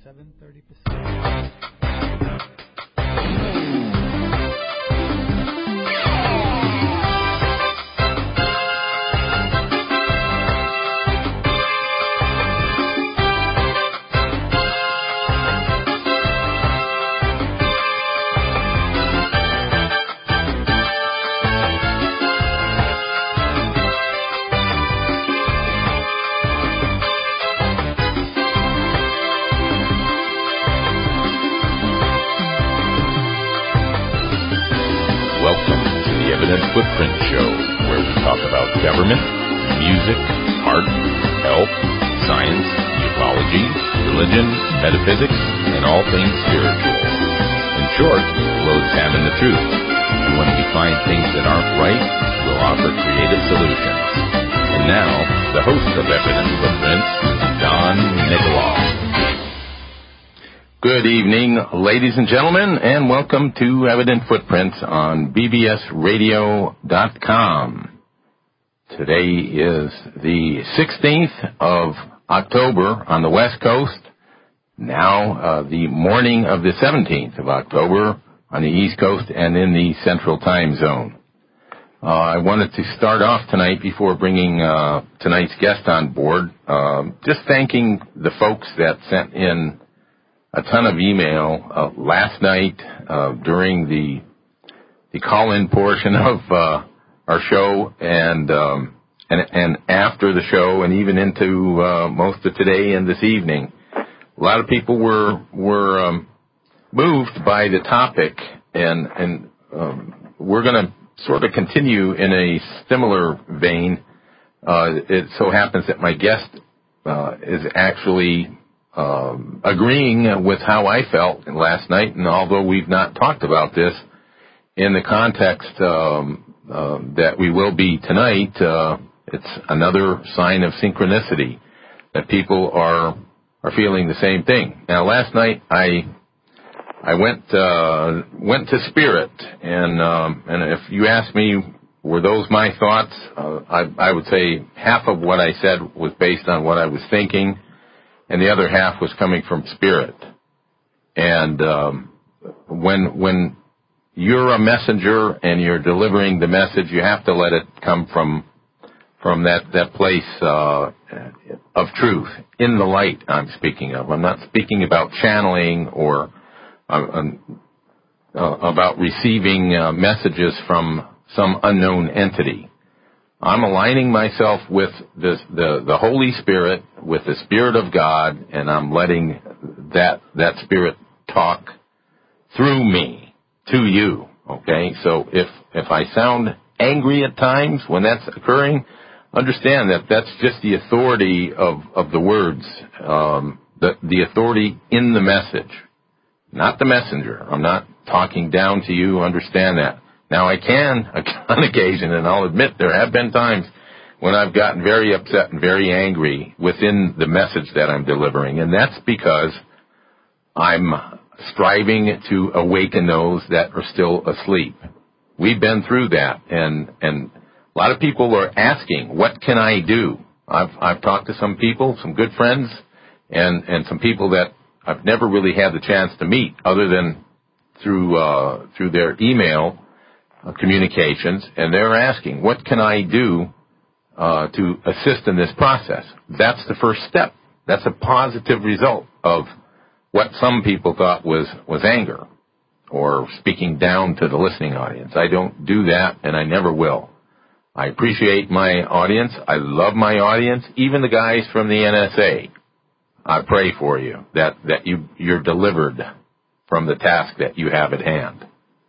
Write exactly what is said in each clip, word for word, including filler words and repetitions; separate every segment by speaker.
Speaker 1: seven thirty Pacific.
Speaker 2: Footprint Show, where we talk about government, music, art, health, science, ufology, religion, metaphysics, and all things spiritual. In short, we'll examine the truth, and when we find things that aren't right, we'll offer creative solutions. And now, the host of Evidence Footprints, Don Nickoloff.
Speaker 3: Good evening, ladies and gentlemen, and welcome to Evident Footprints on B B S radio dot com. Today is the sixteenth of October on the West Coast, now uh, the morning of the seventeenth of October on the East Coast and in the Central Time Zone. Uh, I wanted to start off tonight before bringing uh, tonight's guest on board, uh, just thanking the folks that sent in a ton of email uh, last night uh, during the the call-in portion of uh, our show, and um, and and after the show, and even into uh, most of today and this evening. A lot of people were were um, moved by the topic, and and um, we're going to sort of continue in a similar vein. Uh, it so happens that my guest uh, is actually Um, agreeing with how I felt last night, and although we've not talked about this in the context um, uh, that we will be tonight, uh, it's another sign of synchronicity that people are are feeling the same thing. Now, last night I I went uh, went to Spirit, and um, and if you ask me, were those my thoughts? Uh, I, I would say half of what I said was based on what I was thinking, and the other half was coming from Spirit. And um, when when you're a messenger and you're delivering the message, you have to let it come from from that that place uh, of truth, in the light. I'm speaking of. I'm not speaking about channeling or uh, uh, about receiving uh, messages from some unknown entity. I'm aligning myself with this, the the Holy Spirit, with the Spirit of God, and I'm letting that that Spirit talk through me to you. Okay, so if if I sound angry at times when that's occurring, understand that that's just the authority of of the words, um, the the authority in the message, not the messenger. I'm not talking down to you. Understand that. Now, I can, on occasion, and I'll admit there have been times when I've gotten very upset and very angry within the message that I'm delivering, and that's because I'm striving to awaken those that are still asleep. We've been through that, and and a lot of people are asking, what can I do? I've I've talked to some people, some good friends, and, and some people that I've never really had the chance to meet other than through uh, through their email Uh, communications, and they're asking, what can I do uh, to assist in this process? That's the first step. That's a positive result of what some people thought was, was anger or speaking down to the listening audience. I don't do that, and I never will. I appreciate my audience. I love my audience, even the guys from the N S A. I pray for you that, that you, you're delivered from the task that you have at hand.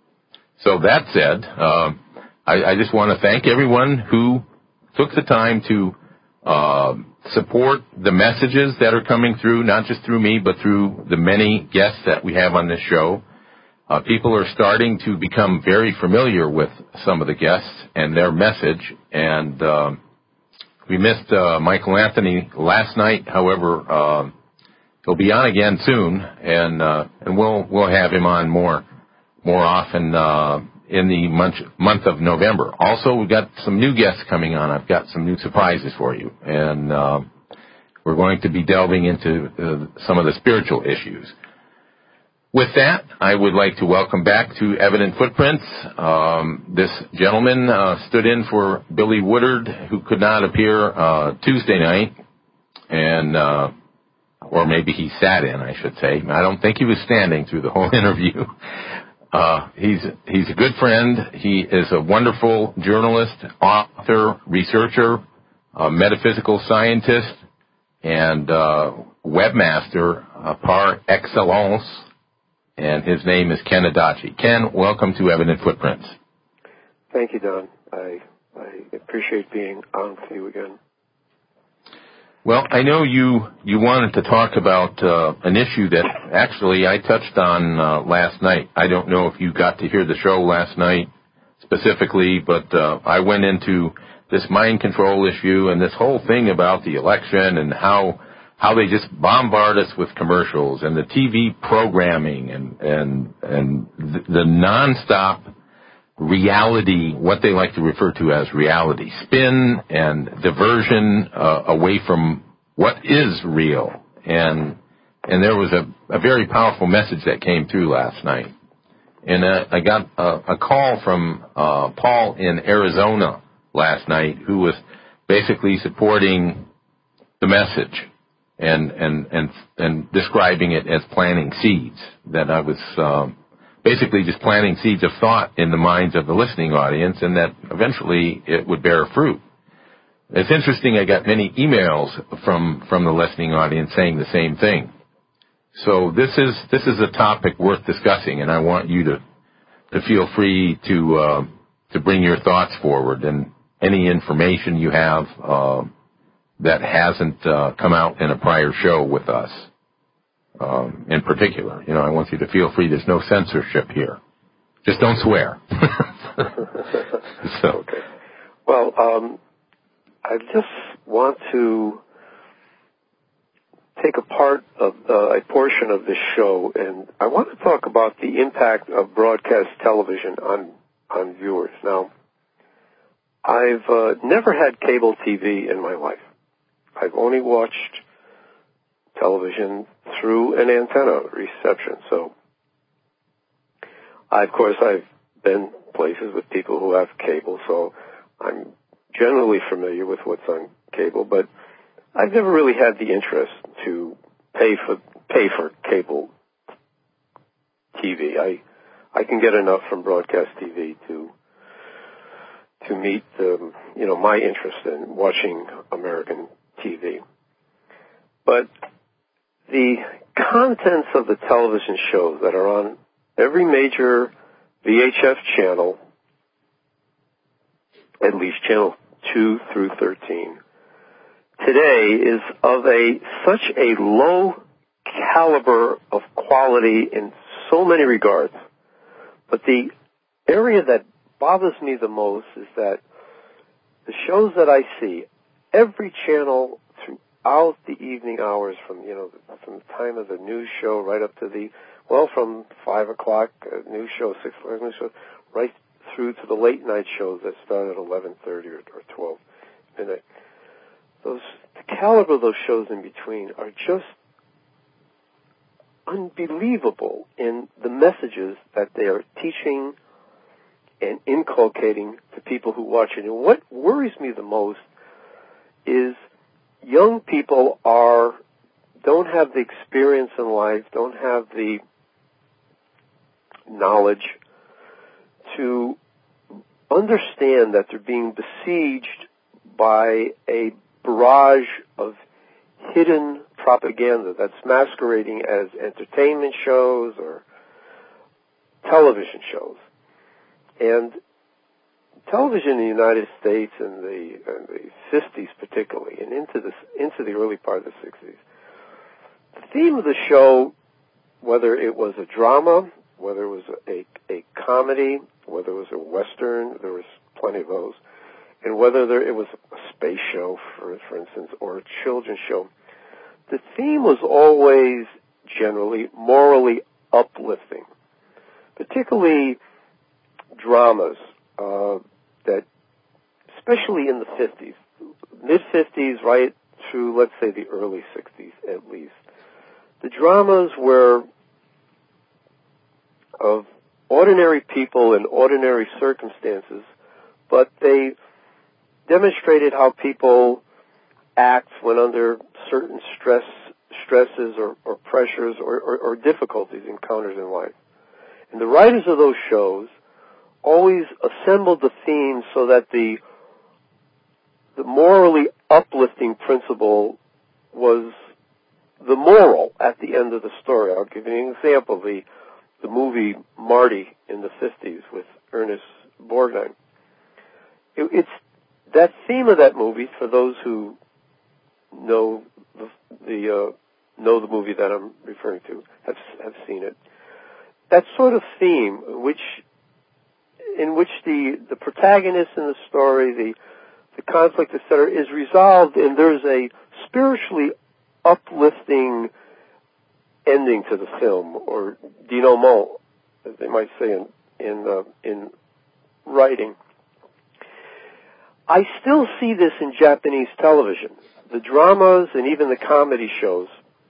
Speaker 3: So that said, uh, I, I just want to thank everyone who took the time to uh, support the messages that are coming through, not just through me, but through the many guests that we have on this show. Uh, people are starting to become very familiar with some of the guests and their message, and uh, we missed uh, Michael Anthony last night. However, uh, he'll be on again soon, and uh, and we'll we'll have him on more. more often uh, in the month, month of November. Also, we've got some new guests coming on. I've got some new surprises for you. And uh, we're going to be delving into uh, some of the spiritual issues. With that, I would like to welcome back to Evident Footprints. Um, this gentleman uh, stood in for Billy Woodard, who could not appear uh, Tuesday night, and uh, or maybe he sat in, I should say. I don't think he was standing through the whole interview. Uh, he's he's a good friend. He is a wonderful journalist, author, researcher, a metaphysical scientist, and uh, webmaster uh, par excellence. And his name is Ken Adachi. Ken, welcome to Evident Footprints.
Speaker 4: Thank you, Don. I I appreciate being on with you again.
Speaker 3: Well, I know you you wanted to talk about uh, an issue that actually I touched on uh, last night. I don't know if you got to hear the show last night specifically, but uh, I went into this mind control issue and this whole thing about the election and how how they just bombard us with commercials and the T V programming and and and the, the nonstop reality, what they like to refer to as reality spin and diversion uh, away from what is real. And and there was a, a very powerful message that came through last night. And uh, I got a, a call from uh, Paul in Arizona last night, who was basically supporting the message and and and and describing it as planting seeds. That I was um, basically just planting seeds of thought in the minds of the listening audience, and that eventually it would bear fruit. It's interesting. I got many emails from from the listening audience saying the same thing. So this is this is a topic worth discussing, and I want you to to feel free to uh, to bring your thoughts forward and any information you have uh, that hasn't uh, come out in a prior show with us. Um, in particular, you know, I want you to feel free. There's no censorship here. Just don't swear. so,
Speaker 4: okay. Well, um, I just want to take a part of uh, a portion of this show, and I want to talk about the impact of broadcast television on on viewers. Now, I've uh, never had cable T V in my life. I've only watched television through an antenna reception. So, I, of course, I've been places with people who have cable, so I'm generally familiar with what's on cable, but I've never really had the interest to pay for pay for cable T V. I I can get enough from broadcast T V to to meet um, you know my interest in watching American T V. But the contents of the television shows that are on every major V H F channel, at least channel two through thirteen, today is of a such a low caliber of quality in so many regards. But the area that bothers me the most is that the shows that I see, every channel throughout the evening hours, from you know from the time of the news show right up to the well from five o'clock uh, news show, six o'clock news show, right through to the late night shows that start at eleven thirty or, or twelve midnight. Those the caliber of those shows in between are just unbelievable in the messages that they are teaching and inculcating to people who watch it. And what worries me the most is young people are don't have the experience in life, don't have the knowledge to understand that they're being besieged by a barrage of hidden propaganda that's masquerading as entertainment shows or television shows. And television in the United States in the, in the fifties particularly, and into the, into the early part of the sixties, the theme of the show, whether it was a drama, whether it was a, a comedy, whether it was a Western, there was plenty of those, and whether there, it was a space show, for, for instance, or a children's show, the theme was always generally morally uplifting, particularly dramas uh, that, especially in the fifties, mid-fifties, right through, let's say, the early sixties at least. The dramas were of ordinary people in ordinary circumstances, but they demonstrated how people act when under certain stress, stresses or, or pressures or, or, or difficulties encountered in life. And the writers of those shows always assembled the themes so that the the morally uplifting principle was the moral at the end of the story. I'll give you an example. The the movie Marty in the fifties with Ernest Borgnine. It, it's that theme of that movie, for those who know the, the uh, know the movie that I'm referring to, have have seen it. That sort of theme, which in which the the protagonist in the story, the the conflict, et cetera, is resolved, and there's a spiritually uplifting ending to the film, or denouement, as they might say in in uh, in writing. I still see this in Japanese television, the dramas and even the comedy shows,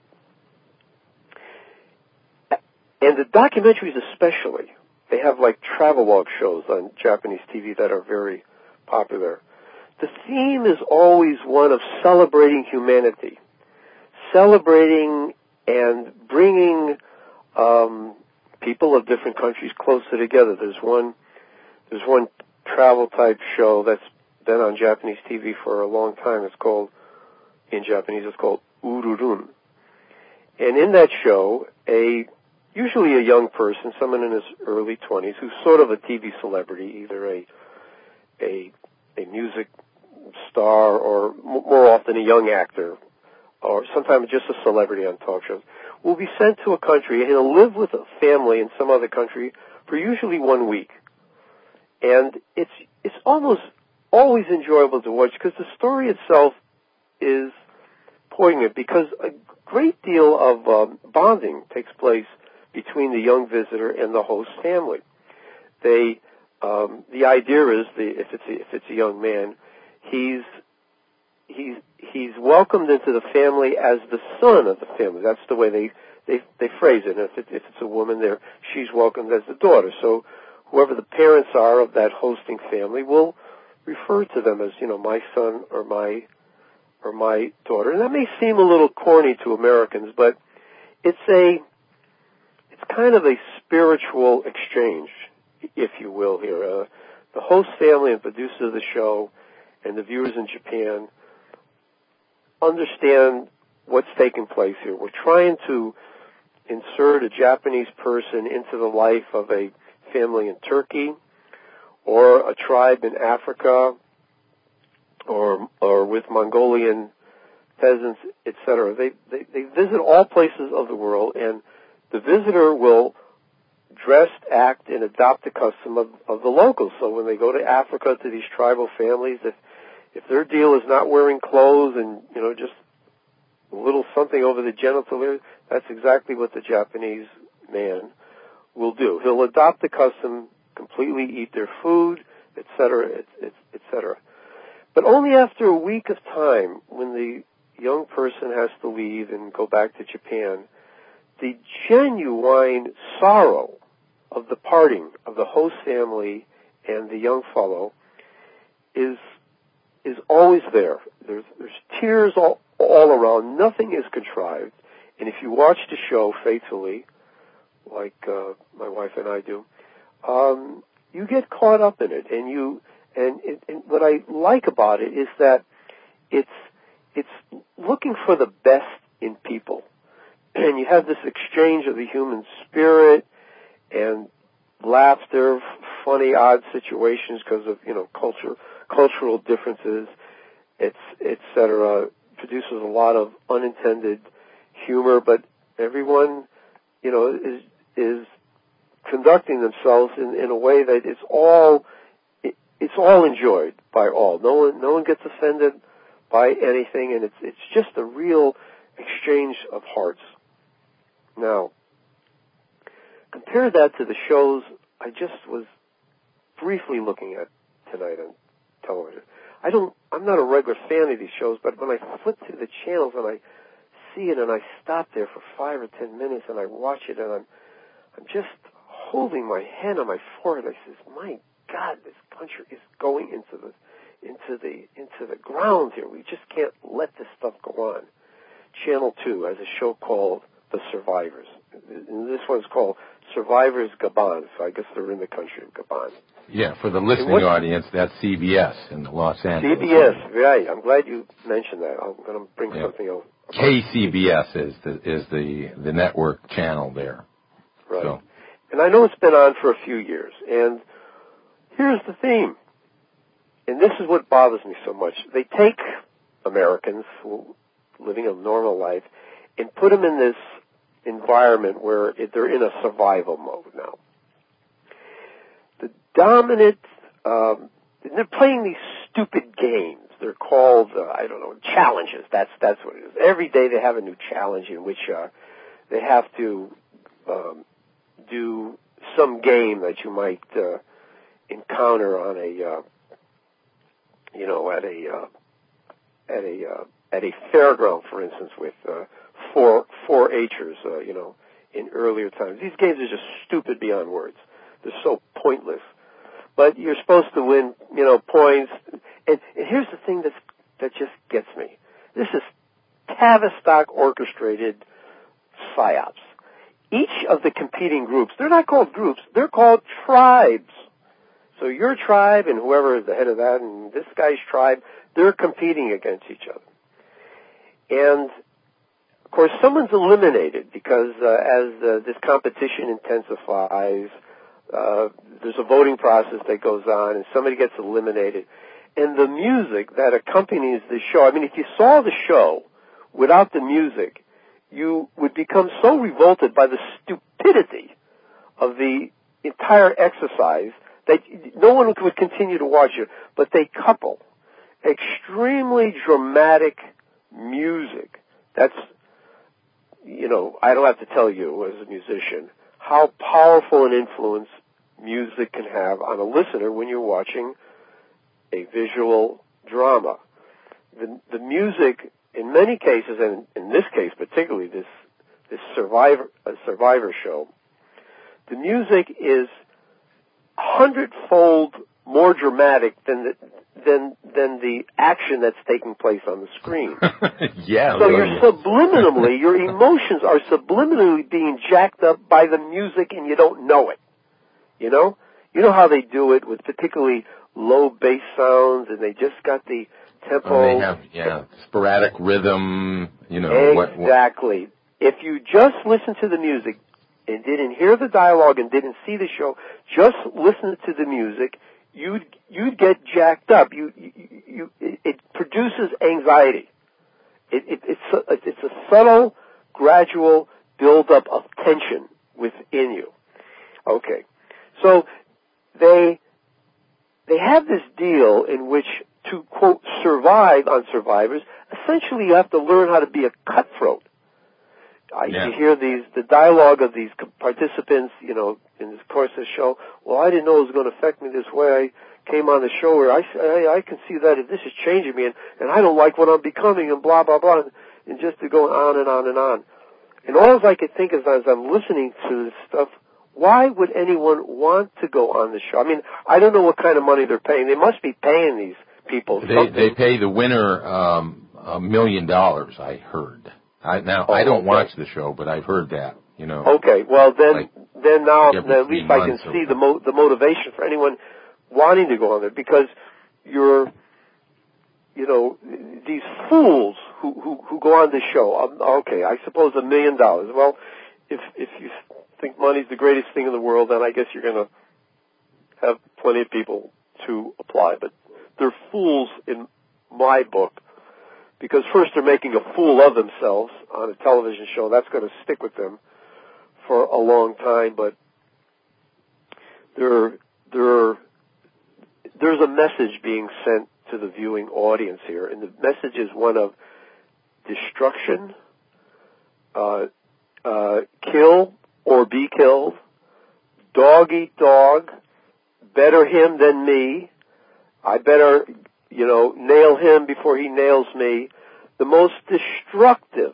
Speaker 4: and the documentaries especially. They have like travelogue shows on Japanese T V that are very popular. The theme is always one of celebrating humanity, celebrating and bringing um, people of different countries closer together. There's one, there's one travel type show that's been on Japanese T V for a long time. It's called, in Japanese, it's called Ururun. And in that show, a usually a young person, someone in his early twenties, who's sort of a T V celebrity, either a a a music star or more often a young actor, or sometimes just a celebrity on talk shows, will be sent to a country, and he'll live with a family in some other country for usually one week. And it's it's almost always enjoyable to watch because the story itself is poignant, because a great deal of um, bonding takes place between the young visitor and the host family. They, um, the idea is, the, if it's a, if it's a young man, he's he's he's welcomed into the family as the son of the family. That's the way they they they phrase it. And if it, if it's a woman, there she's welcomed as the daughter. So whoever the parents are of that hosting family will refer to them as, you know, my son or my or my daughter. And that may seem a little corny to Americans, but it's a It's kind of a spiritual exchange, if you will, here. Uh, the host family and producer of the show and the viewers in Japan understand what's taking place here. We're trying to insert a Japanese person into the life of a family in Turkey or a tribe in Africa or or with Mongolian peasants, et cetera. They, they, they visit all places of the world, and the visitor will dress, act, and adopt the custom of, of the locals. So when they go to Africa, to these tribal families, if if their deal is not wearing clothes and, you know, just a little something over the genital area, that's exactly what the Japanese man will do. He'll adopt the custom, completely eat their food, et cetera, et, et cetera. But only after a week of time, when the young person has to leave and go back to Japan, the genuine sorrow of the parting of the host family and the young fellow is is always there. There's there's tears all, all around. Nothing is contrived. And if you watch the show faithfully, like uh, my wife and I do, um, you get caught up in it. And you and, it, and what I like about it is that it's it's looking for the best in people. And you have this exchange of the human spirit and laughter, funny, odd situations because of, you know, culture, cultural differences, et cetera. Produces a lot of unintended humor, but everyone, you know, is is conducting themselves in, in a way that it's all it, it's all enjoyed by all. No one no one gets offended by anything, and it's it's just a real exchange of hearts. Now, compare that to the shows I just was briefly looking at tonight on television. I don't, I'm not a regular fan of these shows, but when I flip through the channels and I see it and I stop there for five or ten minutes and I watch it and I'm, I'm just holding my hand on my forehead. I says, my God, this country is going into the, into the, into the ground here. We just can't let this stuff go on. Channel two has a show called The Survivors. And this one's called Survivors Gabon, so I guess they're in the country of Gabon.
Speaker 3: Yeah, for the listening what, audience, that's C B S in Los Angeles.
Speaker 4: C B S, right. I'm glad you mentioned that. I'm going to bring yeah. something else.
Speaker 3: K C B S is the, is the, the network channel there.
Speaker 4: Right.
Speaker 3: So.
Speaker 4: And I know it's been on for a few years. And here's the theme. And this is what bothers me so much. They take Americans who are living a normal life and put them in this environment where it, they're in a survival mode now. The dominant, um, they're playing these stupid games. They're called, uh, I don't know, challenges. That's that's what it is. Every day they have a new challenge in which uh, they have to um, do some game that you might uh, encounter on a, uh, you know, at a uh, at a uh, at a fairground, for instance, with uh, four four H'ers, uh, you know, in earlier times. These games are just stupid beyond words. They're so pointless. But you're supposed to win, you know, points. And, and here's the thing that's, that just gets me. This is Tavistock orchestrated psyops. Each of the competing groups, they're not called groups, they're called tribes. So your tribe and whoever is the head of that and this guy's tribe, they're competing against each other. And, of course, someone's eliminated because uh, as uh, this competition intensifies, uh, there's a voting process that goes on and somebody gets eliminated. And the music that accompanies the show, I mean, if you saw the show without the music, you would become so revolted by the stupidity of the entire exercise that no one would continue to watch it. But they couple extremely dramatic music. That's, you know, I don't have to tell you as a musician how powerful an influence music can have on a listener when you're watching a visual drama. The, the music, in many cases, and in this case particularly, this this survivor uh, survivor show, the music is hundredfold more dramatic than the, than than the action that's taking place on the screen.
Speaker 3: Yeah.
Speaker 4: So you're subliminally, your emotions are subliminally being jacked up by the music, and you don't know it. You know, you know how they do it with particularly low bass sounds, and they just got the tempo.
Speaker 3: Oh, they have, yeah, sporadic rhythm. You know,
Speaker 4: exactly.
Speaker 3: What, what?
Speaker 4: If you just listen to the music and didn't hear the dialogue and didn't see the show, just listen to the music, you'd you'd get jacked up. You you, you it, it produces anxiety. It, it it's a, it's a subtle, gradual buildup of tension within you. Okay, so they they have this deal in which to quote survive on Survivors, essentially you have to learn how to be a cutthroat. I yeah. You hear these, the dialogue of these participants, you know, in this course of the show. Well, I didn't know it was going to affect me this way. I came on the show where I, I, I can see that if this is changing me and, and I don't like what I'm becoming and blah, blah, blah. And, and just to go on and on and on. And all I could think is as I'm listening to this stuff, why would anyone want to go on the show? I mean, I don't know what kind of money they're paying. They must be paying these people
Speaker 3: they,
Speaker 4: something.
Speaker 3: They pay the winner um, a million dollars, I heard. I, now,
Speaker 4: oh,
Speaker 3: I don't
Speaker 4: okay.
Speaker 3: watch the show, but I've heard that, you know.
Speaker 4: Okay, well, then
Speaker 3: like
Speaker 4: then now at least I can see the mo- the motivation for anyone wanting to go on there, because you're, you know, these fools who, who, who go on this show, um, okay, I suppose a million dollars. Well, if if you think money's the greatest thing in the world, then I guess you're going to have plenty of people to apply. But they're fools in my book, because first they're making a fool of themselves on a television show. That's going to stick with them for a long time. But there, there, there's a message being sent to the viewing audience here, and the message is one of destruction, uh, uh, kill or be killed, dog eat dog, better him than me, I better you know, nail him before he nails me. The most destructive,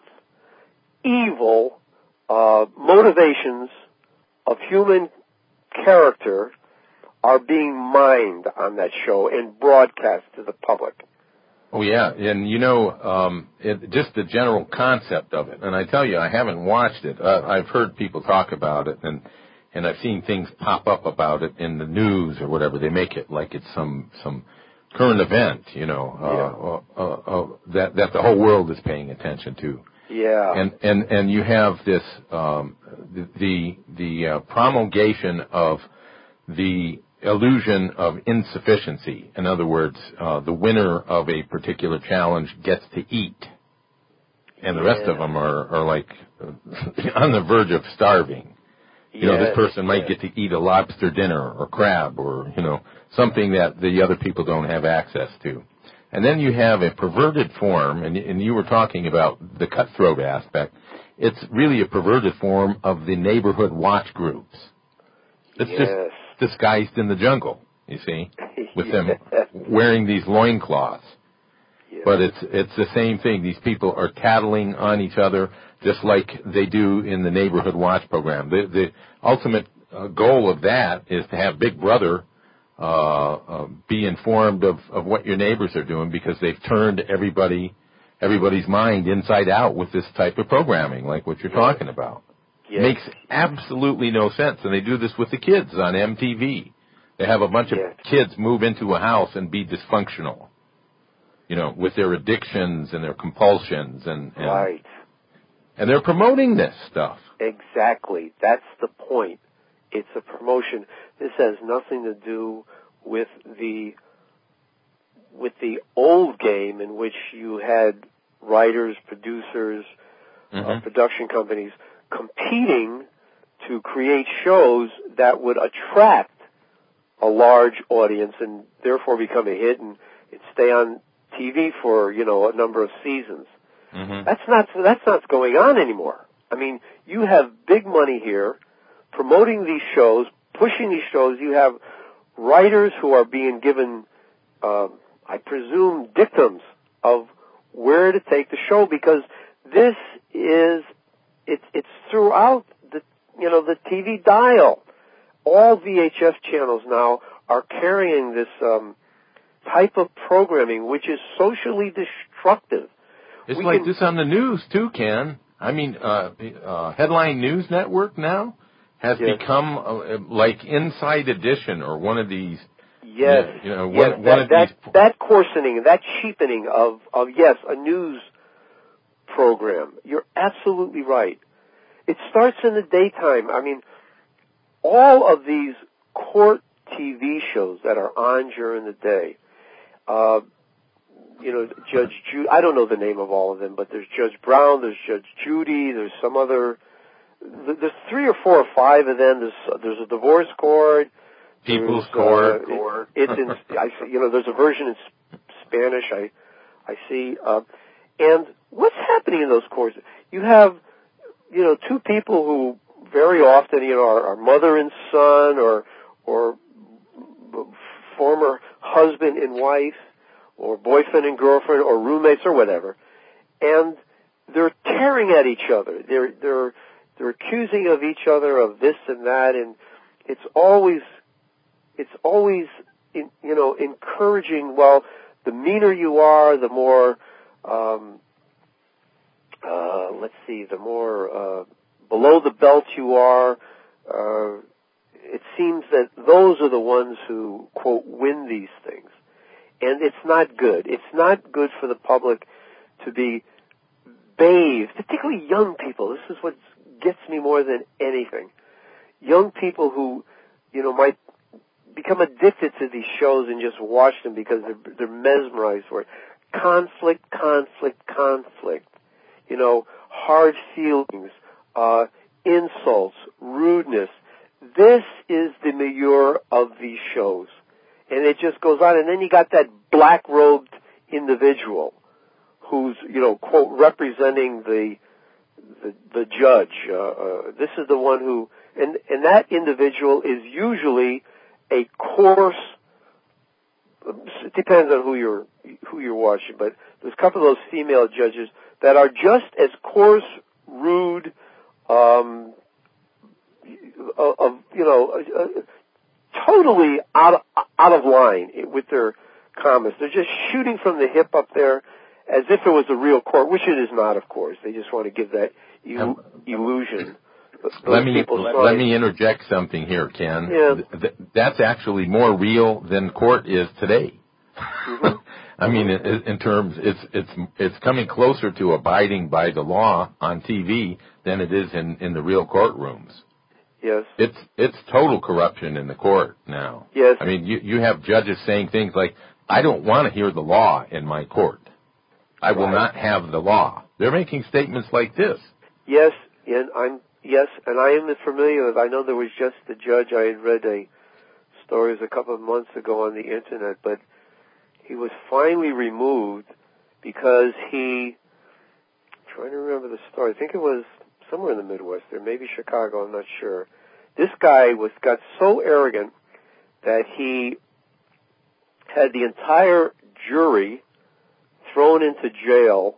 Speaker 4: evil uh, motivations of human character are being mined on that show and broadcast to the public.
Speaker 3: Oh, yeah, and you know, um, it, just the general concept of it. And I tell you, I haven't watched it. Uh, I've heard people talk about it, and and I've seen things pop up about it in the news or whatever. They make it like it's some some current event, you know, uh, yeah. uh, uh, uh, that that the whole world is paying attention to.
Speaker 4: Yeah.
Speaker 3: And and and you have this um, the the, the uh, promulgation of the illusion of insufficiency. In other words, uh, the winner of a particular challenge gets to eat, and the yeah. rest of them are, are like on the verge of starving. You yes, know, this person might yes. get to eat a lobster dinner or crab or, you know, something that the other people don't have access to. And then you have a perverted form, and, and you were talking about the cutthroat aspect. It's really a perverted form of the neighborhood watch groups. It's
Speaker 4: yes.
Speaker 3: just disguised in the jungle, you see, with them wearing these loincloths. Yes. But it's it's the same thing. These people are tattling on each other just like they do in the neighborhood watch program. The, the ultimate uh, goal of that is to have Big Brother uh, uh, be informed of, of what your neighbors are doing, because they've turned everybody everybody's mind inside out with this type of programming, like what you're yes. talking about. Yes. Makes absolutely no sense. And they do this with the kids on M T V. They have a bunch yes. of kids move into a house and be dysfunctional, you know, with their addictions and their compulsions. And, and,
Speaker 4: right.
Speaker 3: and they're promoting this stuff.
Speaker 4: Exactly. That's the point. It's a promotion. This has nothing to do with the with the old game in which you had writers, producers, mm-hmm. uh, production companies competing to create shows that would attract a large audience and therefore become a hit and stay on T V for, you know, a number of seasons. Mm-hmm. That's not that's not going on anymore. I mean, you have big money here promoting these shows, pushing these shows. You have writers who are being given, uh, I presume, dictums of where to take the show, because this is it's it's throughout the you know the T V dial. All V H F channels now are carrying this um, type of programming, which is socially destructive.
Speaker 3: It's
Speaker 4: we
Speaker 3: like
Speaker 4: can,
Speaker 3: this on the news too, Ken. I mean, uh, uh, Headline News Network now has yes. become uh, like Inside Edition or one of these.
Speaker 4: Yes,
Speaker 3: you know,
Speaker 4: yes.
Speaker 3: one,
Speaker 4: that,
Speaker 3: one of
Speaker 4: that,
Speaker 3: these.
Speaker 4: That coarsening, that cheapening of, of yes, a news program. You're absolutely right. It starts in the daytime. I mean, all of these court T V shows that are on during the day, uh, you know, Judge Judy, I don't know the name of all of them, but there's Judge Brown, there's Judge Judy, there's some other, there's three or four or five of them. There's, there's a divorce court.
Speaker 3: People's Court.
Speaker 4: Uh, it, it's in, I see, you know, there's a version in Spanish, I, I see. Uh, and what's happening in those courts? You have, you know, two people who very often, you know, are, are mother and son, or or former husband and wife, or boyfriend and girlfriend, or roommates, or whatever, and they're tearing at each other. They're they're they're accusing of each other of this and that, and it's always it's always in, you know encouraging. Well, the meaner you are, the more um, uh, let's see, the more uh, below the belt you are, uh, it seems that those are the ones who, quote, win these things. And it's not good. It's not good for the public to be bathed, particularly young people. This is what gets me more than anything. Young people who, you know, might become addicted to these shows and just watch them because they're, they're mesmerized for it. Conflict, conflict, conflict. You know, hard feelings, uh, insults, rudeness. This is the milieu of these shows. And it just goes on. And then you got that black-robed individual who's, you know, quote, representing the the, the judge. Uh, uh, this is the one who, and, and that individual is usually a coarse, it depends on who you're who you're watching, but there's a couple of those female judges that are just as coarse, rude, um, of you know, uh, totally out of, out of line with their comments. They're just shooting from the hip up there, as if it was a real court, which it is not, of course. They just want to give that il- illusion.
Speaker 3: Let me let me interject something here, Ken.
Speaker 4: Yeah.
Speaker 3: Th- that's actually more real than court is today.
Speaker 4: Mm-hmm.
Speaker 3: I mean, in, in terms, it's it's it's coming closer to abiding by the law on T V than it is in, in the real courtrooms.
Speaker 4: Yes.
Speaker 3: It's it's total corruption in the court now.
Speaker 4: Yes.
Speaker 3: I mean, you you have judges saying things like, "I don't want to hear the law in my court. I will
Speaker 4: Right.
Speaker 3: not have the law." They're making statements like this.
Speaker 4: Yes, and I'm yes, and I am familiar with. I know there was just the judge. I had read a story it was a couple of months ago on the internet, but he was finally removed because he. I'm trying to remember the story. I think it was somewhere in the Midwest, or maybe Chicago. I'm not sure. This guy was got so arrogant that he had the entire jury thrown into jail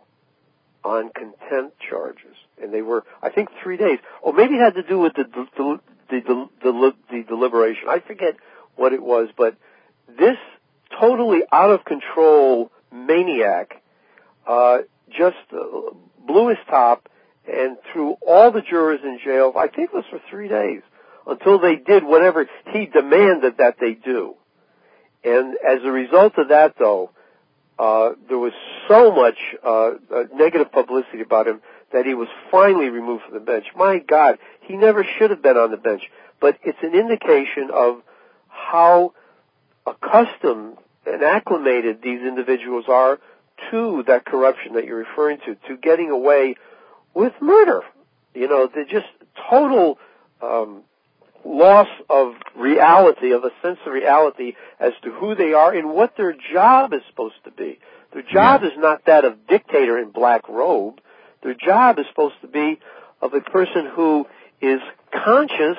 Speaker 4: on contempt charges, and they were, I think, three days. Or maybe it had to do with the the the, the, the, the deliberation. I forget what it was, but this totally out of control maniac uh, just uh, blew his top and threw all the jurors in jail. I think it was for three days until they did whatever he demanded that they do. And as a result of that, though, Uh, there was so much uh, uh, negative publicity about him that he was finally removed from the bench. My God, he never should have been on the bench. But it's an indication of how accustomed and acclimated these individuals are to that corruption that you're referring to, to getting away with murder. You know, they're just total um, loss of reality, of a sense of reality as to who they are and what their job is supposed to be. Their job
Speaker 3: Yeah.
Speaker 4: is not that of dictator in black robe. Their job is supposed to be of a person who is conscious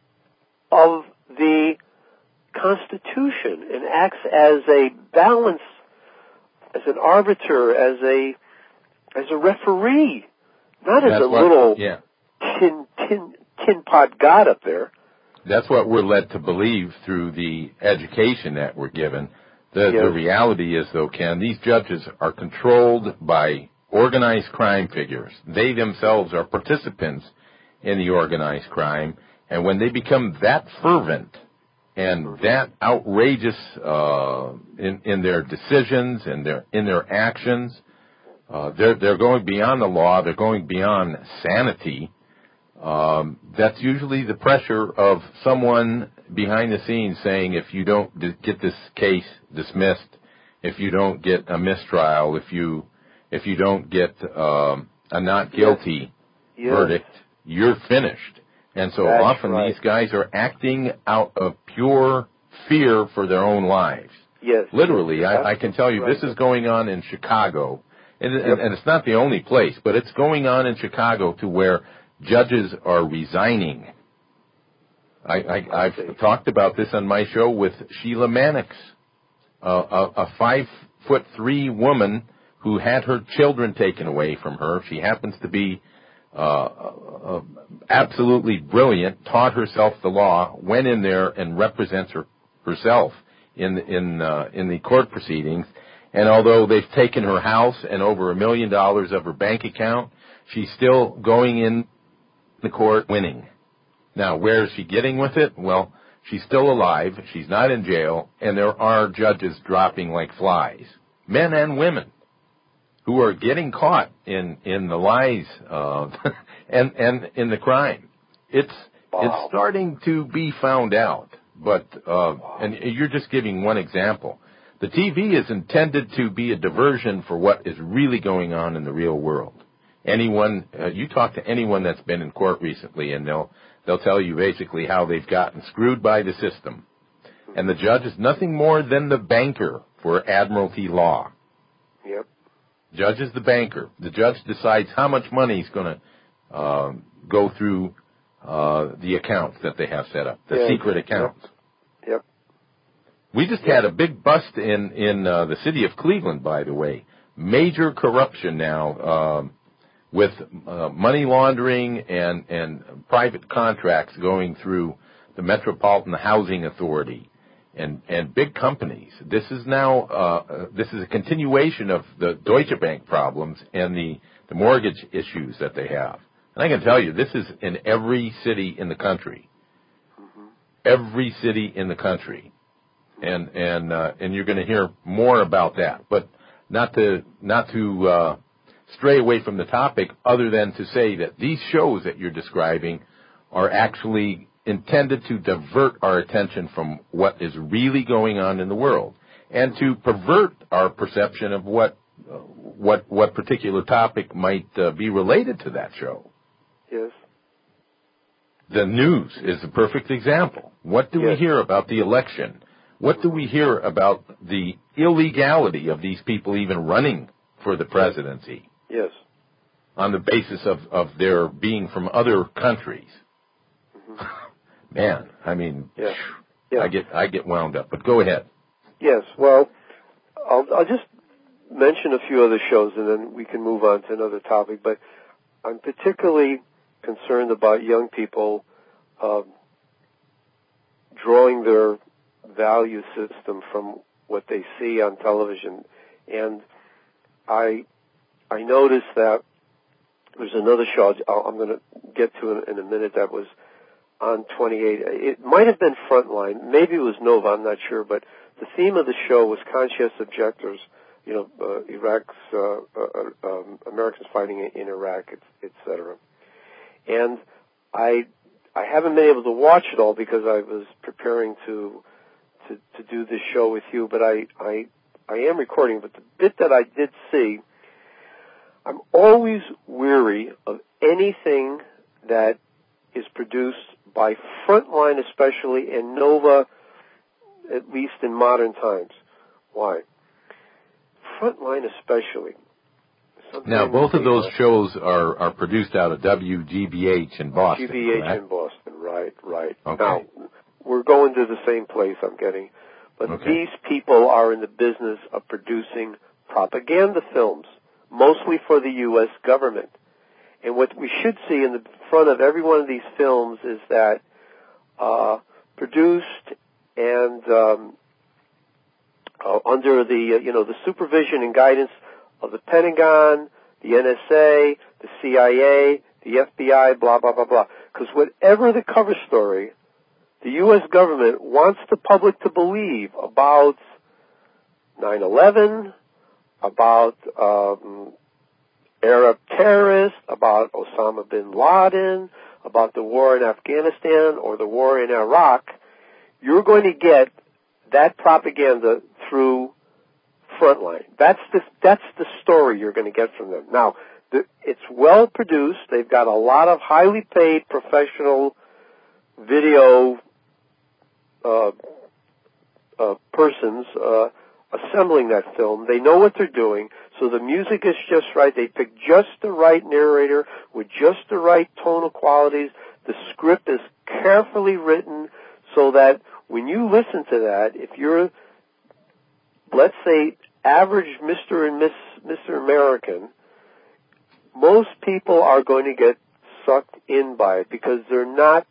Speaker 4: of the Constitution and acts as a balance, as an arbiter, as a as a referee, not as
Speaker 3: That's
Speaker 4: a
Speaker 3: what,
Speaker 4: little
Speaker 3: yeah.
Speaker 4: tin tin tin pot god up there.
Speaker 3: That's what we're led to believe through the education that we're given. The,
Speaker 4: Yes.
Speaker 3: the reality is, though, Ken, these judges are controlled by organized crime figures. They themselves are participants in the organized crime, and when they become that fervent and that outrageous uh, in, in their decisions and their in their actions, uh, they're they're going beyond the law. They're going beyond sanity. Um, that's usually the pressure of someone behind the scenes saying, if you don't d- get this case dismissed, if you don't get a mistrial, if you if you don't get um, a not guilty
Speaker 4: Yes.
Speaker 3: verdict, you're finished. And so
Speaker 4: That's
Speaker 3: often
Speaker 4: right.
Speaker 3: these guys are acting out of pure fear for their own lives.
Speaker 4: Yes.
Speaker 3: Literally,
Speaker 4: yes.
Speaker 3: I, I can tell you
Speaker 4: right.
Speaker 3: this is going on in Chicago, and,
Speaker 4: Yep.
Speaker 3: and, and it's not the only place, but it's going on in Chicago to where judges are resigning. I, I, I've talked about this on my show with Sheila Mannix, uh, a, a five-foot-three woman who had her children taken away from her. She happens to be uh, uh, absolutely brilliant, taught herself the law, went in there and represents her, herself in, in, uh, in the court proceedings. And although they've taken her house and over a million dollars of her bank account, she's still going in the court winning. Now, where is she getting with it? Well, she's still alive, she's not in jail, and there are judges dropping like flies, men and women, who are getting caught in, in the lies uh, and, and in the crime. It's
Speaker 4: Wow.
Speaker 3: it's starting to be found out, but uh,
Speaker 4: wow.
Speaker 3: and you're just giving one example. The T V is intended to be a diversion for what is really going on in the real world. Anyone, uh, you talk to anyone that's been in court recently, and they'll they'll tell you basically how they've gotten screwed by the system. And the judge is nothing more than the banker for admiralty law.
Speaker 4: Yep.
Speaker 3: Judge is the banker. The judge decides how much money is going to uh, go through uh, the accounts that they have set up, the
Speaker 4: Yes.
Speaker 3: secret accounts.
Speaker 4: Yep.
Speaker 3: We just had a big bust in, in uh, the city of Cleveland, by the way. Major corruption now um, with uh, money laundering and, and private contracts going through the Metropolitan Housing Authority and, and big companies. This is now uh, this is a continuation of the Deutsche Bank problems and the, the mortgage issues that they have. And I can tell you, this is in every city in the country. Mm-hmm. Every city in the country. And and uh, and you're going to hear more about that, but not to not to uh, stray away from the topic, other than to say that these shows that you're describing are actually intended to divert our attention from what is really going on in the world, and to pervert our perception of what uh, what what particular topic might uh, be related to that show.
Speaker 4: Yes.
Speaker 3: The news is a perfect example. What do
Speaker 4: yes.
Speaker 3: we hear about the election? What do we hear about the illegality of these people even running for the presidency?
Speaker 4: Yes.
Speaker 3: On the basis of, of their being from other countries. Mm-hmm. Man, I mean,
Speaker 4: yeah. Yeah.
Speaker 3: I get I get wound up. But go ahead.
Speaker 4: Yes. Well, I'll, I'll just mention a few other shows, and then we can move on to another topic. But I'm particularly concerned about young people uh, drawing their value system from what they see on television. And I I noticed that there's another show I'll, I'm going to get to in, in a minute that was on twenty-eight. It might have been Frontline. Maybe it was Nova. I'm not sure. But the theme of the show was conscientious objectors, you know, uh, Iraq's, uh, uh, um, Americans fighting in, in Iraq, et cetera. And I I haven't been able to watch it all because I was preparing to To, to do this show with you, but I, I I am recording. But the bit that I did see, I'm always weary of anything that is produced by Frontline, especially, and Nova, at least in modern times. Why? Frontline, especially.
Speaker 3: Now, both of those shows are, are produced out of W G B H in Boston.
Speaker 4: G B H
Speaker 3: correct?
Speaker 4: in Boston, right, right.
Speaker 3: Okay.
Speaker 4: Now, we're going to the same place, I'm getting. But
Speaker 3: okay.
Speaker 4: These people are in the business of producing propaganda films, mostly for the U S government. And what we should see in the front of every one of these films is that uh, produced and um, uh, under the, uh, you know, the supervision and guidance of the Pentagon, the N S A, the C I A, the F B I, blah, blah, blah, blah. Because whatever the cover story, the U S government wants the public to believe about nine eleven, about um, Arab terrorists, about Osama bin Laden, about the war in Afghanistan or the war in Iraq. You're going to get that propaganda through Frontline. That's the, that's the story you're going to get from them. Now, the, it's well produced. They've got a lot of highly paid professional video Uh, uh, persons uh, assembling that film. They know what they're doing, so the music is just right. They pick just the right narrator with just the right tonal qualities. The script is carefully written so that when you listen to that, if you're, let's say, average Mister and Miss Mister American, most people are going to get sucked in by it because they're not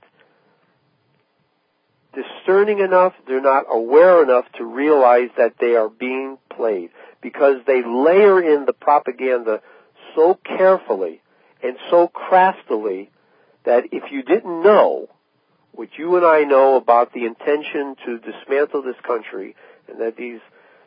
Speaker 4: discerning enough, they're not aware enough to realize that they are being played, because they layer in the propaganda so carefully and so craftily that if you didn't know what you and I know about the intention to dismantle this country, and that these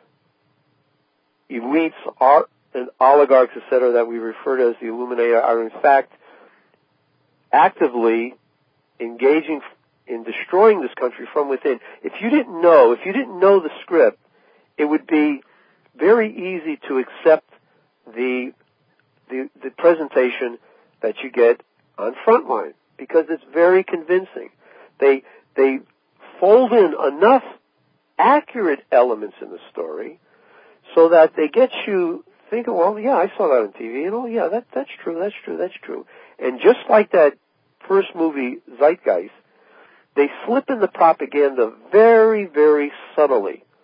Speaker 4: elites are, and oligarchs, et cetera, that we refer to as the Illuminati, are in fact actively engaging in destroying this country from within. If you didn't know, if you didn't know the script, it would be very easy to accept the the, the presentation that you get on Frontline, because it's very convincing. They they fold in enough accurate elements in the story so that they get you thinking, well, yeah, I saw that on T V, and oh, yeah, that that's true, that's true, that's true. And just like that first movie, Zeitgeist, they slip in the propaganda very, very subtly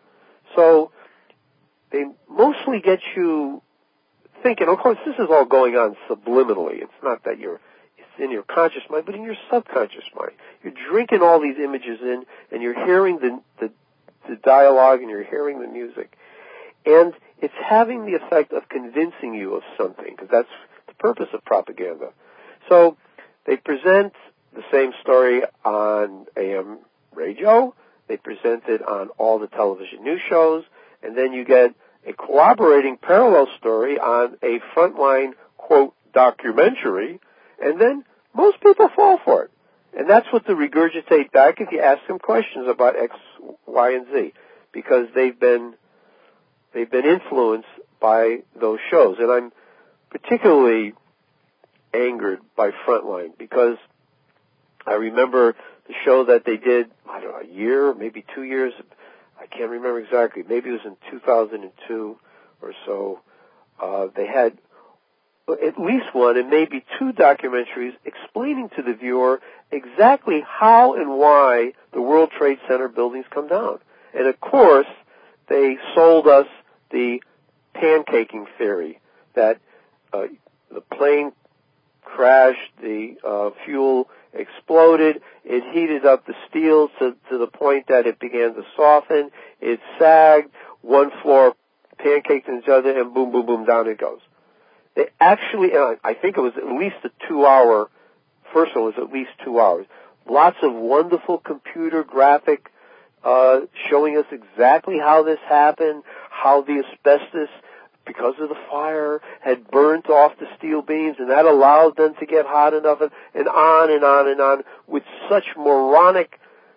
Speaker 4: So they mostly get you thinking. Of course, this is all going on subliminally. It's not that you're it's in your conscious mind, but in your subconscious mind. You're drinking all these images in, and you're hearing the the, the dialogue, and you're hearing the music, and it's having the effect of convincing you of something, because that's the purpose of propaganda. So they present the same story on A M radio. They present it on all the television news shows, and then you get a corroborating parallel story on a frontline, quote, documentary, and then most people fall for it. And that's what they regurgitate back if you ask them questions about X, Y, and Z, because they've been they've been influenced by those shows. And I'm particularly angered by Frontline, because I remember the show that they did, I don't know, a year, maybe two years, I can't remember exactly, maybe it was in two thousand two or so. Uh, they had at least one and maybe two documentaries explaining to the viewer exactly how and why the World Trade Center buildings come down. And of course, they sold us the pancaking theory, that uh, the plane crashed, the uh, fuel exploded, it heated up the steel to, to the point that it began to soften, it sagged, one floor pancaked into each other, and boom, boom, boom, down it goes. They actually, uh, I think it was at least a two-hour, first one was at least two hours. Lots of wonderful computer graphic uh, showing us exactly how this happened, how the asbestos, because of the fire, had burnt off the steel beams, and that allowed them to get hot enough, and, and on and on and on, with such moronic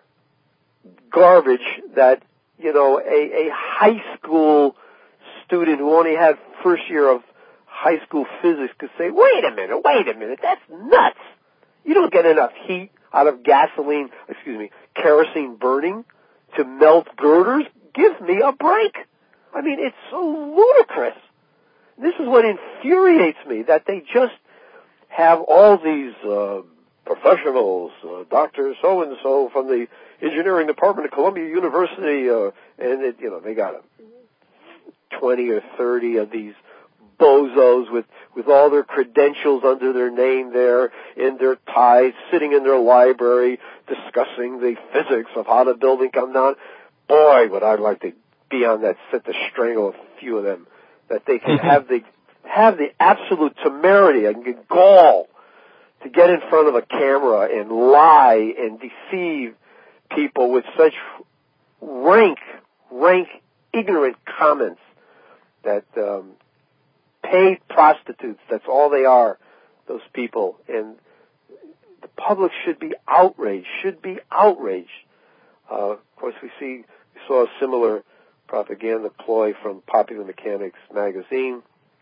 Speaker 4: garbage that, you know, a, a high school student who only had first year of high school physics could say, wait a minute, wait a minute, that's nuts. You don't get enough heat out of gasoline, excuse me, kerosene burning to melt girders. Give me a break. I mean, it's so ludicrous. This is what infuriates me, that they just have all these uh, professionals, uh, Doctor so-and-so from the engineering department of Columbia University, uh, and, it, you know, they got twenty or thirty of these bozos with, with all their credentials under their name there, in their ties, sitting in their library, discussing the physics of how the building come down. Boy, would I like to be on that set to strangle a few of them, that they can have the have the absolute temerity and gall to get in front of a camera and lie and deceive people with such rank, rank, ignorant comments that um, paid prostitutes, that's all they are, those people. And the public should be outraged, should be outraged. Uh, of course, we see, we saw a similar propaganda ploy from Popular Mechanics magazine.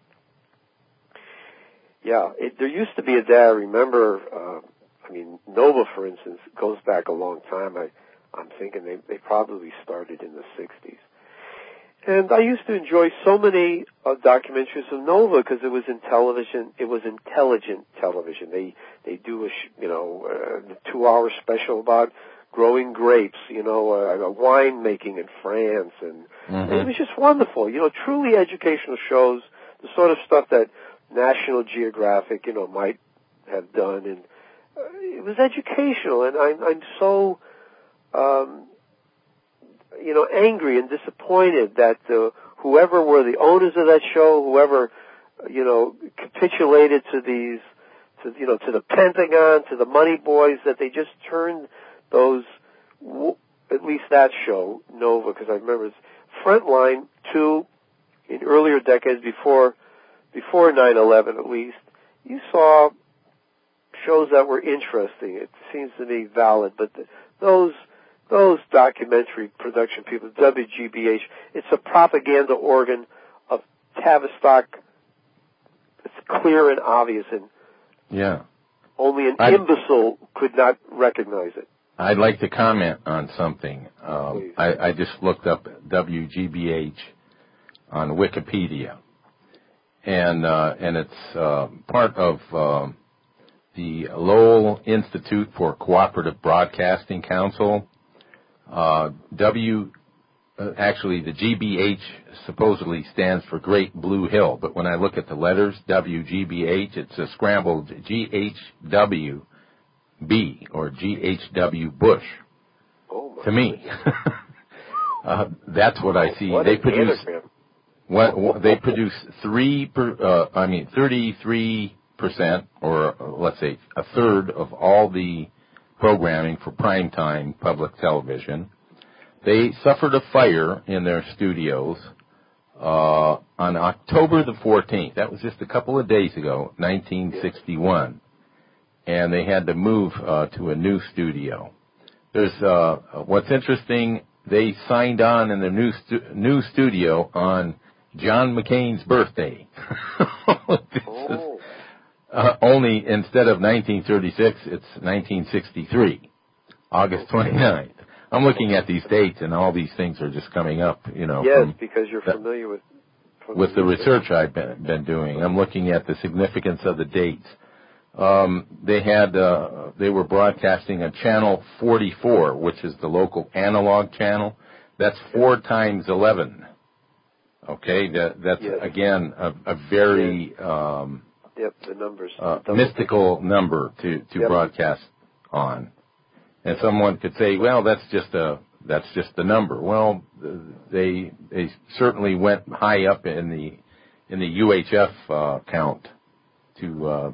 Speaker 4: Yeah, it, there used to be a day, I remember, uh, I mean, Nova, for instance, goes back a long time. I, I'm thinking they, they probably started in the sixties. And I used to enjoy so many uh, documentaries of Nova because it was in television. It was intelligent television. They they do a sh- you know a two-hour special about growing grapes, you know, uh, wine making in France, and, mm-hmm. and it was just wonderful. You know, truly educational shows, the sort of stuff that National Geographic, you know, might have done, and uh, it was educational. And I'm I'm so. Um, you know, angry and disappointed that uh, whoever were the owners of that show, whoever, you know, capitulated to these, to, you know, to the Pentagon, to the money boys, that they just turned those, at least that show, Nova, because I remember it's Frontline, to, in earlier decades before, before nine eleven at least, you saw shows that were interesting. It seems to me valid, but the, those, Those documentary production people, W G B H, it's a propaganda organ of Tavistock. It's clear and obvious, and
Speaker 3: yeah,
Speaker 4: only an
Speaker 3: I'd,
Speaker 4: imbecile could not recognize it.
Speaker 3: I'd like to comment on something. Um, I, I just looked up W G B H on Wikipedia, and uh, and it's uh, part of uh, the Lowell Institute for Cooperative Broadcasting Council. Uh, W uh, actually the G B H supposedly stands for Great Blue Hill, but when I look at the letters W G B H, it's a scrambled G H W B or G H W Bush.
Speaker 4: Oh my
Speaker 3: to me, uh, that's what I see.
Speaker 4: What
Speaker 3: they
Speaker 4: an
Speaker 3: produce
Speaker 4: anagram.
Speaker 3: what, what they produce three per, uh, I mean thirty-three percent, or uh, let's say a third of all the programming for primetime public television. They suffered a fire in their studios uh, on October the fourteenth. That was just a couple of days ago, nineteen sixty-one. And they had to move uh, to a new studio. There's uh, what's interesting, they signed on in their new, stu- new studio on John McCain's birthday. This
Speaker 4: Oh.
Speaker 3: is, uh, only instead of nineteen thirty-six, it's nineteen sixty-three, August twenty-ninth. I'm looking at these dates, and all these things are just coming up, you know.
Speaker 4: Yes,
Speaker 3: from
Speaker 4: because you're
Speaker 3: the,
Speaker 4: familiar with
Speaker 3: with the research I've been, been doing. I'm looking at the significance of the dates. Um, they had uh, they were broadcasting on channel forty-four, which is the local analog channel. That's four times eleven. Okay, that, that's
Speaker 4: yes.
Speaker 3: again a, a very um,
Speaker 4: Yep, the numbers.
Speaker 3: uh, mystical number to, to
Speaker 4: Yep.
Speaker 3: broadcast on. And someone could say, well, that's just a that's just the number. Well, they they certainly went high up in the in the U H F uh, count to uh,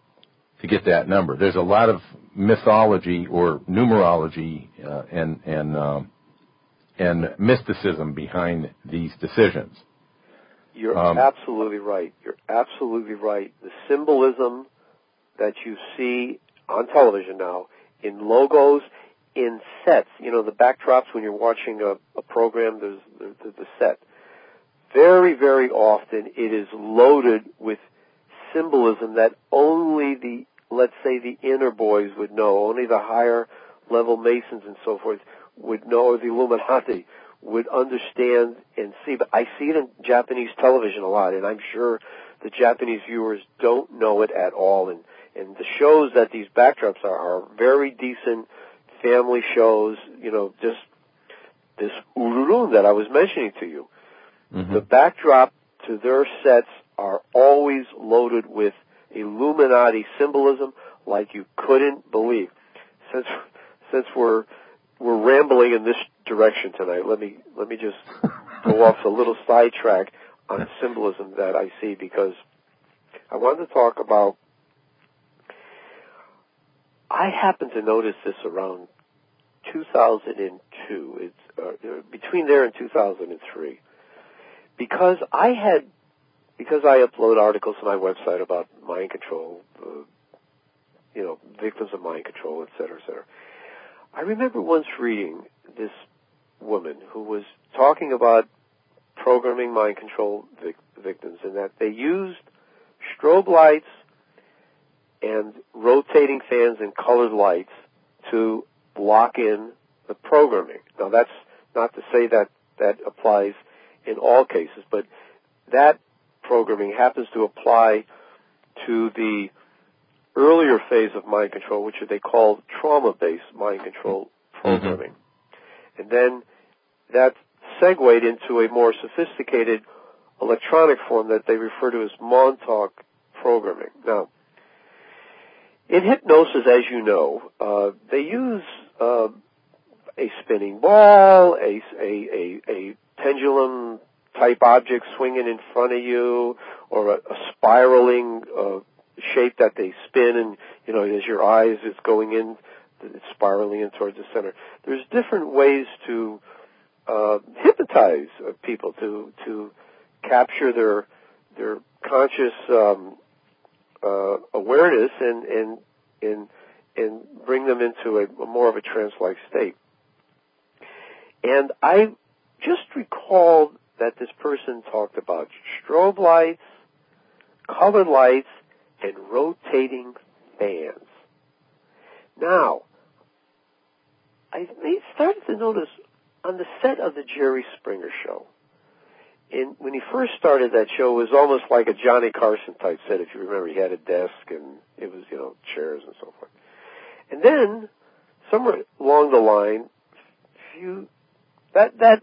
Speaker 3: to get that number. There's a lot of mythology or numerology uh, and and um, and mysticism behind these decisions.
Speaker 4: You're
Speaker 3: Um,
Speaker 4: absolutely right. You're absolutely right. The symbolism that you see on television now, in logos, in sets, you know, the backdrops when you're watching a, a program, there's the, the, the set. Very, very often it is loaded with symbolism that only the, let's say, the inner boys would know, only the higher level Masons and so forth would know, or the Illuminati would understand and see. But I see it in Japanese television a lot, and I'm sure the Japanese viewers don't know it at all. And, and the shows that these backdrops are are very decent family shows, you know, just this Ururun that I was mentioning to you.
Speaker 3: mm-hmm.
Speaker 4: The backdrop to their sets are always loaded with Illuminati symbolism like you couldn't believe. Since since we're we're rambling in this direction tonight, let me let me just go off a little sidetrack on symbolism that I see, because I wanted to talk about, I happen to notice this around two thousand two, it's uh, between there and two thousand three, because I had, because I upload articles to my website about mind control, uh, you know, victims of mind control, et cetera, et cetera. I remember once reading this woman who was talking about programming mind control vic- victims, and that they used strobe lights and rotating fans and colored lights to lock in the programming. Now, that's not to say that that applies in all cases, but that programming happens to apply to the earlier phase of mind control, which they call trauma-based mind control programming. Mm-hmm. And then that segued into a more sophisticated electronic form that they refer to as Montauk programming. Now, in hypnosis, as you know, uh, they use uh, a spinning ball, a, a, a, a pendulum-type object swinging in front of you, or a, a spiraling uh, shape that they spin, and, you know, as your eyes is going in, it's spiraling in towards the center. There's different ways to uh, hypnotize uh, people, to to capture their their conscious um, uh, awareness and and and and bring them into a, a more of a trance-like state. And I just recalled that this person talked about strobe lights, colored lights, and rotating fans. Now, I started to notice on the set of the Jerry Springer show, and when he first started that show, it was almost like a Johnny Carson type set. If you remember, he had a desk and it was, you know, chairs and so forth. And then, somewhere along the line, few, that that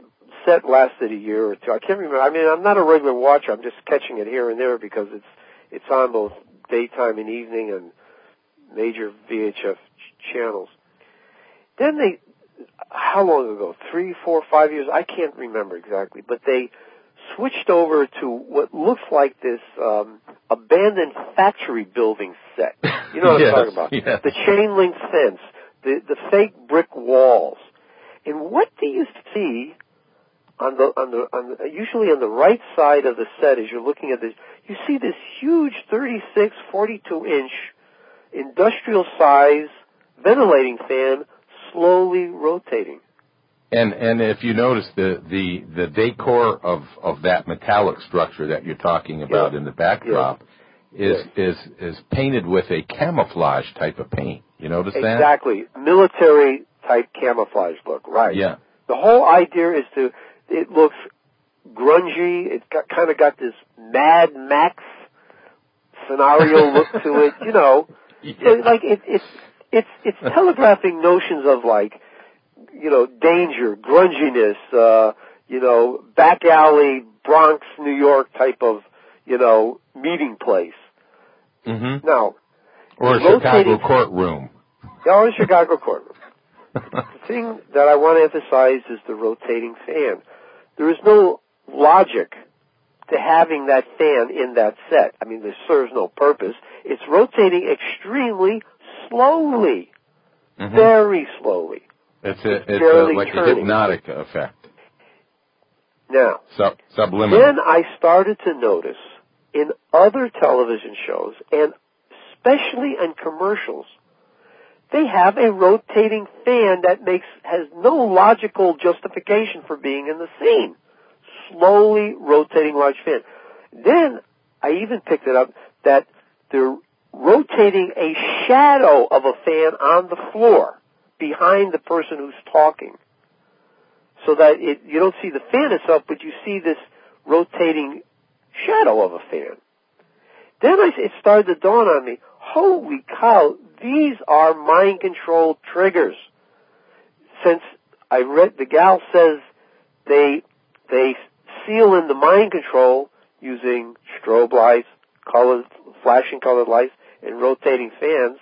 Speaker 4: set lasted a year or two. I can't remember. I mean, I'm not a regular watcher. I'm just catching it here and there because it's it's on both daytime and evening and major V H F ch- channels. Then they, how long ago? Three, four, five years? I can't remember exactly. But they switched over to what looks like this um, abandoned factory building set. You know what
Speaker 3: yes,
Speaker 4: I'm talking about?
Speaker 3: Yes.
Speaker 4: The chain link fence, the the fake brick walls. And what do you see on the on the on the, usually on the right side of the set as you're looking at this? You see this huge thirty-six, forty-two inch industrial size ventilating fan slowly rotating.
Speaker 3: And and if you notice the the, the decor of, of that metallic structure that you're talking about
Speaker 4: yeah.
Speaker 3: in the backdrop
Speaker 4: yeah.
Speaker 3: is yeah. is is painted with a camouflage type of paint. You notice that?
Speaker 4: Exactly. Military type camouflage look, right.
Speaker 3: Yeah.
Speaker 4: The whole idea is to, it looks grungy, it's got, kind of got this Mad Max scenario look to it, you know.
Speaker 3: Yeah.
Speaker 4: So like it, it's, it's, it's telegraphing notions of like, you know, danger, grunginess, uh, you know, back alley, Bronx, New York type of, you know, meeting place.
Speaker 3: Mm-hmm.
Speaker 4: Now,
Speaker 3: or a Chicago courtroom.
Speaker 4: Yeah, or a Chicago courtroom. The thing that I want to emphasize is the rotating fan. There is no logic to having that fan in that set. I mean, this serves no purpose. It's rotating extremely slowly, mm-hmm. very slowly.
Speaker 3: It's, a, it's, it's a, like turning. a hypnotic effect.
Speaker 4: Now,
Speaker 3: Sub, subliminal.
Speaker 4: Then I started to notice in other television shows, and especially in commercials, they have a rotating fan that makes has no logical justification for being in the scene. Slowly rotating large fan. Then I even picked it up that they're rotating a shadow of a fan on the floor behind the person who's talking, so that it, you don't see the fan itself, but you see this rotating shadow of a fan. Then I, it started to dawn on me, holy cow, these are mind control triggers. Since I read, the gal says they, they seal in the mind control using strobe lights, colored, flashing colored lights, and rotating fans.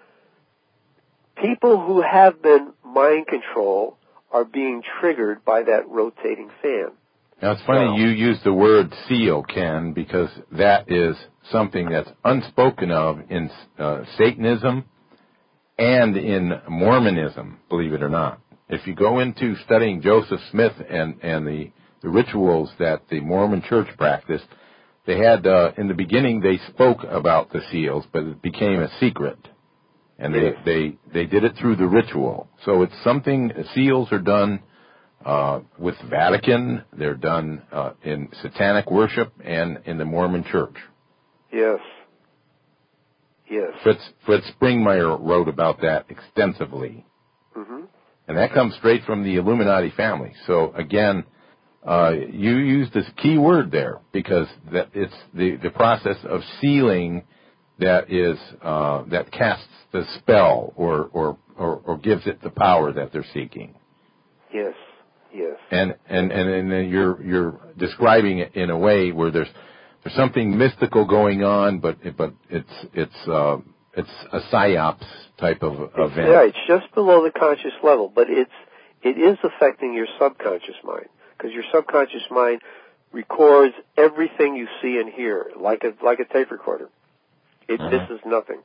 Speaker 4: People who have been mind controlled are being triggered by that rotating fan.
Speaker 3: Now, it's funny
Speaker 4: wow.
Speaker 3: you use the word seal, Ken, because that is something that's unspoken of in uh, Satanism and in Mormonism, believe it or not. If you go into studying Joseph Smith and, and the, the rituals that the Mormon church practiced, they had, uh, in the beginning, they spoke about the seals, but it became a secret. And they, they, they did it through the ritual. So it's something, seals are done uh, with Vatican, they're done uh, in satanic worship and in the Mormon church.
Speaker 4: Yes. Yes.
Speaker 3: Fritz, Fritz Springmeier wrote about that extensively.
Speaker 4: Mm-hmm.
Speaker 3: And that comes straight from the Illuminati family. So again, uh, you used this key word there because that it's the, the process of sealing that is uh, that casts the spell or, or, or, or gives it the power that they're seeking.
Speaker 4: Yes, yes.
Speaker 3: And and and, and you're you're describing it in a way where there's there's something mystical going on, but but it's it's uh, it's a psyops type of
Speaker 4: it's,
Speaker 3: event.
Speaker 4: Yeah, it's just below the conscious level, but it's it is affecting your subconscious mind because your subconscious mind records everything you see and hear like a like a tape recorder. It
Speaker 3: Uh-huh.
Speaker 4: misses nothing.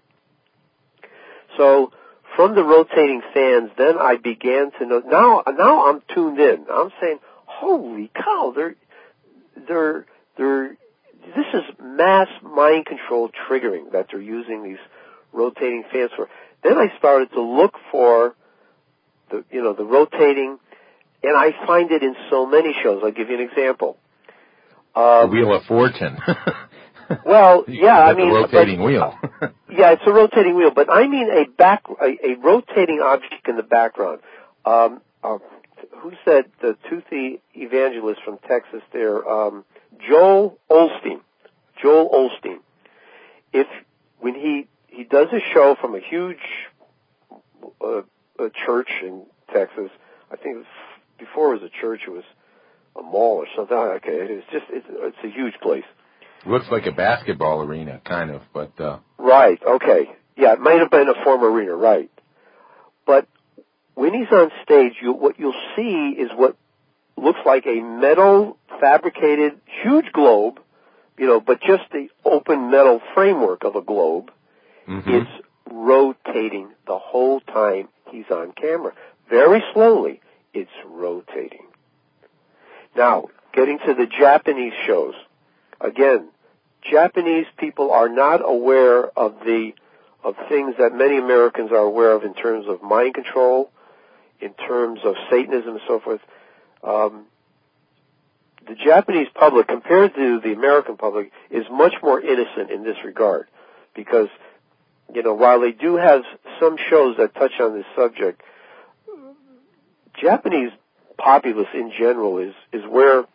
Speaker 4: So from the rotating fans, then I began to know. Now, now I'm tuned in. I'm saying, "Holy cow! They're, they're, they're. This is mass mind control triggering that they're using these rotating fans for." Then I started to look for the, you know, the rotating, and I find it in so many shows. I'll give you an example.
Speaker 3: the
Speaker 4: Um,
Speaker 3: Wheel of Fortune.
Speaker 4: Well, yeah, I mean,
Speaker 3: a rotating
Speaker 4: but,
Speaker 3: wheel.
Speaker 4: yeah, it's a rotating wheel, but I mean a back, a, a rotating object in the background. Um, uh, who said the toothy evangelist from Texas? There, um, Joel Osteen. Joel Osteen. If when he he does a show from a huge uh, a church in Texas, I think it was, before it was a church, it was a mall or something. Okay, it's just it's, it's a huge place.
Speaker 3: Looks like a basketball arena, kind of, but uh...
Speaker 4: right. Okay, yeah, it might have been a former arena, right? But when he's on stage, you, what you'll see is what looks like a metal fabricated huge globe, you know, but just the open metal framework of a globe.
Speaker 3: Mm-hmm.
Speaker 4: It's rotating the whole time he's on camera. Very slowly, it's rotating. Now, getting to the Japanese shows. Again, Japanese people are not aware of the of things that many Americans are aware of in terms of mind control, in terms of Satanism and so forth. Um, the Japanese public, compared to the American public, is much more innocent in this regard, because, you know, while they do have some shows that touch on this subject, Japanese populace in general is, is where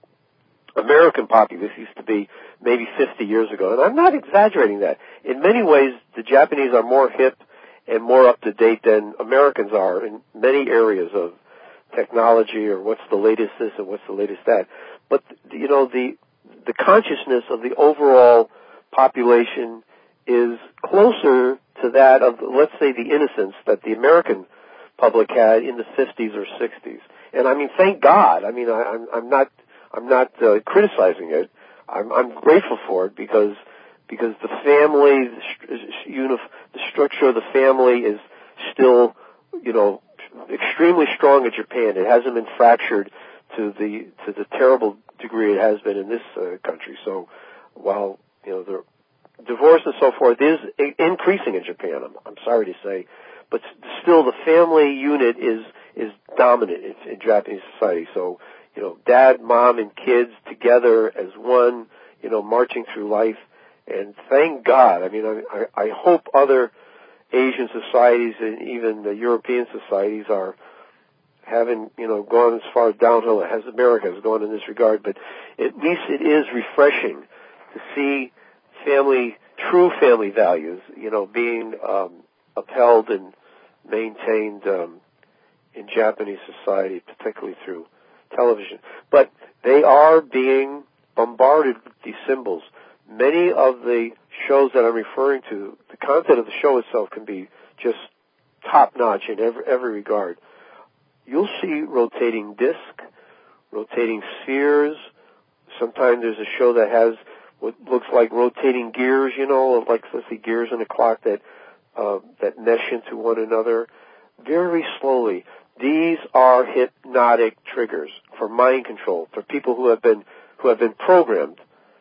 Speaker 4: American populace used to be maybe fifty years ago. And I'm not exaggerating that. In many ways, the Japanese are more hip and more up to date than Americans are in many areas of technology, or what's the latest this and what's the latest that. But, you know, the the consciousness of the overall population is closer to that of, let's say, the innocence that the American public had in the fifties or sixties. And I mean, thank God. I mean, I, I'm, I'm not, I'm not uh, criticizing it. I'm, I'm grateful for it, because because the family, the, unif- the structure of the family is still, you know, extremely strong in Japan. It hasn't been fractured to the to the terrible degree it has been in this uh, country. So, while, you know, the divorce and so forth is increasing in Japan, I'm, I'm sorry to say, but still the family unit is is dominant in, in Japanese society. So, you know, dad, mom, and kids together as one, you know, marching through life. And thank God. I mean, I, I hope other Asian societies and even the European societies are having, you know, gone as far downhill as America has gone in this regard. But at least it is refreshing to see family, true family values, you know, being um, upheld and maintained um, in Japanese society, particularly through television. But they are being bombarded with these symbols. Many of the shows that I'm referring to, the content of the show itself can be just top-notch in every, every regard. You'll see rotating disc, rotating spheres. Sometimes there's a show that has what looks like rotating gears, you know, like, let's say, gears in a clock that uh, that mesh into one another very slowly. These are hypnotic triggers for mind control, for people who have been who have been programmed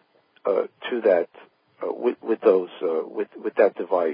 Speaker 4: uh, to that uh, with, with those uh, with with that device.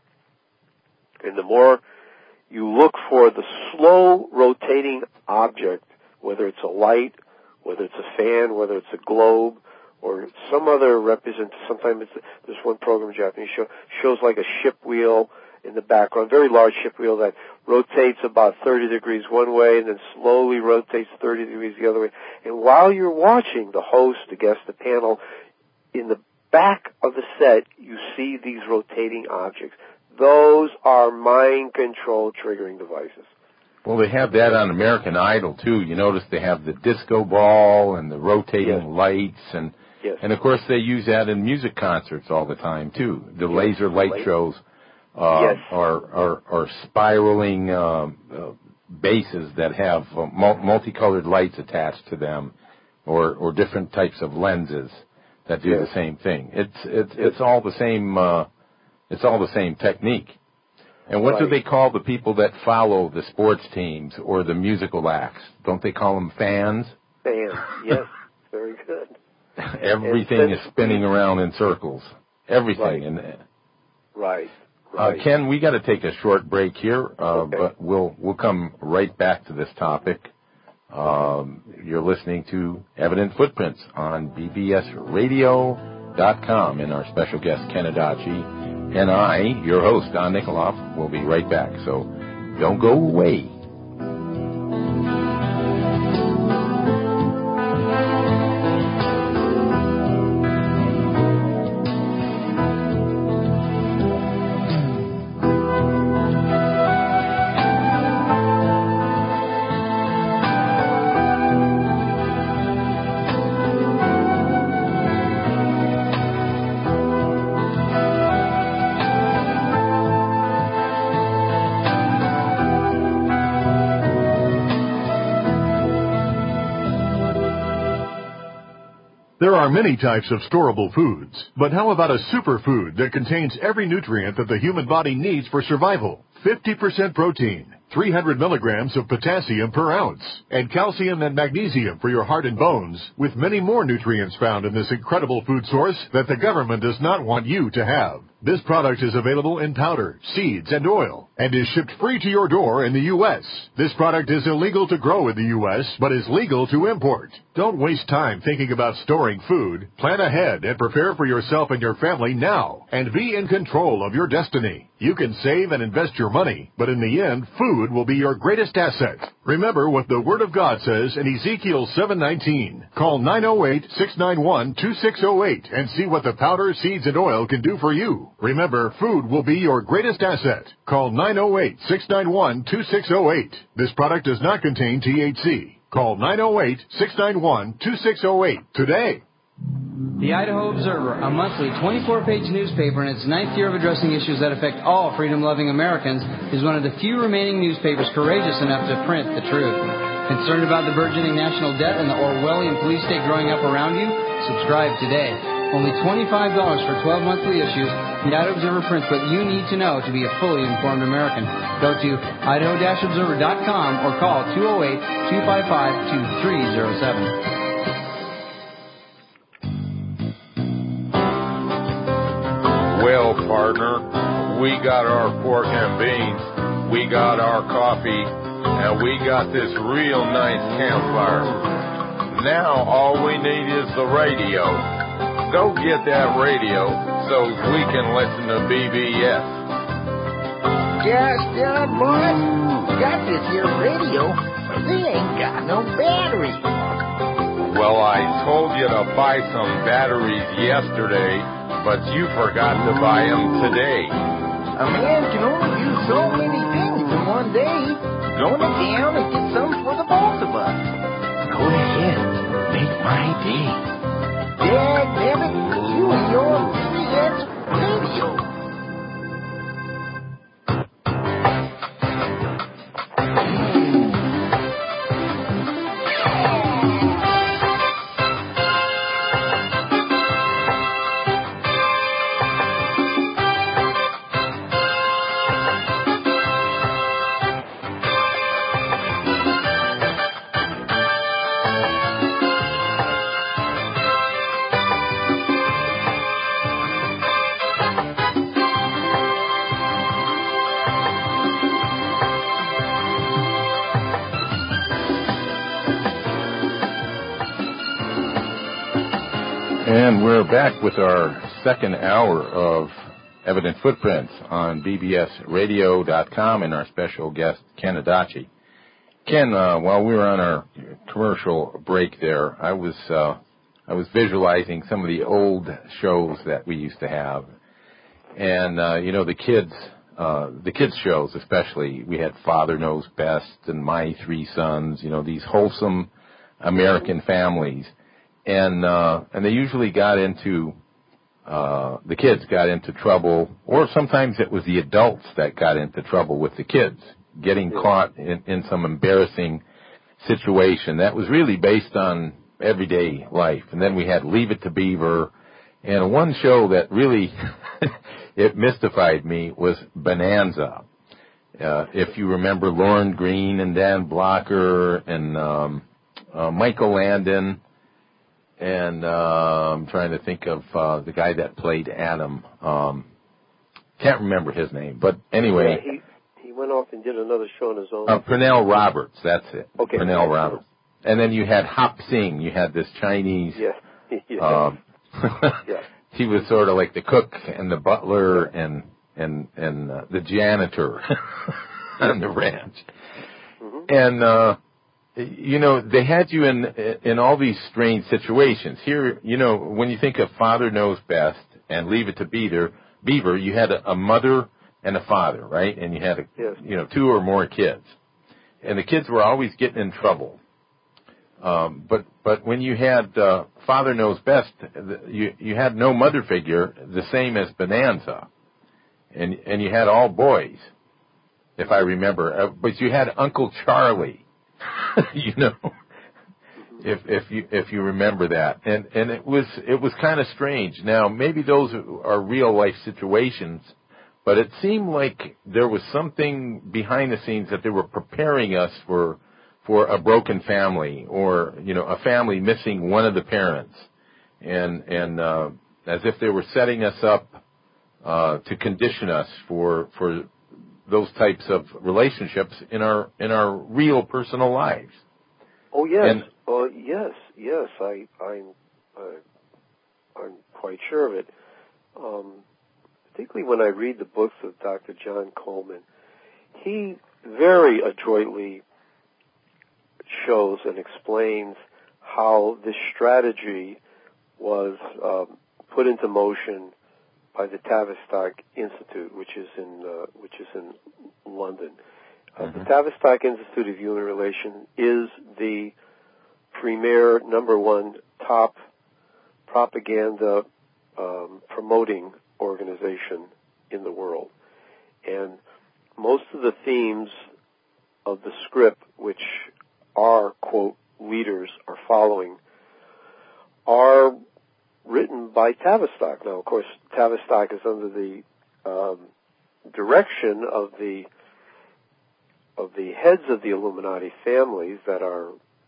Speaker 4: And the more you look for the slow rotating object, whether it's a light, whether it's a fan, whether it's a globe, or some other represent. Sometimes it's, there's one program in Japanese show shows like a ship wheel in the background, very large ship wheel that rotates about thirty degrees one way and then slowly rotates thirty degrees the other way. And while you're watching, the host, the guest, the panel, in the back of the set, you see these rotating objects. Those are mind control triggering devices.
Speaker 3: Well, they have that on American Idol, too. You notice they have the disco ball and the rotating
Speaker 4: Yes.
Speaker 3: lights. And,
Speaker 4: yes.
Speaker 3: and, of course, they use that in music concerts all the time, too. The
Speaker 4: yes.
Speaker 3: laser light
Speaker 4: Light.
Speaker 3: shows uh,
Speaker 4: yes.
Speaker 3: are, are, are spiraling um, uh, bases that have uh, mul- multicolored lights attached to them, or, or different types of lenses that do
Speaker 4: yes.
Speaker 3: the same thing. It's it's
Speaker 4: yes.
Speaker 3: it's all the same. Uh, it's all the same technique. And what
Speaker 4: right.
Speaker 3: do they call the people that follow the sports teams or the musical acts? Don't they call them fans?
Speaker 4: Fans, yes. Very good.
Speaker 3: Everything is spinning around in circles. Everything.
Speaker 4: Right.
Speaker 3: And,
Speaker 4: right.
Speaker 3: uh,
Speaker 4: right.
Speaker 3: Ken, we got to take a short break here, uh,
Speaker 4: okay.
Speaker 3: but we'll we'll come right back to this topic. Um, you're listening to Evident Footprints on B B S radio dot com, and our special guest, Ken Adachi, and I, your host, Don Nikoloff, will be right back. So don't go away.
Speaker 5: There are many types of storable foods, but how about a superfood that contains every nutrient that the human body needs for survival? fifty percent protein, three hundred milligrams of potassium per ounce, and calcium and magnesium for your heart and bones, with many more nutrients found in this incredible food source that the government does not want you to have. This product is available in powder, seeds, and oil, and is shipped free to your door in the U S This product is illegal to grow in the U S, but is legal to import. Don't waste time thinking about storing food. Plan ahead and prepare for yourself and your family now, and be in control of your destiny. You can save and invest your money, but in the end, food will be your greatest asset. Remember what the Word of God says in Ezekiel seven nineteen. Call nine oh eight, six nine one, two six oh eight and see what the powder, seeds, and oil can do for you. Remember, food will be your greatest asset. Call nine oh eight, six nine one, two six oh eight. This product does not contain T H C. Call nine oh eight, six nine one, two six oh eight today.
Speaker 6: The Idaho Observer, a monthly twenty-four page newspaper in its ninth year of addressing issues that affect all freedom-loving Americans, is one of the few remaining newspapers courageous enough to print the truth. Concerned about the burgeoning national debt and the Orwellian police state growing up around you? Subscribe today. Only twenty-five dollars for twelve monthly issues, the Idaho Observer prints what you need to know to be a fully informed American. Go to idaho observer dot com or call two oh eight, two five five, two three oh seven.
Speaker 2: Well, partner, we got our pork and beans, we got our coffee, and we got this real nice campfire. Now all we need is the radio. Go get that radio so we can listen to B B S.
Speaker 7: Just uh, boss, got this here radio, but they ain't got no battery.
Speaker 2: Well, I told you to buy some batteries yesterday, but you forgot to buy them today.
Speaker 7: A man can only do so many things in one day. Going it down and get some for the both of us. Go ahead, make my day. Dad, damn it, you and your B B S radio.
Speaker 3: And we're back with our second hour of Evident Footprints on B B S radio dot com and our special guest, Ken Adachi. Ken, uh, while we were on our commercial break there, I was uh, I was visualizing some of the old shows that we used to have. And, uh, you know, the kids, uh, the kids shows especially, we had Father Knows Best and My Three Sons, you know, these wholesome American families. And uh, and they usually got into, uh, the kids got into trouble, or sometimes it was the adults that got into trouble with the kids, getting caught in, in some embarrassing situation. That was really based on everyday life. And then we had Leave It to Beaver. And one show that really, it mystified me was Bonanza. Uh, if you remember Lauren Green and Dan Blocker and um, uh, Michael Landon. And uh, I'm trying to think of uh, the guy that played Adam. Um, can't remember his name, but anyway.
Speaker 4: Yeah, he, he went off and did another show on his own.
Speaker 3: Uh, Pernell Roberts, that's it.
Speaker 4: Okay.
Speaker 3: Pernell Roberts. And then you had Hop Sing. You had this Chinese.
Speaker 4: Yeah. yeah.
Speaker 3: Um,
Speaker 4: yeah.
Speaker 3: He was sort of like the cook and the butler yeah. and and and uh, the janitor on the ranch. Mm-hmm. And. uh You know, they had you in in all these strange situations. Here, you know, when you think of Father Knows Best and Leave It to Beaver, Beaver, you had a, a mother and a father, right? And you had, a,
Speaker 4: yes.
Speaker 3: you know, two or more kids. And the kids were always getting in trouble. Um, but but when you had uh, Father Knows Best, you you had no mother figure, the same as Bonanza. And, and you had all boys, if I remember. Uh, but you had Uncle Charlie. You know, If if you if you remember that, and and it was it was kind of strange. Now maybe those are real life situations, but it seemed like there was something behind the scenes that they were preparing us for for a broken family, or you know, a family missing one of the parents, and and uh, as if they were setting us up uh, to condition us for for those types of relationships in our in our real personal lives.
Speaker 4: Oh yes,
Speaker 3: and,
Speaker 4: uh, yes, yes. I, I'm, uh, I'm quite sure of it. Um, particularly when I read the books of Doctor John Coleman, he very adroitly shows and explains how this strategy was um, put into motion by the Tavistock Institute, which is in uh, which is in London. Uh,
Speaker 3: mm-hmm.
Speaker 4: The Tavistock Institute of Human Relations is the premier, number one, top propaganda um, promoting organization in the world. And most of the themes of the script, which our, quote, leaders are following, are written by Tavistock. Now, of course, Tavistock is under the um, direction of the of the heads of the Illuminati families that are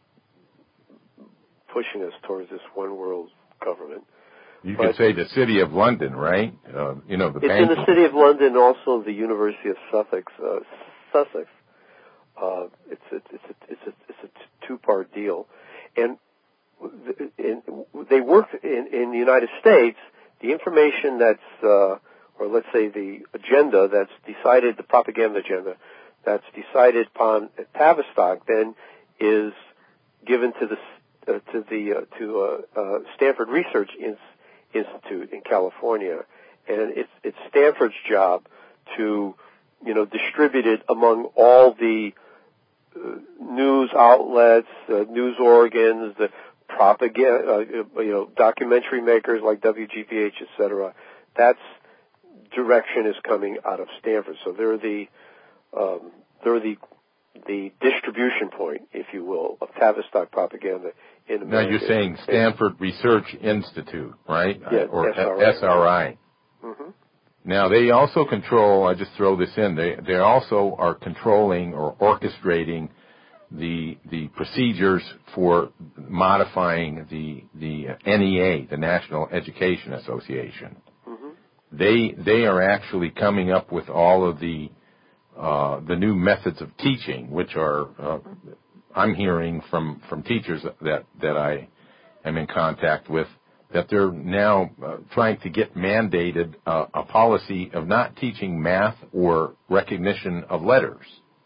Speaker 4: pushing us towards this one world government.
Speaker 3: You
Speaker 4: but
Speaker 3: could say the City of London, right? Uh, you know, the
Speaker 4: it's
Speaker 3: banking.
Speaker 4: in the City of London, also the University of Sussex. Uh, Sussex. Uh, it's a, it's a, it's a, it's a two-part deal, and in, they work in, in the United States. The information that's, uh, or let's say the agenda that's decided, the propaganda agenda that's decided upon at Tavistock, then is given to the uh, to the uh, to uh, uh, Stanford Research In- Institute in California, and it's it's Stanford's job to, you know, distribute it among all the uh, news outlets, uh, news organs, the propaganda, uh, you know, documentary makers like W G B H, et cetera. That's direction is coming out of Stanford, so they're the um, they're the the distribution point, if you will, of Tavistock propaganda in America.
Speaker 3: Now you're saying Stanford Research Institute, right?
Speaker 4: Yeah,
Speaker 3: or
Speaker 4: S R I.
Speaker 3: S R I.
Speaker 4: Mm-hmm.
Speaker 3: Now they also control. I just throw this in. They they also are controlling or orchestrating the the procedures for modifying the the N E A, the National Education Association.
Speaker 4: Mm-hmm.
Speaker 3: They they are actually coming up with all of the uh, the new methods of teaching, which are uh, I'm hearing from, from teachers that that I am in contact with, that they're now uh, trying to get mandated uh, a policy of not teaching math or recognition of letters.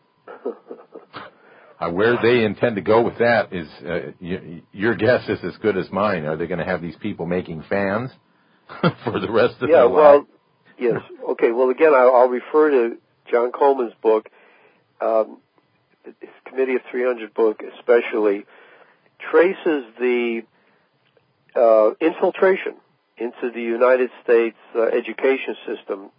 Speaker 3: Uh, where they intend to go with that is, uh, y- your guess is as good as mine. Are they going to have these people making fans for the rest of
Speaker 4: yeah,
Speaker 3: their
Speaker 4: well,
Speaker 3: life?
Speaker 4: Yes. Okay, well, again, I'll, I'll refer to John Coleman's book, um, his Committee of three hundred book especially, traces the uh, infiltration into the United States uh, education system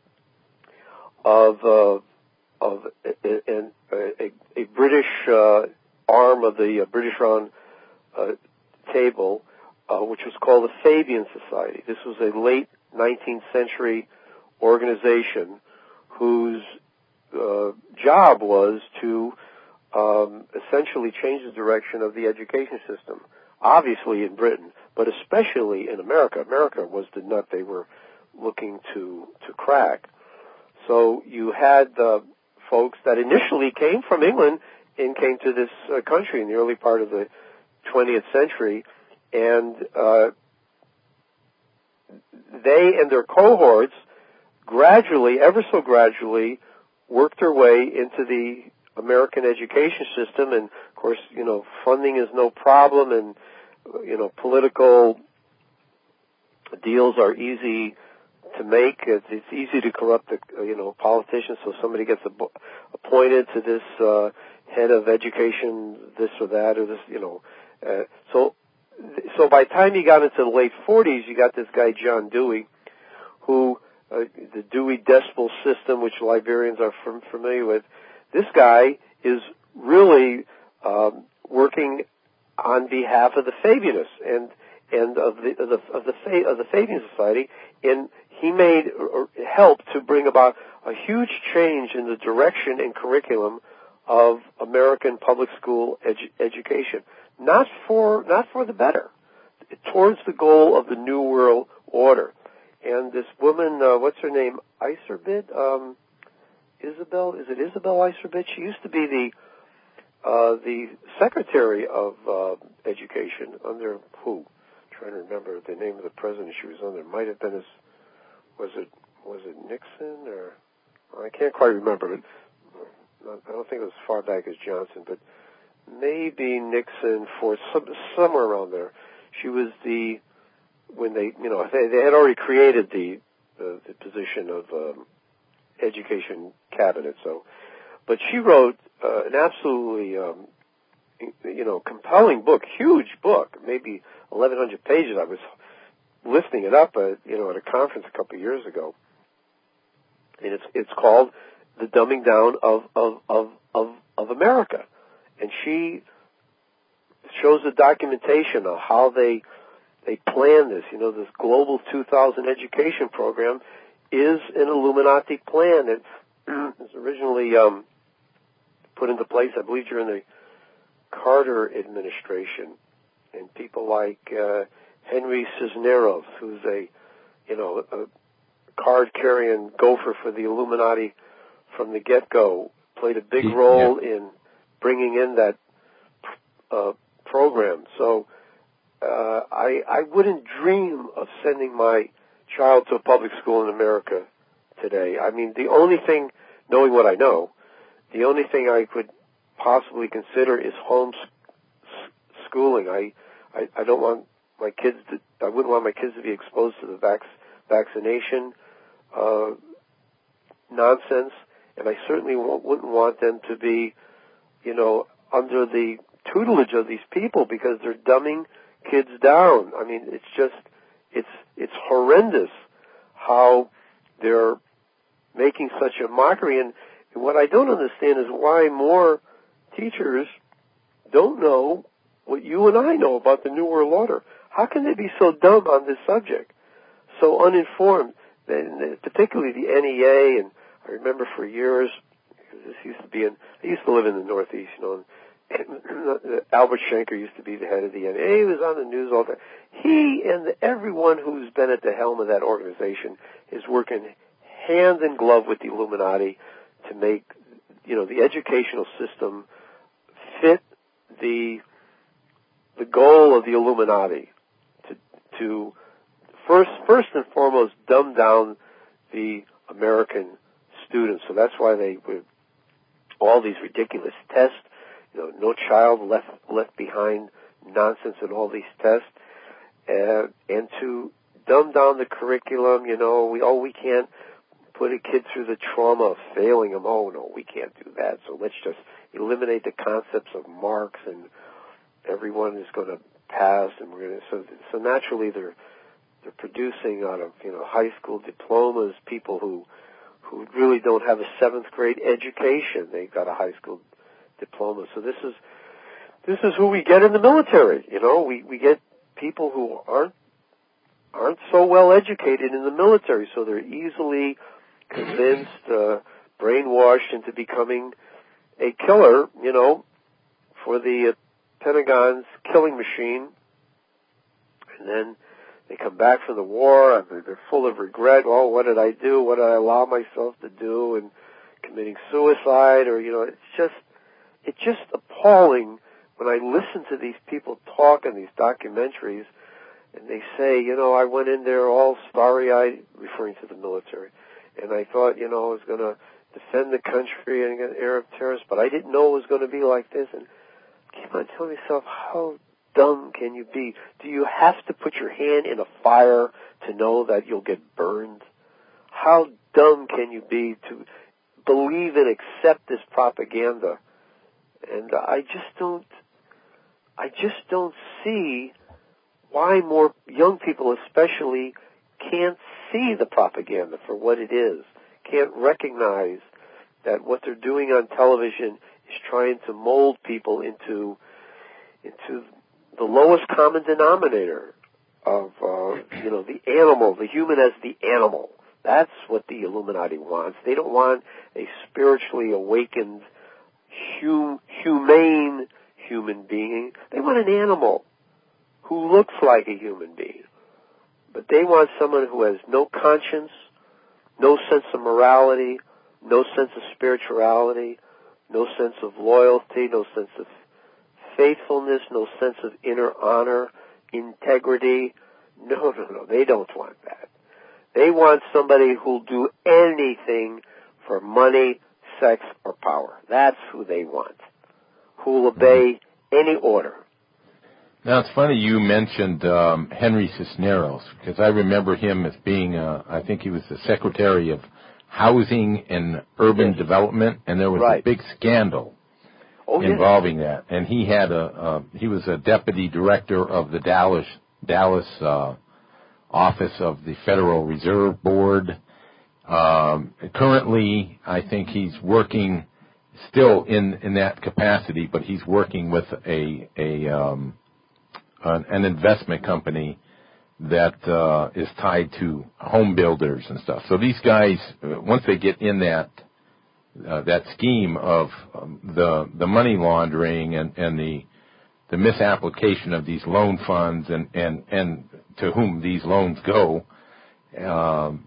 Speaker 4: of uh, of a, a, a, a British uh, arm of the uh, British Round uh, Table, uh, which was called the Fabian Society. This was a late nineteenth century organization whose uh, job was to um, essentially change the direction of the education system. Obviously in Britain, but especially in America. America was the nut they were looking to to crack. So you had uh, folks that initially came from England and came to this uh, country in the early part of the twentieth century, and uh, they and their cohorts gradually, ever so gradually, worked their way into the American education system. And of course, you know, funding is no problem, and you know, political deals are easy to make. It's, it's easy to corrupt the, you know, politicians. So somebody gets abo- appointed to this uh, head of education, this or that, or this, you know. Uh, so, so by the time you got into the late forties, you got this guy John Dewey, who uh, the Dewey Decimal System, which librarians are f- familiar with. This guy is really um, working on behalf behalf of the Fabianists and and of the of the of the, of the Fabian Society, and he made or helped to bring about a huge change in the direction and curriculum of American public school edu- education, not for not for the better, towards the goal of the New World Order. And this woman, uh, what's her name, Iserbit, um, Isabel, is it Isabel Iserbit? She used to be the uh, the secretary of uh, education under who? I'm trying to remember the name of the president she was under. Might have been his. Was it was it Nixon or I can't quite remember. But I don't think it was as far back as Johnson, but maybe Nixon for some, somewhere around there. She was the when they you know they, they had already created the uh, the position of um, education cabinet. So, but she wrote uh, an absolutely um, you know compelling book, huge book, maybe eleven hundred pages. I was lifting it up, at, you know, at a conference a couple of years ago, and it's it's called "The Dumbing Down of of of of, of America," and she shows the documentation of how they they plan this. You know, this Global two thousand education program is an Illuminati plan. It was originally um, put into place, I believe, during the Carter administration, and people like uh, Henry Cisneros, who's a, you know, a card-carrying gopher for the Illuminati from the get-go, played a big role yeah. in bringing in that uh, program. So uh, I, I wouldn't dream of sending my child to a public school in America today. I mean, the only thing, knowing what I know, the only thing I could possibly consider is home schooling. I, I, I don't want my kids to, I wouldn't want my kids to be exposed to the vac- vaccination uh, nonsense, and I certainly won't, wouldn't want them to be, you know, under the tutelage of these people because they're dumbing kids down. I mean, it's just, it's it's horrendous how they're making such a mockery. And, and what I don't understand is why more teachers don't know what you and I know about the New World Order. How can they be so dumb on this subject, so uninformed? And particularly the N E A, and I remember for years, because this used to be in, I used to live in the Northeast, you know, and Albert Schenker used to be the head of the N E A. He was on the news all the time. He and the, everyone who's been at the helm of that organization is working hand in glove with the Illuminati to make, you know, the educational system fit the the goal of the Illuminati to to first first and foremost dumb down the American students. So that's why they would all these ridiculous tests. You know, no child left left behind nonsense in all these tests, uh, and to dumb down the curriculum. You know, we oh we can't put a kid through the trauma of failing them. Oh no, we can't do that. So let's just eliminate the concepts of marks, and everyone is going to pass, and we're going to. So so naturally they're they're producing out of you know high school diplomas people who who really don't have a seventh grade education. They got a high school diploma. So this is this is who we get in the military. You know, we we get people who aren't aren't so well educated in the military, so they're easily convinced, uh, brainwashed into becoming a killer. You know, for the uh, Pentagon's killing machine, and then they come back from the war and they're full of regret. Oh, what did I do? What did I allow myself to do? And committing suicide, or you know, it's just. It's just appalling when I listen to these people talk in these documentaries, and they say, you know, I went in there all starry-eyed, referring to the military, and I thought, you know, I was going to defend the country against Arab terrorists, but I didn't know it was going to be like this. And I keep on telling myself, how dumb can you be? Do you have to put your hand in a fire to know that you'll get burned? How dumb can you be to believe and accept this propaganda? And I just don't, I just don't see why more young people especially can't see the propaganda for what it is, can't recognize that what they're doing on television is trying to mold people into, into the lowest common denominator of, uh, you know, the animal, the human as the animal. That's what the Illuminati wants. They don't want a spiritually awakened, hum, humane human being. They want an animal who looks like a human being. But they want someone who has no conscience, no sense of morality, no sense of spirituality, no sense of loyalty, no sense of faithfulness, no sense of inner honor, integrity. No, no, no, they don't want that. They want somebody who'll do anything for money, sex, or power. That's who they want. Who'll obey any order.
Speaker 3: Now, it's funny you mentioned um, Henry Cisneros, because I remember him as being, uh, I think he was the Secretary of Housing and Urban yes. Development, and there was
Speaker 4: right.
Speaker 3: a big scandal
Speaker 4: oh,
Speaker 3: involving
Speaker 4: yes.
Speaker 3: that. And he had a, uh, he was a deputy director of the Dallas, Dallas uh, office of the Federal Reserve Board. Um, currently, I think he's working still in, in that capacity, but he's working with a, a, um, an, an investment company that uh, is tied to home builders and stuff. So these guys, once they get in that uh, that scheme of um, the the money laundering and, and the the misapplication of these loan funds and, and, and to whom these loans go, um,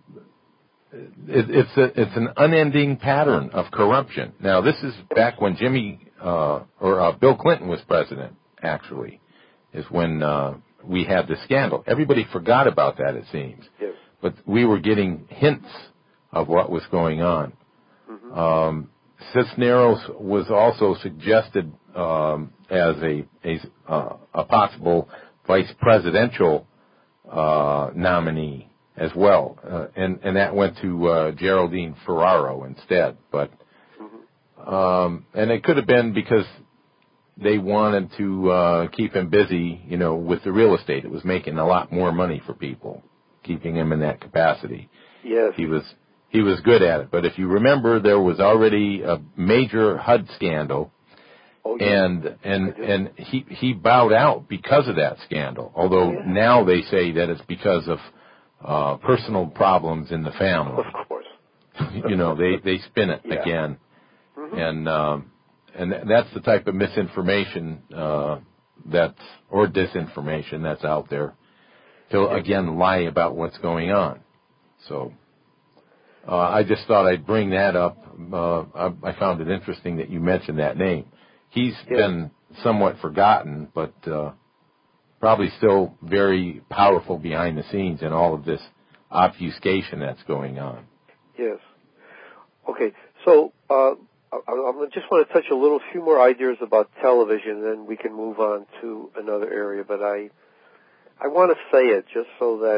Speaker 3: it, it's a, it's an unending pattern of corruption. Now, this is back when Jimmy uh, or uh, Bill Clinton was president. Actually, is when uh, we had the scandal. Everybody forgot about that, it seems.
Speaker 4: Yes. But
Speaker 3: we were getting hints of what was going on. Mm-hmm. Um, Cisneros was also suggested um, as a a, uh, a possible vice presidential uh, nominee as well, uh, and and that went to uh, Geraldine Ferraro instead. But mm-hmm. um, and it could have been because they wanted to uh, keep him busy, you know, with the real estate. It was making a lot more money for people, keeping him in that capacity.
Speaker 4: Yes.
Speaker 3: He was he was good at it. But if you remember, there was already a major H U D scandal,
Speaker 4: oh, yeah.
Speaker 3: and and and he he bowed out because of that scandal. Although
Speaker 4: yeah.
Speaker 3: now they say that it's because of uh, personal problems in the family.
Speaker 4: Of course.
Speaker 3: You know, they they spin it
Speaker 4: yeah.
Speaker 3: again,
Speaker 4: mm-hmm.
Speaker 3: and. Um, And that's the type of misinformation uh, that's or disinformation that's out there to, again, lie about what's going on. So uh, I just thought I'd bring that up. Uh, I, I found it interesting that you mentioned that name. He's
Speaker 4: yes.
Speaker 3: been somewhat forgotten, but uh, probably still very powerful behind the scenes in all of this obfuscation that's going on.
Speaker 4: Yes. Okay, so... Uh I just want to touch a little few more ideas about television, and then we can move on to another area. But I, I want to say it just so that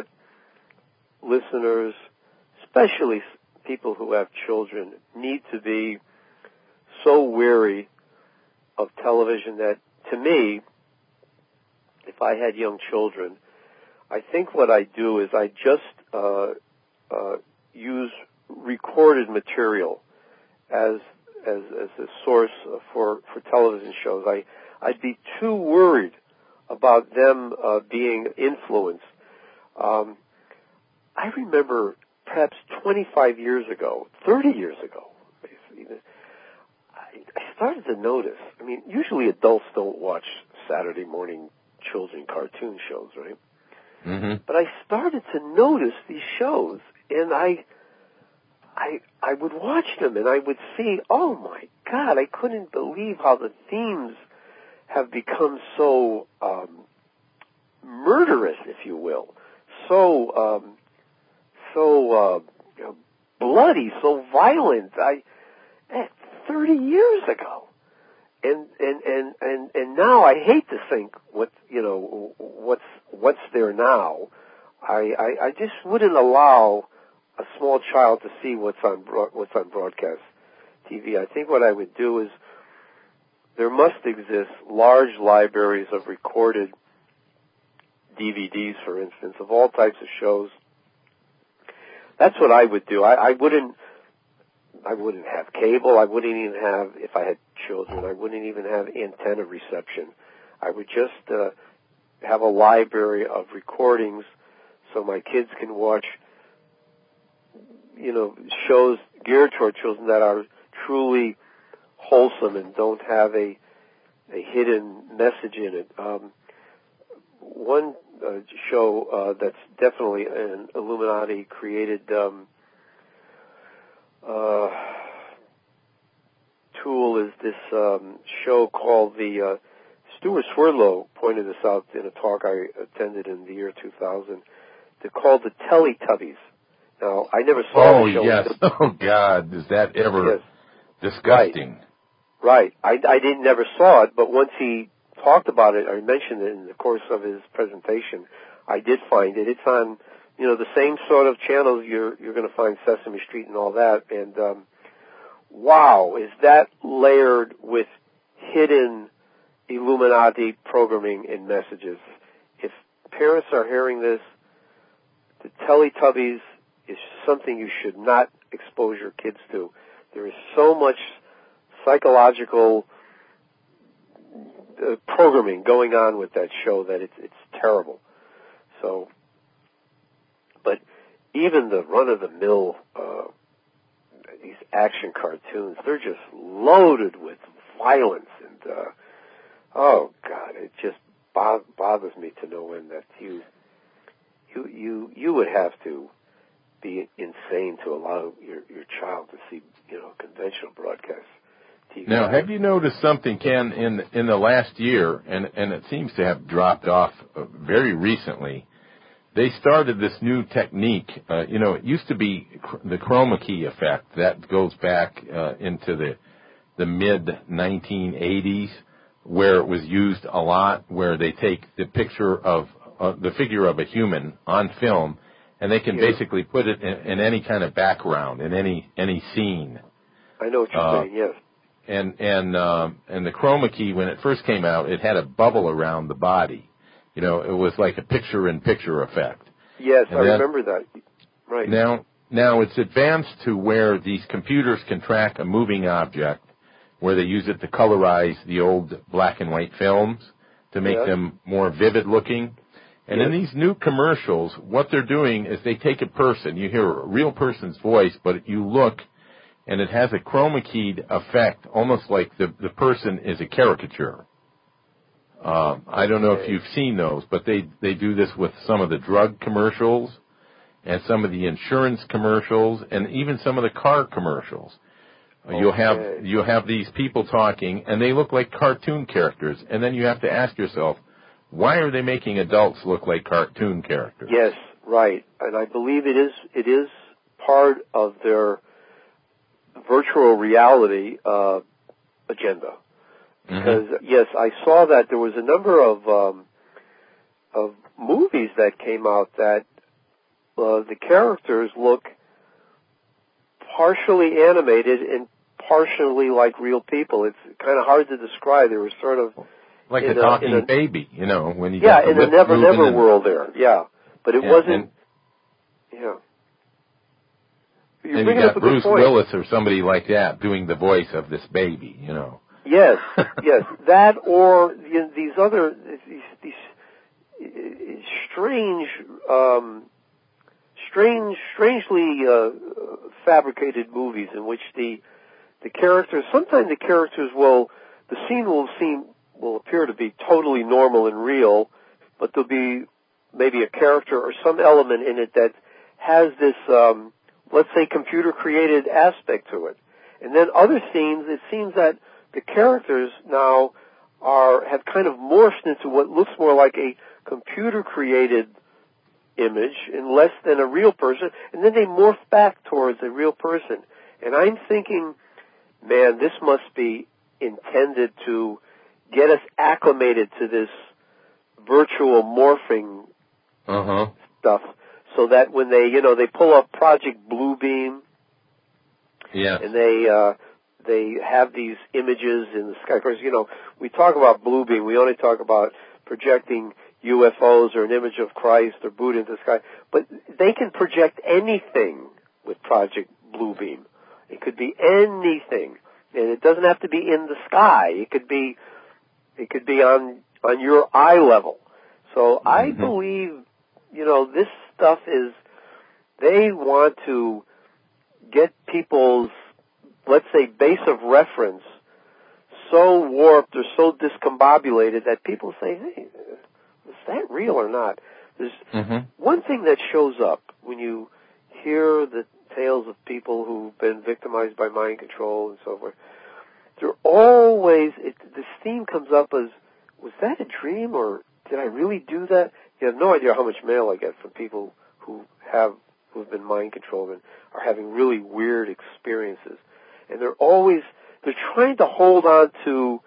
Speaker 4: listeners, especially people who have children, need to be so wary of television that, to me, if I had young children, I think what I do is I just uh, uh, use recorded material as As, as a source for, for television shows. I, I'd be too worried about them uh, being influenced. Um, I remember perhaps twenty-five years ago, thirty years ago, I, I started to notice, I mean, usually adults don't watch Saturday morning children cartoon shows, right?
Speaker 3: Mm-hmm.
Speaker 4: But I started to notice these shows, and I... I I would watch them and I would see, oh my God, I couldn't believe how the themes have become so um, murderous, if you will, so um, so uh, you know, bloody, so violent. I thirty years ago, and and and and and now I hate to think what you know what's what's there now. I I, I just wouldn't allow a small child to see what's on broad, what's on broadcast T V. I think what I would do is there must exist large libraries of recorded D V Ds, for instance, of all types of shows. That's what I would do. I, I wouldn't I wouldn't have cable. I wouldn't even have, if I had children, I wouldn't even have antenna reception. I would just uh, have a library of recordings so my kids can watch, you know, shows geared toward children that are truly wholesome and don't have a a hidden message in it. Um, one uh, show uh, that's definitely an Illuminati created um, uh, tool is this um, show called the uh, Stuart Swerdlow pointed this out in a talk I attended in the year two thousand. They're called the Teletubbies. Now, I never saw
Speaker 3: oh,
Speaker 4: the show.
Speaker 3: Yes. Oh, God, is that ever
Speaker 4: yes.
Speaker 3: disgusting?
Speaker 4: Right. right. I, I didn't never saw it, but once he talked about it or mentioned it in the course of his presentation, I did find it. It's on, you know, the same sort of channels you're you're going to find Sesame Street and all that. And um, wow, is that layered with hidden Illuminati programming and messages? If parents are hearing this, the Teletubbies is something you should not expose your kids to. There is so much psychological uh, programming going on with that show that it's it's terrible. So, but even the run-of-the-mill uh, these action cartoons, they're just loaded with violence and uh, oh God, it just bo- bothers me to no end that you you you you would have to be insane to allow your your child to see, you know, conventional broadcasts. T V.
Speaker 3: Now, have you noticed something, Ken, in in the last year, and, and it seems to have dropped off very recently? They started this new technique. Uh, you know, it used to be cr- the chroma key effect. That goes back uh, into the the mid nineteen eighties, where it was used a lot, where they take the picture of uh, the figure of a human on film, and they can
Speaker 4: yeah.
Speaker 3: basically put it in, in any kind of background, in any any scene.
Speaker 4: I know what you're
Speaker 3: uh,
Speaker 4: saying, yes.
Speaker 3: And and um, and the chroma key, when it first came out, it had a bubble around the body. You know, it was like a picture-in-picture effect.
Speaker 4: Yes,
Speaker 3: and
Speaker 4: I
Speaker 3: then,
Speaker 4: remember that. Right.
Speaker 3: Now, now it's advanced to where these computers can track a moving object, where they use it to colorize the old black and white films to make
Speaker 4: yes.
Speaker 3: them more vivid-looking. And
Speaker 4: yes.
Speaker 3: in these new commercials, what they're doing is they take a person. You hear a real person's voice, but you look, and it has a chroma keyed effect, almost like the, the person is a caricature. Uh, I don't know if you've seen those, but they, they do this with some of the drug commercials and some of the insurance commercials and even some of the car commercials. Okay. You'll have you'll have these people talking, and they look like cartoon characters. And then you have to ask yourself, why are they making adults look like cartoon characters?
Speaker 4: Yes, right. And I believe it is it is part of their virtual reality uh, agenda. Because, mm-hmm. yes, I saw that there was a number of um, of movies that came out that uh, the characters look partially animated and partially like real people. It's kind of hard to describe. They were sort of
Speaker 3: like a talking a, a, baby, you know, when you
Speaker 4: yeah,
Speaker 3: got the
Speaker 4: in the Never Never world there, yeah. But it
Speaker 3: yeah,
Speaker 4: wasn't,
Speaker 3: and,
Speaker 4: yeah.
Speaker 3: You're and you got Bruce Willis or somebody like that doing the voice of this baby, you know.
Speaker 4: Yes, yes, that or you know, these other these, these strange, um, strange, strangely uh, fabricated movies in which the the characters sometimes the characters will the scene will seem will appear to be totally normal and real, but there'll be maybe a character or some element in it that has this um, let's say computer created aspect to it, and then other scenes it seems that the characters now are have kind of morphed into what looks more like a computer-created image and less than a real person, and then they morph back towards a real person. And I'm thinking, man, this must be intended to get us acclimated to this virtual morphing
Speaker 3: uh-huh.
Speaker 4: stuff, so that when they, you know, they pull up Project Bluebeam,
Speaker 3: yes.
Speaker 4: and they uh, they have these images in the sky. Of course, you know, we talk about Bluebeam. We only talk about projecting U F Os or an image of Christ or Buddha into the sky. But they can project anything with Project Bluebeam. It could be anything. And it doesn't have to be in the sky. It could be, it could be on, on your eye level. So I
Speaker 3: Mm-hmm.
Speaker 4: believe, you know, this stuff is, they want to get people's, let's say, base of reference so warped or so discombobulated that people say, hey, is that real or not? There's
Speaker 3: Mm-hmm.
Speaker 4: one thing that shows up when you hear the tales of people who've been victimized by mind control and so forth. They're always, it, this theme comes up as, was that a dream or did I really do that? You have no idea how much mail I get from people who have, who have been mind controlled and are having really weird experiences. And they're always, they're trying to hold on to,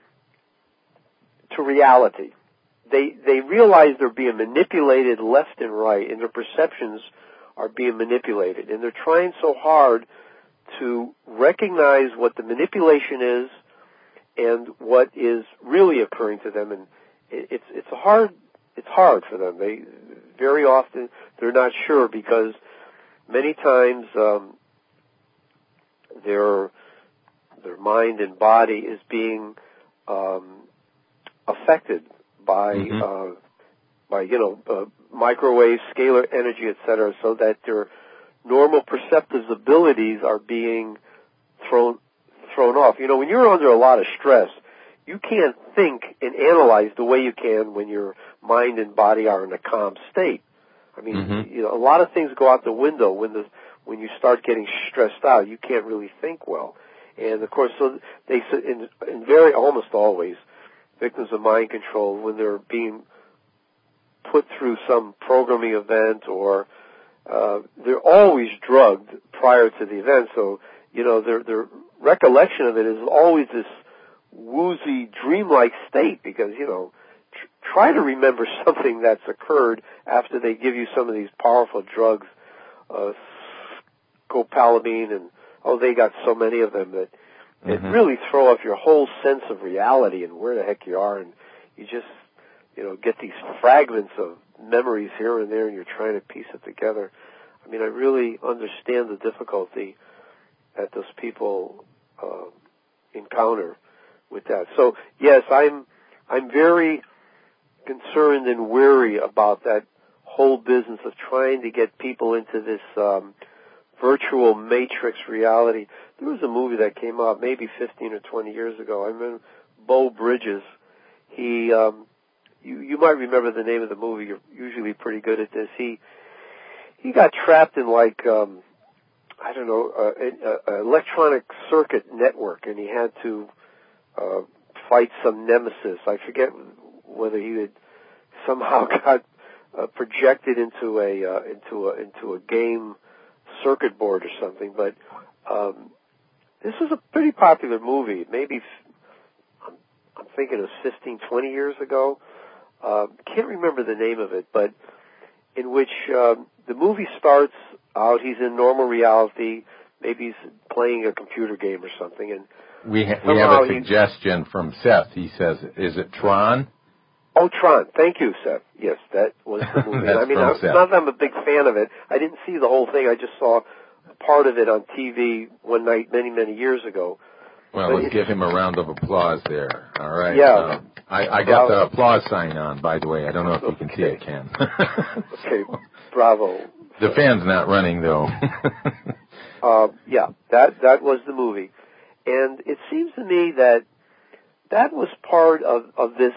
Speaker 4: to reality. They, they realize they're being manipulated left and right, and their perceptions are being manipulated. And they're trying so hard to recognize what the manipulation is and what is really occurring to them. And it's, it's hard, it's hard for them. They, very often, they're not sure because many times, um, their, their mind and body is being, um, affected by,
Speaker 3: Mm-hmm.
Speaker 4: uh, by, you know, uh, microwave, scalar energy, et cetera, so that their normal perceptive abilities are being thrown, thrown off. You know, when you're under a lot of stress, you can't think and analyze the way you can when your mind and body are in a calm state. I mean,
Speaker 3: Mm-hmm.
Speaker 4: you know, a lot of things go out the window when the, when you start getting stressed out. You can't really think well. And of course, so they, in, in very, almost always, victims of mind control, when they're being put through some programming event or uh, they're always drugged prior to the event. So, you know, their, their recollection of it is always this woozy, dreamlike state because, you know, tr- try to remember something that's occurred after they give you some of these powerful drugs, uh, scopolamine and, oh, they got so many of them that it
Speaker 3: Mm-hmm.
Speaker 4: really throw off your whole sense of reality and where the heck you are, and you just, you know, get these fragments of memories here and there, and you're trying to piece it together. I mean, I really understand the difficulty that those people uh, encounter with that. So, yes, I'm I'm very concerned and wary about that whole business of trying to get people into this um, virtual matrix reality. There was a movie that came out maybe fifteen or twenty years ago. I remember Beau Bridges. He, um, you, you might remember the name of the movie. You're usually pretty good at this. He, he got trapped in like, um, I don't know, uh, an electronic circuit network, and he had to uh, fight some nemesis. I forget whether he had somehow got uh, projected into a uh, into a into a game circuit board or something, but um, this was a pretty popular movie. Maybe I'm, I'm thinking it was fifteen, twenty years ago. Uh, can't remember the name of it, but in which um, the movie starts out, he's in normal reality. Maybe he's playing a computer game or something, and
Speaker 3: we ha- we have a suggestion from Seth. He says, "Is it Tron?"
Speaker 4: Oh, Tron. Thank you, Seth. Yes, that was the movie.
Speaker 3: That's
Speaker 4: I mean,
Speaker 3: from
Speaker 4: I'm,
Speaker 3: Seth.
Speaker 4: not that I'm a big fan of it. I didn't see the whole thing. I just saw part of it on T V one night many, many years ago.
Speaker 3: Well,
Speaker 4: But
Speaker 3: let's
Speaker 4: it's-
Speaker 3: give him a round of applause there. All right.
Speaker 4: Yeah.
Speaker 3: Um, I, I got the applause sign on, by the way. I don't know if you can see
Speaker 4: Okay.
Speaker 3: it, Ken.
Speaker 4: Okay, bravo.
Speaker 3: The fan's not running, though.
Speaker 4: Uh, yeah, that that was the movie, and it seems to me that that was part of of this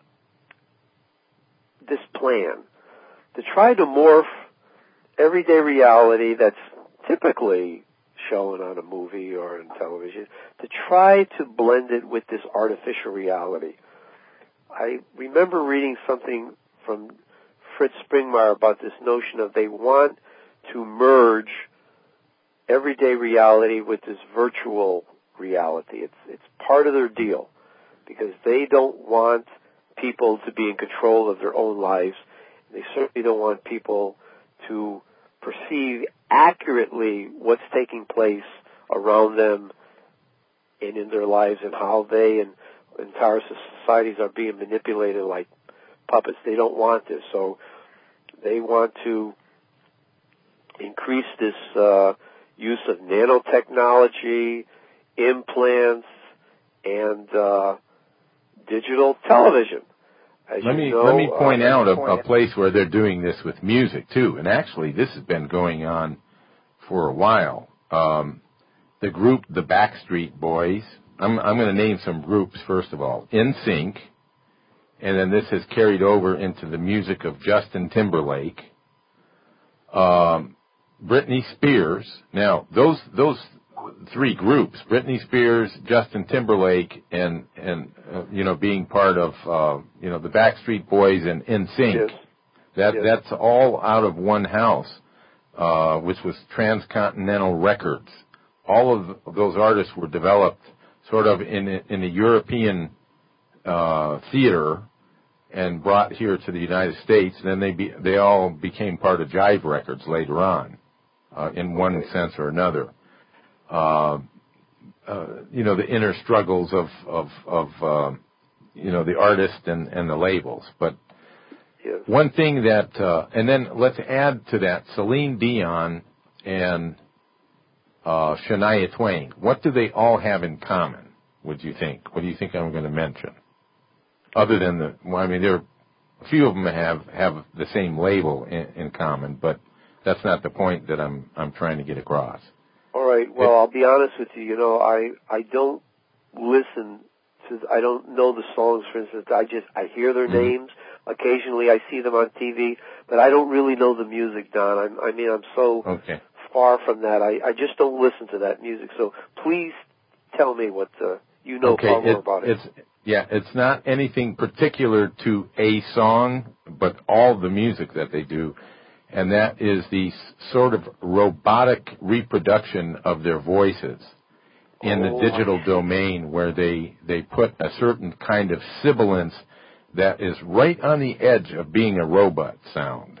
Speaker 4: this plan to try to morph everyday reality that's typically shown on a movie or in television, to try to blend it with this artificial reality. I remember reading something from Fritz Springmeier about this notion of they want to merge everyday reality with this virtual reality. It's it's part of their deal because they don't want people to be in control of their own lives. They certainly don't want people to perceive accurately what's taking place around them and in their lives and how they and entire societies are being manipulated like puppets. They don't want this. So they want to increase this uh, use of nanotechnology, implants, and uh, digital television. As
Speaker 3: let
Speaker 4: you
Speaker 3: me
Speaker 4: know,
Speaker 3: let me point
Speaker 4: uh,
Speaker 3: out a,
Speaker 4: point
Speaker 3: a place where they're doing this with music too, and actually this has been going on for a while. Um, the group, the Backstreet Boys. I'm I'm going to name some groups first of all. N Sync, and then this has carried over into the music of Justin Timberlake, um, Britney Spears. Now those those. three groups, Britney Spears, Justin Timberlake, and, and uh, you know, being part of, uh, you know, the Backstreet Boys and N Sync.
Speaker 4: Yes.
Speaker 3: That,
Speaker 4: yes.
Speaker 3: That's all out of one house, uh, which was Transcontinental Records. All of those artists were developed sort of in, in the European uh, theater and brought here to the United States, and then they, be, they all became part of Jive Records later on, uh, in one
Speaker 4: okay.
Speaker 3: sense or another. Uh, uh, you know, the inner struggles of, of, of uh, you know, the artist and, and the labels. But
Speaker 4: yes.
Speaker 3: one thing that, uh, and then let's add to that Celine Dion and uh, Shania Twain. What do they all have in common, would you think? What do you think I'm going to mention? Other than the, well, I mean, there are, a few of them have, have the same label in, in common, but that's not the point that I'm I'm trying to get across.
Speaker 4: All right. Well, I'll be honest with you. You know, I I don't listen to. I don't know the songs. For instance, I just I hear their
Speaker 3: mm-hmm.
Speaker 4: names. Occasionally, I see them on T V, but I don't really know the music, Don. I'm, I mean, I'm so
Speaker 3: okay.
Speaker 4: far from that. I, I just don't listen to that music. So please tell me what uh, you know
Speaker 3: okay.
Speaker 4: far more
Speaker 3: it,
Speaker 4: about it.
Speaker 3: It's yeah. It's not anything particular to a song, but all the music that they do. And that is the sort of robotic reproduction of their voices in
Speaker 4: oh,
Speaker 3: the digital domain, where they, they put a certain kind of sibilance that is right on the edge of being a robot sound.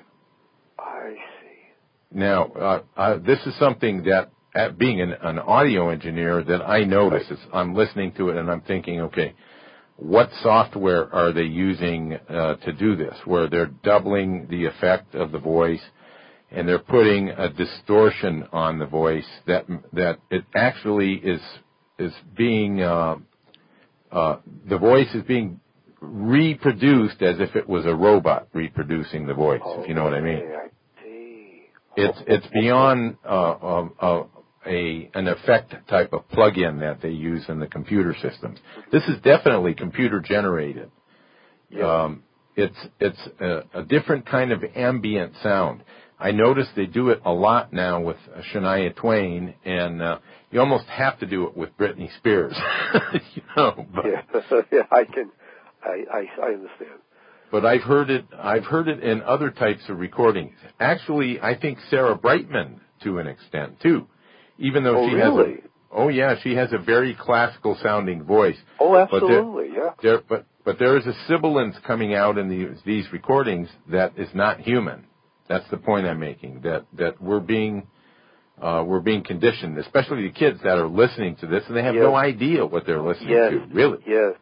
Speaker 4: I see.
Speaker 3: Now, uh, uh, this is something that, at being an, an audio engineer, that I notice. Right. I'm listening to it and I'm thinking, okay, what software are they using uh, to do this, where they're doubling the effect of the voice and they're putting a distortion on the voice that that it actually is is being uh, uh, the voice is being reproduced as if it was a robot reproducing the voice,
Speaker 4: oh,
Speaker 3: if you know what I mean.
Speaker 4: I see.
Speaker 3: It's it's beyond uh, uh, uh, a an effect type of plug-in that they use in the computer systems. This is definitely computer generated.
Speaker 4: Yeah.
Speaker 3: Um, it's it's a, a different kind of ambient sound. I notice they do it a lot now with Shania Twain, and uh, you almost have to do it with Britney Spears. you know, but,
Speaker 4: yeah, yeah, I can, I, I I understand.
Speaker 3: But I've heard it. I've heard it in other types of recordings. Actually, I think Sarah Brightman to an extent too. Even though
Speaker 4: oh,
Speaker 3: she
Speaker 4: really?
Speaker 3: has a, oh yeah, she has a very classical sounding voice.
Speaker 4: Oh, absolutely,
Speaker 3: but there,
Speaker 4: yeah.
Speaker 3: There, but but there is a sibilance coming out in these these recordings that is not human. That's the point I'm making. That that we're being uh, we're being conditioned, especially the kids that are listening to this, and they have
Speaker 4: yes.
Speaker 3: no idea what they're listening
Speaker 4: yes.
Speaker 3: to. Really?
Speaker 4: Yes.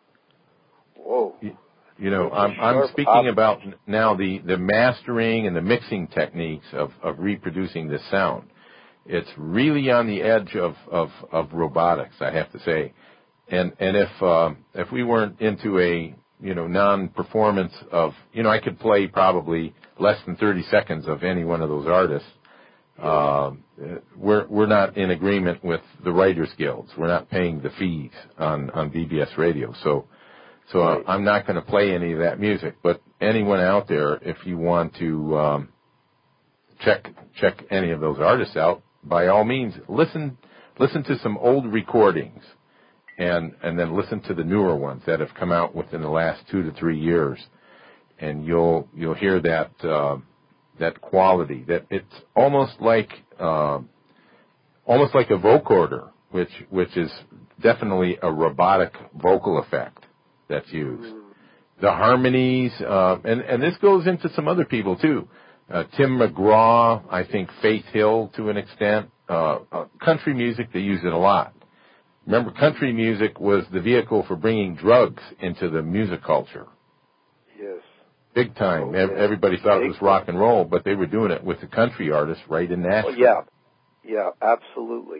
Speaker 4: Whoa.
Speaker 3: You, you know,
Speaker 4: That's
Speaker 3: I'm I'm
Speaker 4: sharp
Speaker 3: speaking
Speaker 4: op-
Speaker 3: about now the the mastering and the mixing techniques of of reproducing this sound. It's really on the edge of, of, of robotics, I have to say. And and if uh, if we weren't into a you know non-performance of you know I could play probably less than thirty seconds of any one of those artists. Uh, we're we're not in agreement with the Writers Guilds. We're not paying the fees on, on B B S Radio. So so
Speaker 4: right.
Speaker 3: I'm not going to play any of that music. But anyone out there, if you want to um, check check any of those artists out, by all means, listen listen to some old recordings, and and then listen to the newer ones that have come out within the last two to three years, and you'll you'll hear that uh, that quality. That it's almost like uh, almost like a vocoder, which which is definitely a robotic vocal effect that's used. The harmonies, uh, and and this goes into some other people too. Uh, Tim McGraw, I think Faith Hill to an extent. Uh, uh, country music, they use it a lot. Remember, country music was the vehicle for bringing drugs into the music culture.
Speaker 4: Yes.
Speaker 3: Big time.
Speaker 4: Oh, yeah.
Speaker 3: Everybody thought
Speaker 4: Big
Speaker 3: it was rock and roll, but they were doing it with the country artists right in Nashville.
Speaker 4: Oh, yeah. Yeah, absolutely. Yep.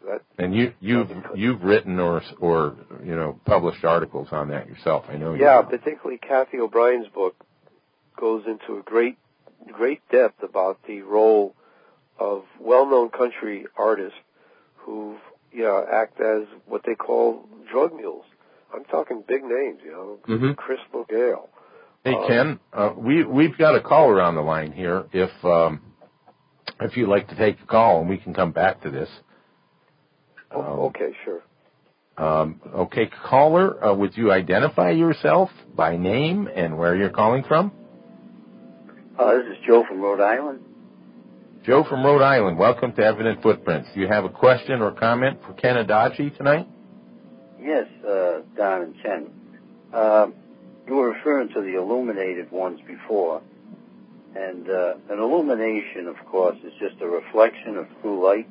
Speaker 4: That
Speaker 3: and you you've you've written or or you know published articles on that yourself. I know.
Speaker 4: Yeah,
Speaker 3: you
Speaker 4: particularly Kathy O'Brien's book goes into a great great depth about the role of well-known country artists who yeah act as what they call drug mules. I'm talking big names, you know,
Speaker 3: mm-hmm.
Speaker 4: Crystal Gale.
Speaker 3: Hey
Speaker 4: um,
Speaker 3: Ken, uh, we we've got a caller on the line here. If um, if you'd like to take the call, and we can come back to this.
Speaker 4: Oh,
Speaker 3: Um,
Speaker 4: okay, sure.
Speaker 3: Um, okay, caller, uh, would you identify yourself by name and where you're calling from?
Speaker 8: Uh, this is Joe from Rhode Island.
Speaker 3: Joe from Rhode Island, welcome to Evident Footprints. Do you have a question or comment for Ken Adachi tonight?
Speaker 8: Yes, uh, Don and Ken. Uh, you were referring to the illuminated ones before. And uh, an illumination, of course, is just a reflection of true light.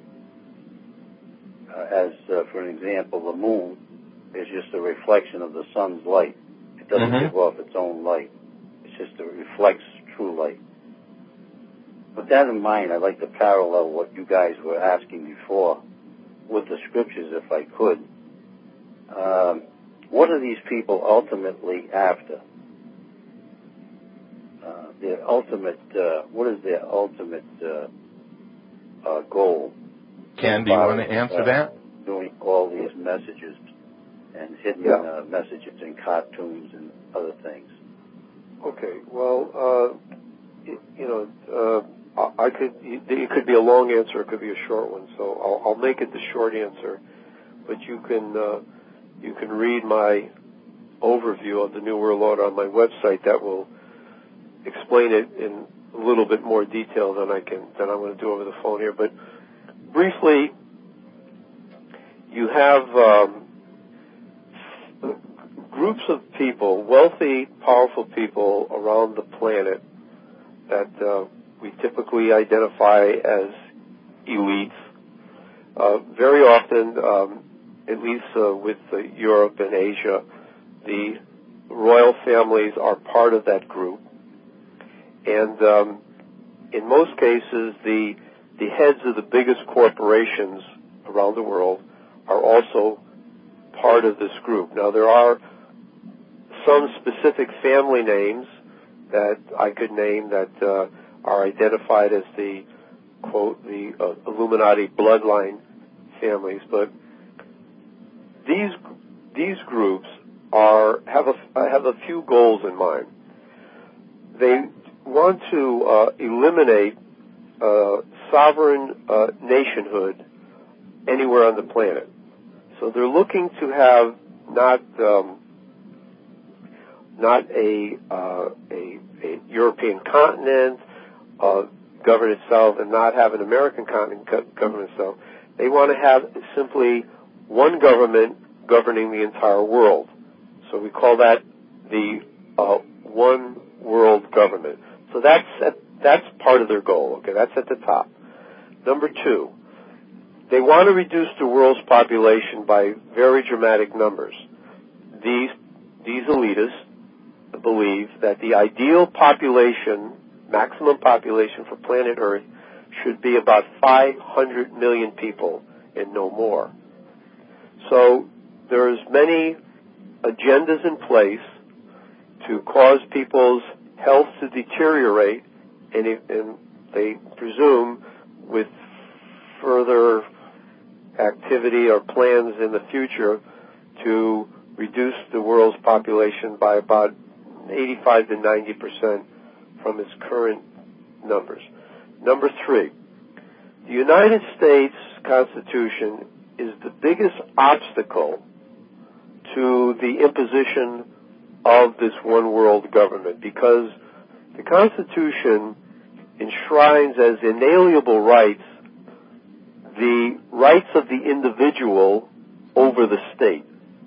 Speaker 8: Uh, as, uh, for an example, the moon is just a reflection of the sun's light. It doesn't
Speaker 3: mm-hmm.
Speaker 8: give off its own light. It's just it reflects true light. With that in mind, I'd like to parallel what you guys were asking before with the scriptures, if I could. Um, what are these people ultimately after? Uh, their ultimate, uh, what is their ultimate uh, uh, goal?
Speaker 3: Ken, do you want to answer
Speaker 8: uh,
Speaker 3: that?
Speaker 8: Doing all these messages and hidden
Speaker 4: yeah.
Speaker 8: uh, messages in cartoons and other things.
Speaker 4: Okay, well, uh, you, you know, uh, I could, it could be a long answer, it could be a short one, so I'll, I'll make it the short answer, but you can, uh, you can read my overview of the New World Order on my website that will explain it in a little bit more detail than I can, than I'm going to do over the phone here, but briefly, you have, um, groups of people, wealthy, powerful people around the planet that, uh, we typically identify as elites. Uh, very often, um, at least uh, with uh, Europe and Asia, the royal families are part of that group. And um, in most cases, the the heads of the biggest corporations around the world are also part of this group. Now, there are some specific family names that I could name that uh, are identified as the, quote, the uh, Illuminati bloodline families, but these these groups are have a have a few goals in mind. They want to uh, eliminate uh, sovereign uh, nationhood anywhere on the planet. So they're looking to have not um, not a, uh, a a European continent uh, govern itself and not have an American continent go- govern itself. They want to have simply one government governing the entire world. So we call that the uh, one world government. So that's at, that's part of their goal. Okay, that's at the top. Number two, they want to reduce the world's population by very dramatic numbers. These these elitists believe that the ideal population, maximum population for planet Earth, should be about five hundred million people and no more. So there's many agendas in place to cause people's health to deteriorate, and, it, and they presume with further activity or plans in the future to reduce the world's population by about eighty-five to ninety percent from its current numbers. Number three, the United States Constitution is the biggest obstacle to the imposition of this one world government because the Constitution enshrines as inalienable rights the rights of the individual over the state.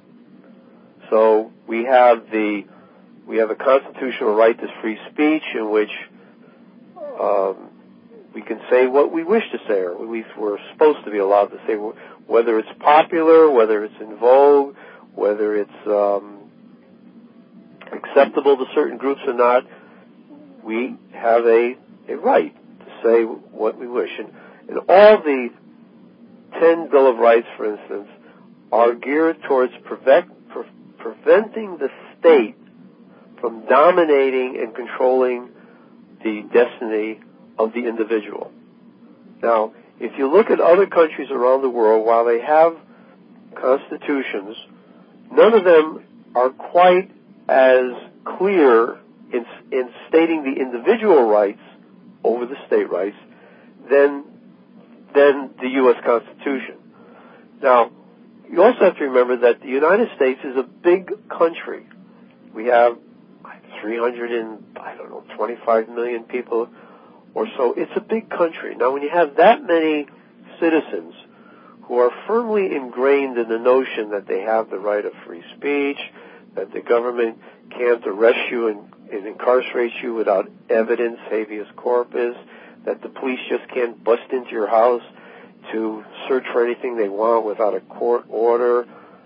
Speaker 4: So we have the we have a constitutional right to free speech in which um, we can say what we wish to say, or at least we're supposed to be allowed to say, whether it's popular, whether it's in vogue, whether it's um, acceptable to certain groups or not. We have a, a right to say what we wish. And, and all the ten Bill of Rights, for instance, are geared towards prevent, pre- preventing the state from dominating and controlling the destiny of the individual. Now, if you look at other countries around the world, while they have constitutions, none of them are quite as clear in, in stating the individual rights over the state rights than, than the U S Constitution. Now, you also have to remember that the United States is a big country. We have three hundred and, I don't know, twenty-five million people or so. It's a big country. Now, when you have that many citizens who are firmly ingrained in the notion that they have the right of free speech, that the government can't arrest you and, and incarcerate you without evidence, habeas corpus, that the police just can't bust into your house to search for anything they want without a court order.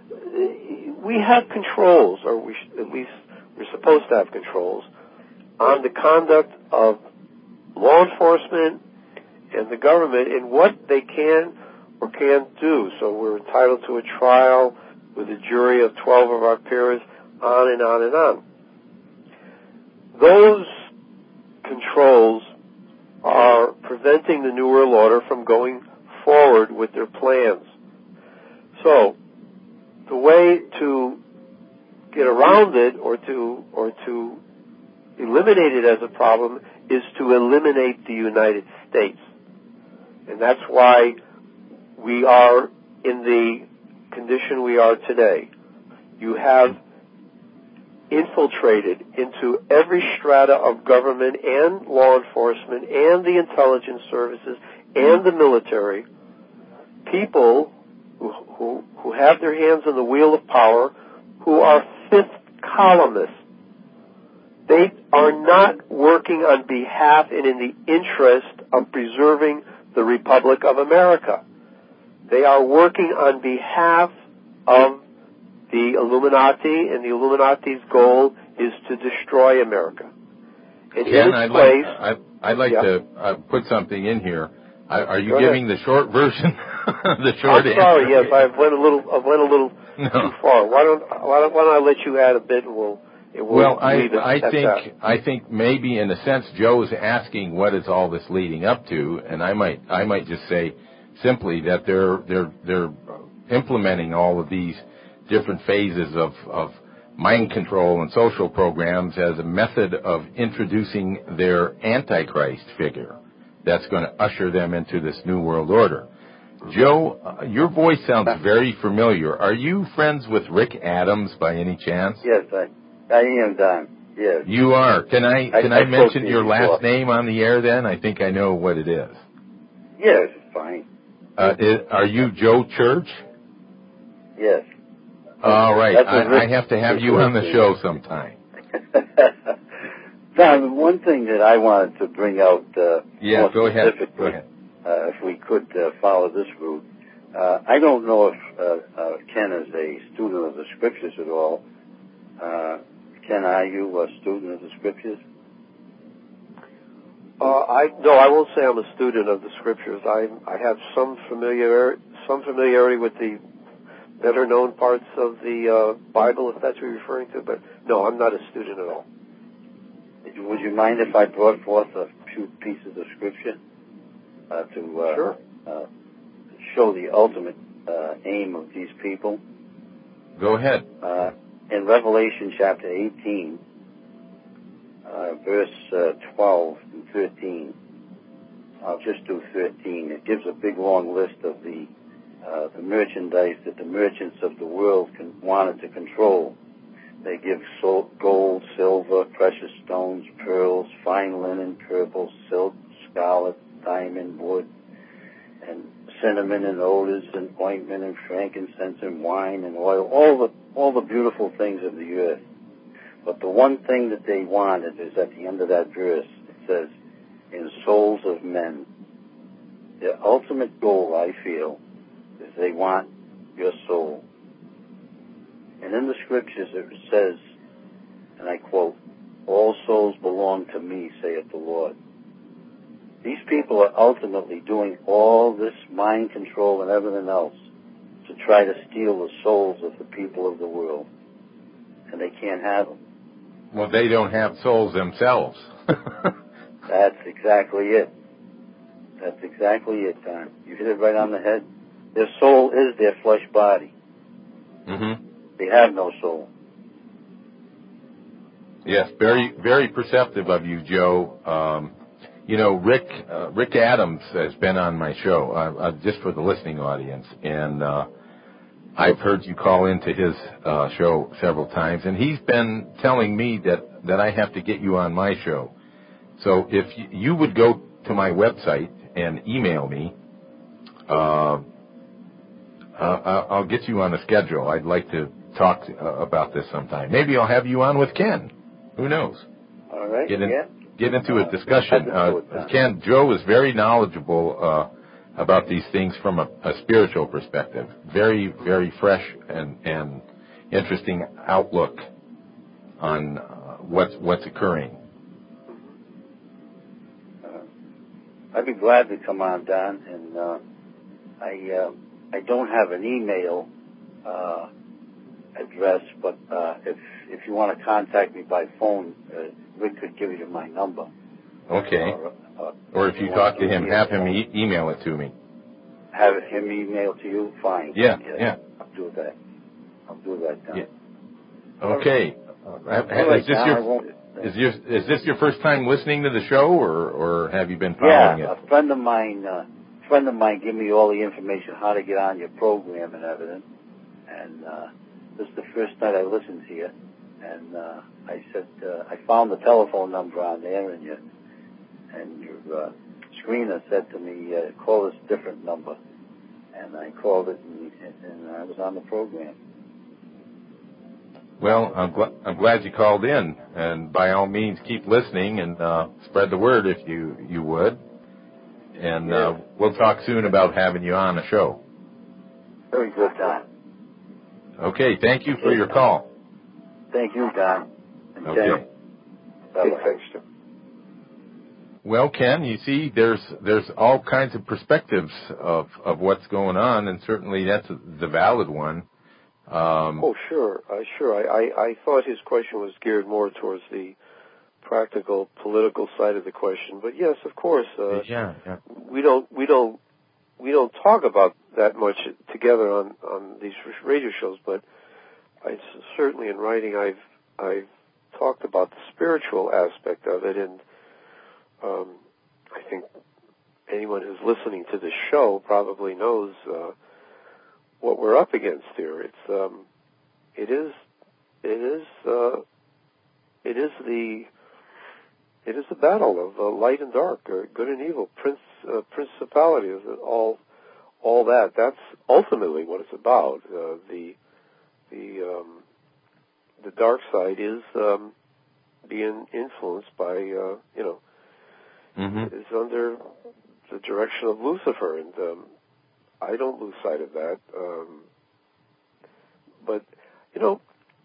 Speaker 4: We have controls, or we sh- at least we're supposed to have controls, on the conduct of law enforcement and the government in what they can or can't do. So we're entitled to a trial with a jury of twelve of our peers, on and on and on. Those controls are preventing the New World Order from going forward with their plans. So, the way to get around it or to or to eliminate it as a problem is to eliminate the United States. And that's why we are in the condition we are today. You have infiltrated into every strata of government and law enforcement and the intelligence services and the military people who, who, who have their hands on the wheel of power, who are fifth columnists. They are not working on behalf and in the interest of preserving the Republic of America. They are working on behalf of the Illuminati, and the Illuminati's goal is to destroy America. And
Speaker 3: Ken,
Speaker 4: in its
Speaker 3: I'd
Speaker 4: place,
Speaker 3: like, I'd, I'd like
Speaker 4: yeah.
Speaker 3: to uh, put something in here. Are, are you
Speaker 4: Go
Speaker 3: giving
Speaker 4: ahead.
Speaker 3: the short version? the short
Speaker 4: I'm sorry,
Speaker 3: answer?
Speaker 4: yes, I went a little, I went a little
Speaker 3: No.
Speaker 4: too far. Why don't, why don't, why don't I let you add a bit, and we'll, and we'll
Speaker 3: Well, I,
Speaker 4: leave it
Speaker 3: I
Speaker 4: at
Speaker 3: think
Speaker 4: that.
Speaker 3: I think maybe in a sense Joe's asking what is all this leading up to, and I might I might just say simply that they're they're they're implementing all of these different phases of, of mind control and social programs as a method of introducing their Antichrist figure that's going to usher them into this New World Order. Joe, uh, your voice sounds very familiar. Are you friends with Rick Adams by any chance?
Speaker 8: Yes, I, I am, Don. Yes.
Speaker 3: You are. Can I can I,
Speaker 8: I, I
Speaker 3: mention your
Speaker 8: before.
Speaker 3: last name on the air then? I think I know what it is.
Speaker 8: Yes, fine.
Speaker 3: Uh, is, are you Joe Church?
Speaker 8: Yes.
Speaker 3: All right.
Speaker 8: That's what
Speaker 3: I,
Speaker 8: Rick
Speaker 3: I have to have you on the show sometime.
Speaker 8: Don, one thing that I wanted to bring out uh,
Speaker 3: Yeah,
Speaker 8: more
Speaker 3: go ahead.
Speaker 8: specifically,
Speaker 3: Go ahead.
Speaker 8: Uh, if we could uh, follow this route. Uh, I don't know if uh, uh, Ken is a student of the Scriptures at all. Uh, Ken, are you a student of the Scriptures?
Speaker 4: Uh, I no, I won't say I'm a student of the Scriptures. I I have some familiar some familiarity with the better known parts of the uh, Bible, if that's what you're referring to. But no, I'm not a student at all.
Speaker 8: Would you mind if I brought forth a few pieces of Scripture uh, to uh,
Speaker 4: Sure.
Speaker 8: uh, show the ultimate uh, aim of these people?
Speaker 3: Go ahead.
Speaker 8: Uh, in Revelation chapter eighteen, uh, verse uh, twelve and thirteen, I'll just do thirteen. It gives a big long list of the uh, the merchandise that the merchants of the world can, wanted to control. They give so- gold, silver, precious stones, pearls, fine linen, purple, silk, scarlet, diamond, wood, and cinnamon and odors and ointment and frankincense and wine and oil, all the all the beautiful things of the earth. But the one thing that they wanted is at the end of that verse, it says, in souls of men. Their ultimate goal, I feel, is they want your soul. And in the Scriptures it says, and I quote, all souls belong to me, saith the Lord. These people are ultimately doing all this mind control and everything else to try to steal the souls of the people of the world. And they can't have them.
Speaker 3: Well, they don't have souls themselves.
Speaker 8: That's exactly it. That's exactly it, Don. You hit it right on the head. Their soul is their flesh body.
Speaker 3: Mm-hmm.
Speaker 8: They have no soul.
Speaker 3: Yes, very, very perceptive of you, Joe. Um, you know, Rick, uh, Rick Adams has been on my show, uh, uh, just for the listening audience, and uh, I've heard you call into his uh, show several times, and he's been telling me that, that I have to get you on my show. So if you, you would go to my website and email me, uh, uh, I'll get you on a schedule. I'd like to talk to, uh, about this sometime. Maybe I'll have you on with Ken. Who knows?
Speaker 8: All right,
Speaker 3: get in,
Speaker 8: yeah.
Speaker 3: Get into a discussion. Uh, Ken, Joe is very knowledgeable uh, about these things from a, a spiritual perspective. Very, very fresh and, and interesting outlook on uh, what's what's occurring.
Speaker 8: Uh, I'd be glad to come on, Don, and uh, I uh, I don't have an email uh, address, but uh, if if you want to contact me by phone, uh, Rick could give you my number.
Speaker 3: Okay.
Speaker 8: Or, uh,
Speaker 3: or if you talk to him, have him e- email it to me.
Speaker 8: Have him email to you? Fine.
Speaker 3: Yeah, yeah. yeah.
Speaker 8: I'll do that. I'll do that, Don.
Speaker 3: Yeah. Okay. Uh, is, this your, is, your, is this your first time listening to the show, or, or have you been following
Speaker 8: yeah,
Speaker 3: it?
Speaker 8: Yeah, a friend of mine, uh, friend of mine gave me all the information how to get on your program and everything. And uh, this is the first night I listened to you. And uh, I said, uh, I found the telephone number on there, and your, and your uh, screener said to me, uh, call this different number. And I called it, and, and I was on the program.
Speaker 3: Well, I'm, gl- I'm glad you called in, and by all means, keep listening and uh, spread the word if you, you would. And
Speaker 8: yeah.
Speaker 3: uh, we'll talk soon about having you on the show.
Speaker 8: Very good, Don.
Speaker 3: Okay, thank you for your call.
Speaker 8: Thank you, Don. And
Speaker 3: okay.
Speaker 8: Ken. Thanks, Jim.
Speaker 3: Well, Ken, you see, there's there's all kinds of perspectives of, of what's going on, and certainly that's the valid one. Um,
Speaker 4: oh, sure, uh, sure. I, I, I thought his question was geared more towards the practical, political side of the question. But yes, of course, uh,
Speaker 3: yeah, yeah.
Speaker 4: we don't we don't we don't talk about that much together on, on these radio shows. But I certainly, in writing, I've I've talked about the spiritual aspect of it, and um, I think anyone who's listening to this show probably knows. Uh, what we're up against here. It's um, it is it is uh, it is the it is the battle of uh, light and dark, uh, good and evil, prince uh, principalities, all all that. That's ultimately what it's about. Uh, the the um, the dark side is um, being influenced by uh, you know
Speaker 3: mm-hmm.
Speaker 4: is under the direction of Lucifer, and um, I don't lose sight of that. Um, but, you know,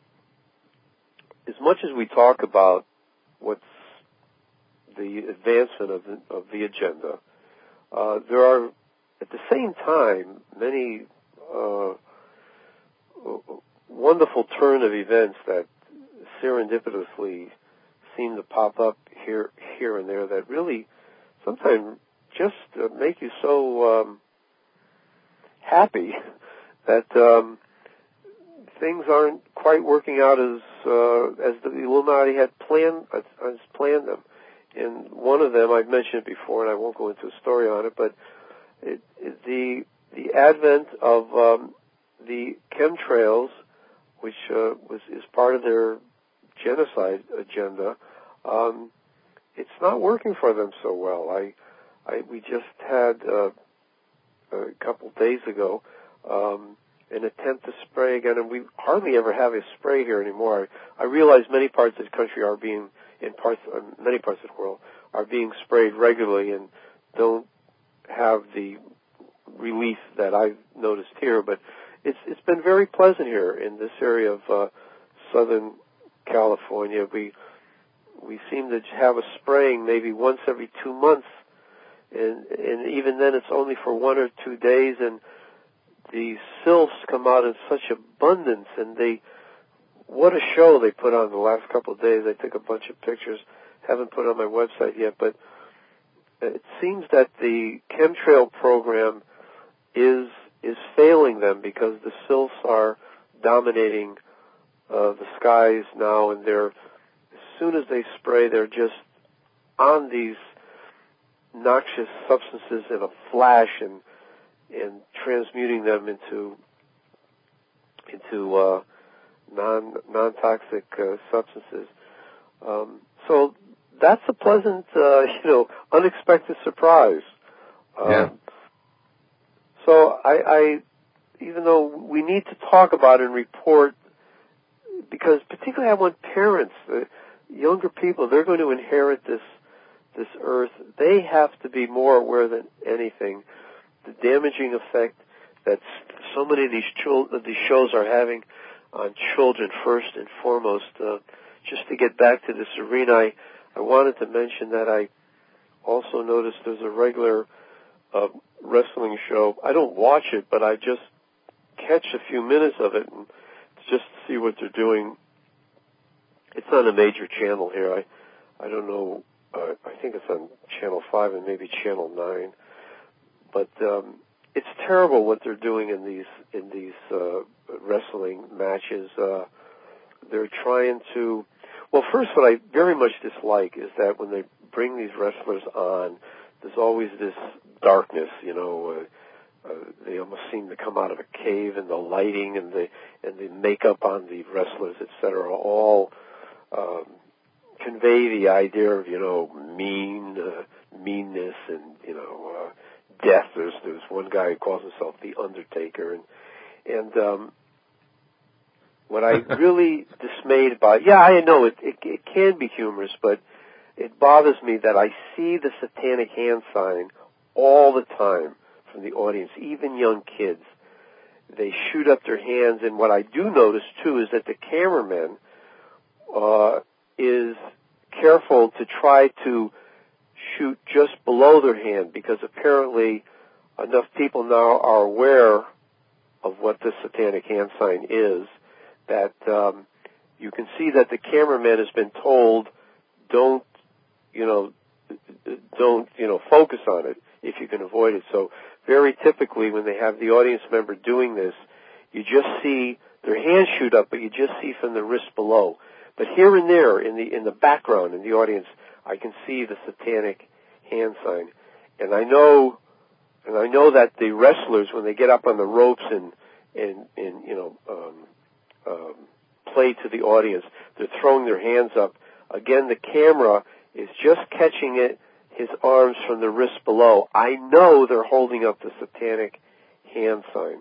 Speaker 4: as much as we talk about what's the advancement of the, of the agenda, uh, there are, at the same time, many uh, wonderful turn of events that serendipitously seem to pop up here, here and there that really sometimes just uh, make you so... Um, happy that um, things aren't quite working out as uh, as the Illuminati had planned as, as planned them. And one of them, I've mentioned it before, and I won't go into a story on it, but it, it, the the advent of um, the chemtrails, which uh, was is part of their genocide agenda, um, it's not working for them so well. I, I we just had. Uh, a couple days ago, um, an attempt to spray again, and we hardly ever have a spray here anymore. I, I realize many parts of the country are being, in parts, uh, many parts of the world, are being sprayed regularly and don't have the relief that I've noticed here, but it's it's been very pleasant here in this area of uh, Southern California. We we seem to have a spraying maybe once every two months and and even then it's only for one or two days, and the sylphs come out in such abundance, and they, what a show they put on the last couple of days. I took a bunch of pictures, haven't put on my website yet, but it seems that the chemtrail program is is failing them because the sylphs are dominating uh, the skies now, and they're, as soon as they spray, they're just on these noxious substances in a flash and and transmuting them into into uh, non non toxic uh, substances. Um, so that's a pleasant, uh, you know, unexpected surprise. Um,
Speaker 3: yeah.
Speaker 4: So I, I, even though we need to talk about it and report, because particularly I want parents, uh, younger people, they're going to inherit this this earth. They have to be more aware than anything the damaging effect that so many of these chil- of these shows are having on children. First and foremost, uh, just to get back to this arena, I, I wanted to mention that I also noticed there's a regular uh, wrestling show. I don't watch it, but I just catch a few minutes of it and just to see what they're doing. It's on a major channel here. I I don't know. Uh, I think it's on Channel five and maybe Channel nine. But um, it's terrible what they're doing in these in these uh, wrestling matches. Uh, they're trying to. Well, first, what I very much dislike is that when they bring these wrestlers on, there's always this darkness. You know, uh, uh, they almost seem to come out of a cave, and the lighting and the and the makeup on the wrestlers, et cetera, all um, convey the idea of you know mean uh, meanness and you know. Uh, Death. There's there's one guy who calls himself the Undertaker, and and um, what I really dismayed about, yeah, I know it, it it can be humorous, but it bothers me that I see the satanic hand sign all the time from the audience, even young kids. They shoot up their hands, and what I do notice too is that the cameraman uh, is careful to try to shoot just below their hand, because apparently enough people now are aware of what the satanic hand sign is that um, you can see that the cameraman has been told, don't, you know, don't, you know, focus on it if you can avoid it. So very typically when they have the audience member doing this, you just see their hands shoot up, but you just see from the wrist below. But here and there in the in the background in the audience, I can see the satanic hand sign, and I know, and I know that the wrestlers, when they get up on the ropes and and, and you know um, um, play to the audience, they're throwing their hands up. Again, the camera is just catching it, his arms from the wrist below. I know they're holding up the satanic hand sign.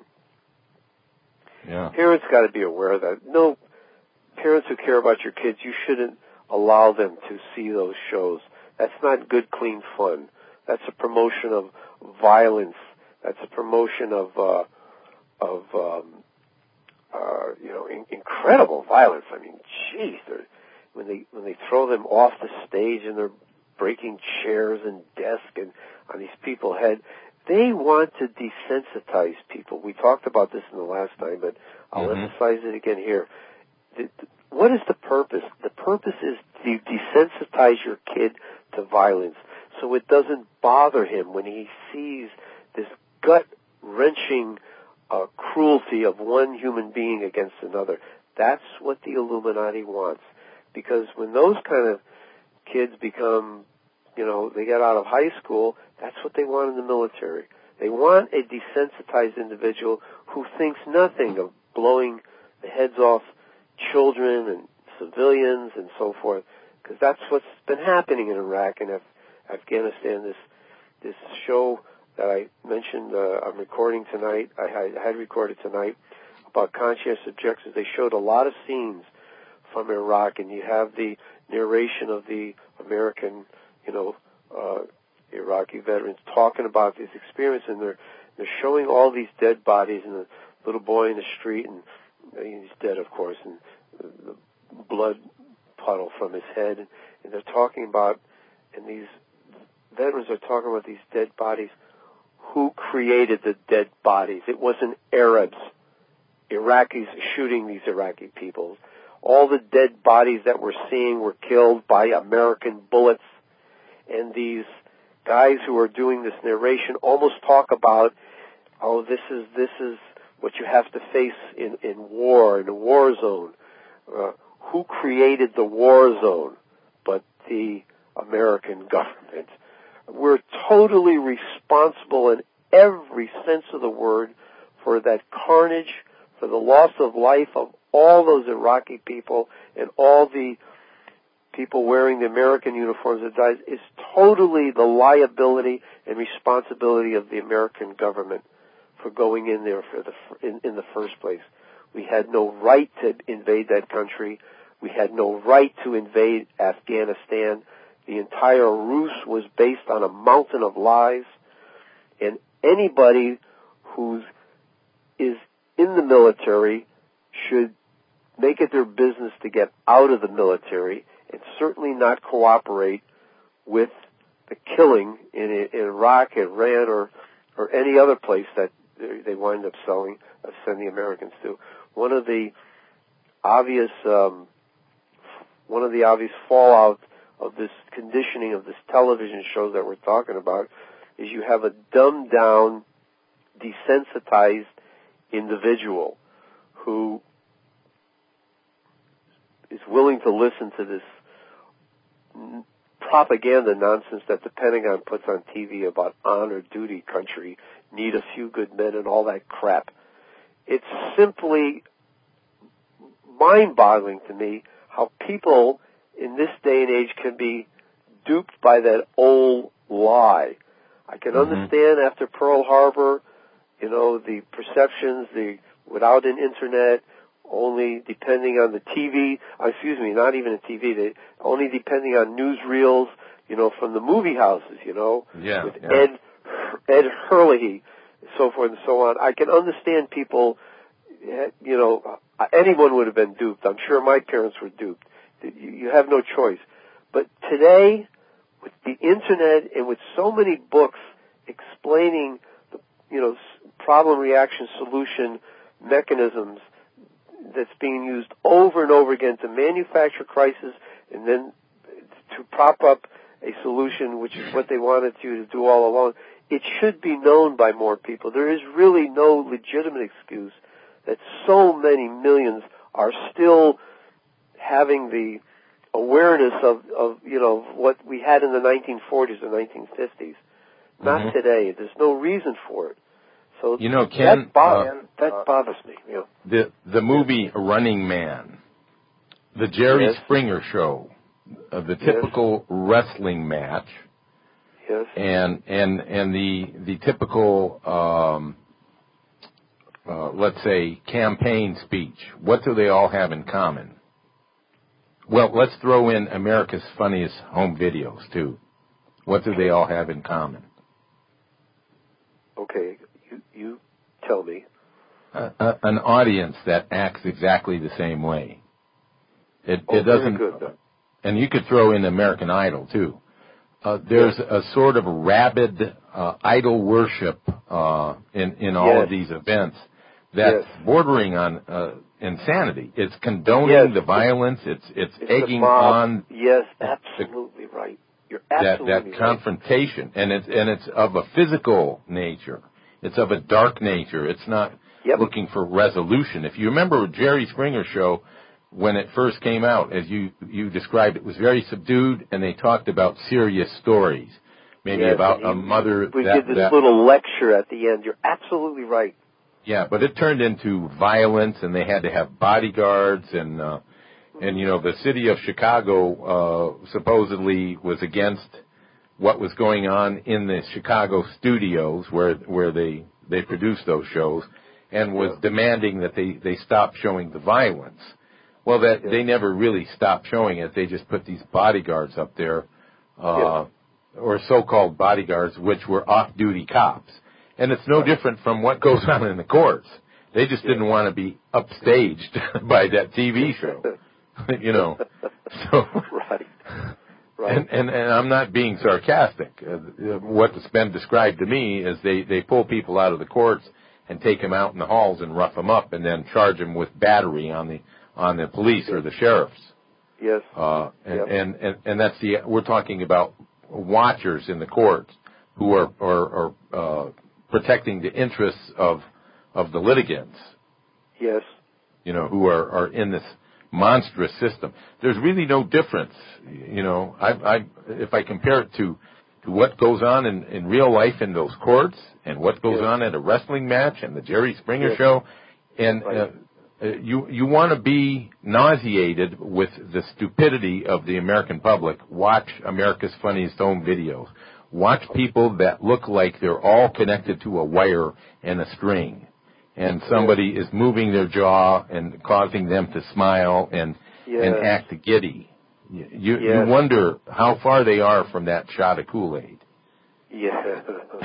Speaker 3: Yeah.
Speaker 4: Parents got to be aware of that. No, parents who care about your kids, you shouldn't allow them to see those shows. That's not good, clean fun. That's a promotion of violence. That's a promotion of uh, of um, uh, you know in- incredible violence. I mean, geez, when they when they throw them off the stage and they're breaking chairs and desks and on these people's head, they want to desensitize people. We talked about this in the last time, but I'll
Speaker 3: mm-hmm.
Speaker 4: emphasize it again here. The, the, what is the purpose? The purpose is to desensitize your kid to violence, so it doesn't bother him when he sees this gut-wrenching uh, cruelty of one human being against another. That's what the Illuminati wants, because when those kind of kids become, you know, they get out of high school, that's what they want in the military. They want a desensitized individual who thinks nothing of blowing the heads off children and civilians and so forth, because that's what's been happening in Iraq and Af- Afghanistan. This this show that I mentioned, uh, I'm recording tonight, I had, I had recorded tonight, about conscientious objectors. They showed a lot of scenes from Iraq, and you have the narration of the American, you know, uh, Iraqi veterans talking about this experience, and they're they're showing all these dead bodies and the little boy in the street, and he's dead, of course, and the blood puddle from his head, and they're talking about, and these veterans are talking about these dead bodies. Who created the dead bodies? It wasn't Arabs, Iraqis shooting these Iraqi people. All the dead bodies that we're seeing were killed by American bullets. And these guys who are doing this narration almost talk about, oh, this is this is what you have to face in, in war, in a war zone. Uh, who created the war zone but the American government? We're totally responsible in every sense of the word for that carnage, for the loss of life of all those Iraqi people and all the people wearing the American uniforms that died. Is totally the liability and responsibility of the American government for going in there for the in, in the first place. We had no right to invade that country. We had no right to invade Afghanistan. The entire ruse was based on a mountain of lies. And anybody who is in the military should make it their business to get out of the military and certainly not cooperate with the killing in, in Iraq, Iran, or or any other place that they wind up selling, uh, sending Americans to. One of the obvious, um, one of the obvious fallout of this conditioning of this television show that we're talking about is you have a dumbed down, desensitized individual who is willing to listen to this propaganda nonsense that the Pentagon puts on T V about honor, duty, country, need a few good men, and all that crap. It's simply mind-boggling to me how people in this day and age can be duped by that old lie. I can mm-hmm. understand after Pearl Harbor, you know, the perceptions, the without an internet, only depending on the T V, excuse me, not even a T V, they, only depending on newsreels, you know, from the movie houses, you know,
Speaker 3: yeah,
Speaker 4: with
Speaker 3: yeah.
Speaker 4: Ed Ed Hurley, so forth and so on. I can understand people, you know, anyone would have been duped. I'm sure my parents were duped. You have no choice. But today, with the internet and with so many books explaining, the, you know, problem, reaction, solution mechanisms that's being used over and over again to manufacture crisis and then to prop up a solution, which is what they wanted you to do all along, it should be known by more people. There is really no legitimate excuse that so many millions are still having the awareness of, of you know, what we had in the nineteen forties and nineteen fifties. Not mm-hmm. today. There's no reason for it. So
Speaker 3: you know, Ken,
Speaker 4: that, bo-
Speaker 3: uh,
Speaker 4: that bothers me. You know.
Speaker 3: The the movie Running Man, the Jerry
Speaker 4: yes.
Speaker 3: Springer Show, uh, the typical
Speaker 4: yes.
Speaker 3: wrestling match,
Speaker 4: yes,
Speaker 3: and and and the the typical um, uh, let's say campaign speech. What do they all have in common? Well, let's throw in America's Funniest Home Videos too. What do they all have in common?
Speaker 4: Okay. You tell me.
Speaker 3: Uh, uh, an audience that acts exactly the same way. It,
Speaker 4: oh,
Speaker 3: it doesn't.
Speaker 4: Very good.
Speaker 3: And you could throw in American Idol too. Uh, there's
Speaker 4: yes.
Speaker 3: a sort of rabid uh, idol worship uh, in in all
Speaker 4: yes.
Speaker 3: of these events that's
Speaker 4: yes.
Speaker 3: bordering on uh, insanity. It's condoning
Speaker 4: yes.
Speaker 3: the violence. It's it's,
Speaker 4: it's
Speaker 3: egging on.
Speaker 4: Yes, absolutely
Speaker 3: the,
Speaker 4: right. You're absolutely
Speaker 3: that that
Speaker 4: right.
Speaker 3: confrontation, and it's and it's of a physical nature. It's of a dark nature. It's not
Speaker 4: yep.
Speaker 3: looking for resolution. If you remember Jerry Springer Show, when it first came out, as you, you described, it was very subdued, and they talked about serious stories, maybe
Speaker 4: yes,
Speaker 3: about
Speaker 4: he,
Speaker 3: a mother.
Speaker 4: We
Speaker 3: that,
Speaker 4: did this
Speaker 3: that,
Speaker 4: little lecture at the end. You're absolutely right.
Speaker 3: Yeah, but it turned into violence, and they had to have bodyguards, and uh, and you know the city of Chicago uh, supposedly was against what was going on in the Chicago studios where where they, they produced those shows, and was
Speaker 4: yeah.
Speaker 3: demanding that they, they stop showing the violence. Well, that
Speaker 4: yeah.
Speaker 3: they never really stopped showing it. They just put these bodyguards up there, uh, yeah. or so-called bodyguards, which were off-duty cops. And it's no
Speaker 4: right.
Speaker 3: different from what goes on in the courts. They just
Speaker 4: yeah.
Speaker 3: didn't want to be upstaged by that T V show, you know. So
Speaker 4: right. Right. Right.
Speaker 3: And, and and I'm not being sarcastic. Uh, what's been described to me is they they pull people out of the courts and take them out in the halls and rough them up, and then charge them with battery on the on the police yes. or the sheriffs.
Speaker 4: Yes.
Speaker 3: Uh, and,
Speaker 4: yep.
Speaker 3: and, and and that's the we're talking about watchers in the courts who are are, are uh, protecting the interests of of the litigants.
Speaker 4: Yes.
Speaker 3: You know, who are, are in this monstrous system. There's really no difference. You know, I, I if I compare it to to what goes on in, in real life in those courts and what goes
Speaker 4: yes.
Speaker 3: on at a wrestling match and the Jerry Springer
Speaker 4: yes.
Speaker 3: show, and
Speaker 4: right.
Speaker 3: uh, you you want to be nauseated with the stupidity of the American public. Watch America's Funniest Home Videos. Watch people that look like they're all connected to a wire and a string, and somebody yes. is moving their jaw and causing them to smile and
Speaker 4: yes.
Speaker 3: and act giddy. You you,
Speaker 4: yes.
Speaker 3: you wonder how far they are from that shot of Kool-Aid.
Speaker 4: Yeah.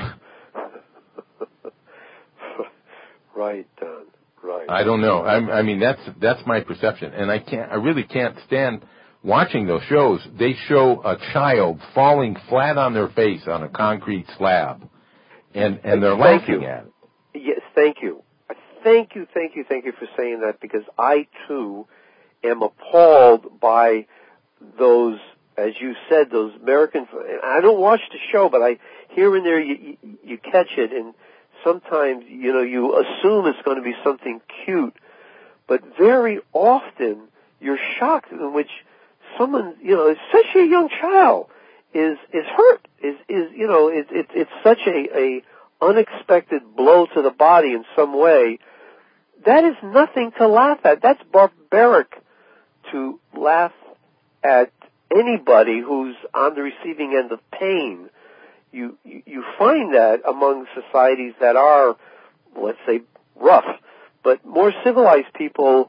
Speaker 4: Right, Don. Right.
Speaker 3: I don't know. I, I mean, that's that's my perception, and I can't. I really can't stand watching those shows. They show a child falling flat on their face on a concrete slab, and and they're
Speaker 4: thank
Speaker 3: laughing
Speaker 4: you.
Speaker 3: at it.
Speaker 4: Yes, thank you. Thank you, thank you, thank you for saying that, because I too am appalled by those, as you said, those American. I don't watch the show, but I here and there you you, you catch it, and sometimes, you know, you assume it's going to be something cute, but very often you're shocked in which someone, you know, especially a young child, is is hurt. Is is you know, it, it, it's such a, a unexpected blow to the body in some way. That is nothing to laugh at. That's barbaric to laugh at anybody who's on the receiving end of pain. You, you you find that among societies that are, let's say, rough, but more civilized people,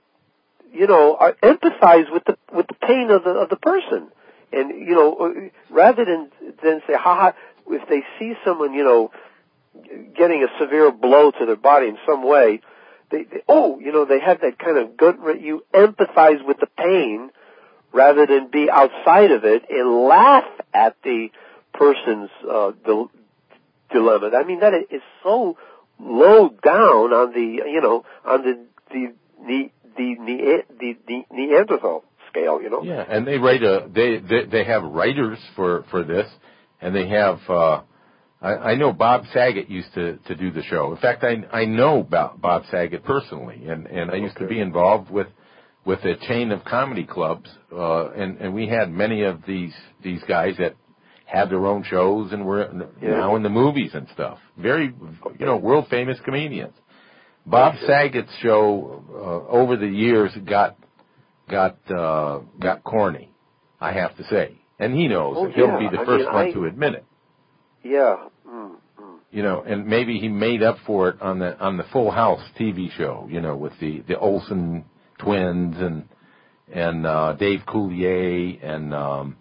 Speaker 4: you know, are empathize with the with the pain of the of the person, and you know, rather than than say, ha ha, if they see someone, you know, getting a severe blow to their body in some way, they, they oh, you know, they have that kind of gut. You empathize with the pain rather than be outside of it and laugh at the person's uh, dil- dilemma. I mean, that is so low down on the, you know, on the the the the, the, the Neanderthal scale, you know.
Speaker 3: Yeah, and they write a they they, they have writers for, for this, and they have. Uh, I, I know Bob Saget used to, to do the show. In fact, I I know Bob, Bob Saget personally, and, and I used okay. to be involved with with a chain of comedy clubs, uh, and and we had many of these these guys that had their own shows and were
Speaker 4: yeah.
Speaker 3: now in the movies and stuff. Very, you know, world famous comedians. Bob Saget's show uh, over the years got got uh, got corny, I have to say, and he knows
Speaker 4: oh,
Speaker 3: it. He'll
Speaker 4: yeah.
Speaker 3: be the
Speaker 4: I
Speaker 3: first
Speaker 4: mean,
Speaker 3: one
Speaker 4: I,
Speaker 3: to admit it.
Speaker 4: Yeah. Mm, mm.
Speaker 3: You know, and maybe he made up for it on the on the Full House T V show. You know, with the the Olsen twins and and uh, Dave Coulier and. Um,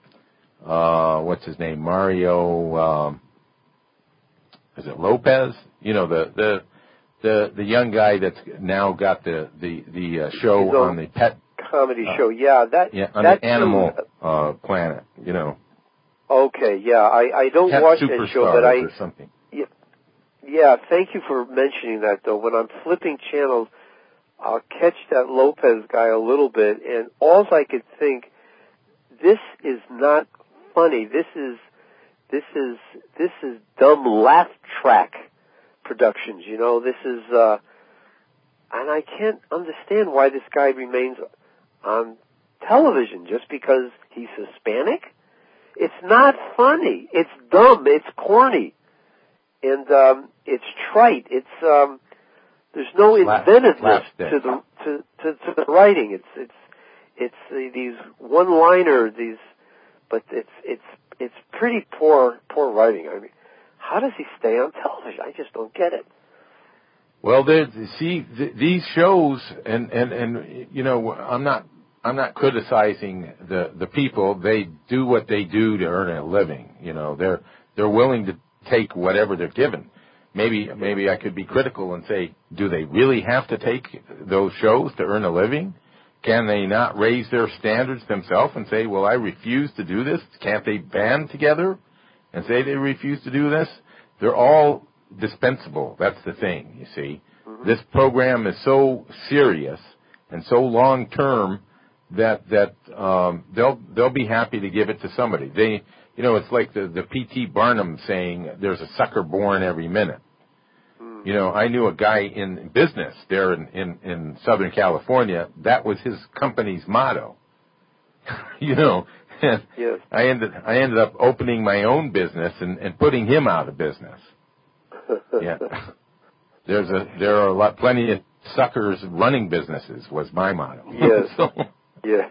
Speaker 3: Uh, what's his name? Mario, um, is it Lopez? You know, the, the, the, the young guy that's now got the, the, the uh, show on the pet
Speaker 4: comedy
Speaker 3: uh,
Speaker 4: show. Yeah, that,
Speaker 3: yeah, on
Speaker 4: that
Speaker 3: the Animal, uh, Planet, you know.
Speaker 4: Okay, yeah, I, I don't
Speaker 3: Pet
Speaker 4: watch that show, but I,
Speaker 3: or something.
Speaker 4: Yeah, yeah, thank you for mentioning that though. When I'm flipping channels, I'll catch that Lopez guy a little bit, and all I could think, this is not funny. This is this is this is dumb laugh track productions. You know, this is, uh, and I can't understand why this guy remains on television just because he's Hispanic. It's not funny. It's dumb. It's corny, and um, it's trite. It's um, there's no inventiveness to the to, to to the writing. It's it's it's uh, these one-liner these. But it's it's it's pretty poor poor writing. I mean, how does he stay on television? I just don't get it.
Speaker 3: Well, there, see th- these shows, and, and, and you know, I'm not I'm not criticizing the, the people. They do what they do to earn a living. You know, they're they're willing to take whatever they're given. Maybe maybe I could be critical and say, do they really have to take those shows to earn a living? can they not raise their standards themselves and say, well, I refuse to do this? Can't they band together and say they refuse to do this? They're all dispensable. That's the thing, you see. Mm-hmm. This program is so serious and so long-term that that um, they'll they'll be happy to give it to somebody. They, you know, it's like the the P T Barnum saying, "There's a sucker born every minute." Mm. You know, I knew a guy in business there in, in in Southern California. That was his company's motto. You know, and
Speaker 4: yes.
Speaker 3: I ended I ended up opening my own business and, and putting him out of business. Yeah, there's a there are a lot plenty of suckers running businesses was my motto.
Speaker 4: Yes.
Speaker 3: So,
Speaker 4: yeah.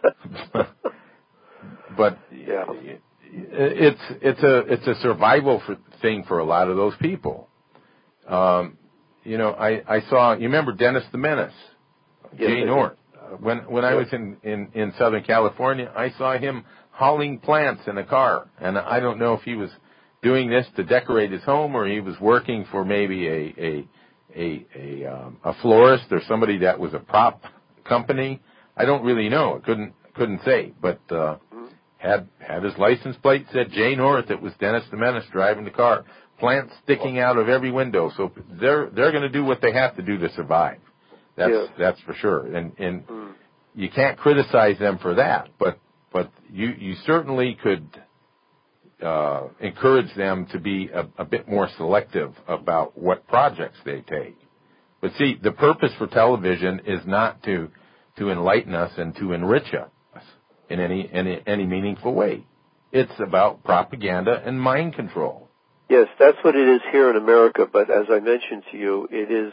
Speaker 3: but
Speaker 4: yeah.
Speaker 3: it's it's a it's a survival for, thing for a lot of those people. Um, you know, I, I saw. You remember Dennis the Menace,
Speaker 4: yes,
Speaker 3: Jay North. Uh, when when yes. I was in, in, in Southern California, I saw him hauling plants in a car, and I don't know if he was doing this to decorate his home or he was working for maybe a a a a, um, a florist or somebody that was a prop company. I don't really know. I couldn't couldn't say, but uh, had had his license plate said Jay North. It was Dennis the Menace driving the car. Plants sticking out of every window. So they're they're going to do what they have to do to survive. That's
Speaker 4: yeah.
Speaker 3: that's for sure. And and
Speaker 4: mm.
Speaker 3: you can't criticize them for that. But but you you certainly could uh, encourage them to be a, a bit more selective about what projects they take. But see, the purpose for television is not to to enlighten us and to enrich us in any any any meaningful way. It's about propaganda and mind control.
Speaker 4: Yes, that's what it is here in America, but as I mentioned to you, it is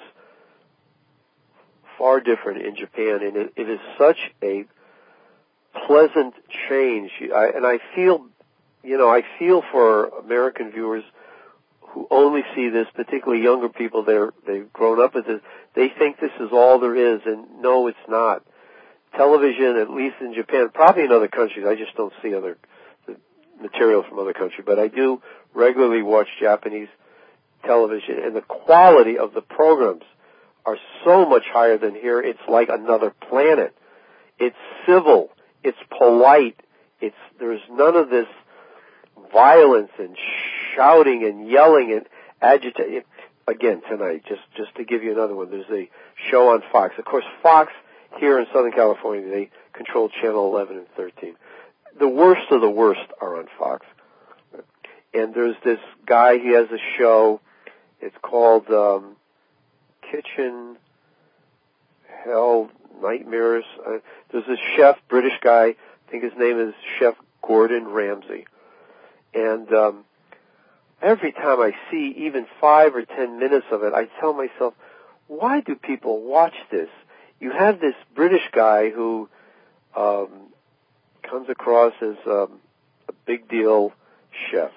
Speaker 4: far different in Japan, and it, it is such a pleasant change. I, and I feel, you know, I feel for American viewers who only see this, particularly younger people. They're, they've grown up with this. They think this is all there is, and no, it's not. Television, at least in Japan, probably in other countries, I just don't see other material from other countries, but I do regularly watch Japanese television, and the quality of the programs are so much higher than here. It's like another planet. It's civil. It's polite. It's there's none of this violence and shouting and yelling and agitating. Again, tonight, just just to give you another one, there's a show on Fox. Of course, Fox here in Southern California, they control Channel eleven and thirteen. The worst of the worst are on Fox. And there's this guy, he has a show, it's called um, Kitchen Hell Nightmares. Uh, there's this chef, British guy, I think his name is Chef Gordon Ramsay. And um, every time I see even five or ten minutes of it, I tell myself, why do people watch this? You have this British guy who um, comes across as um, a big deal chef,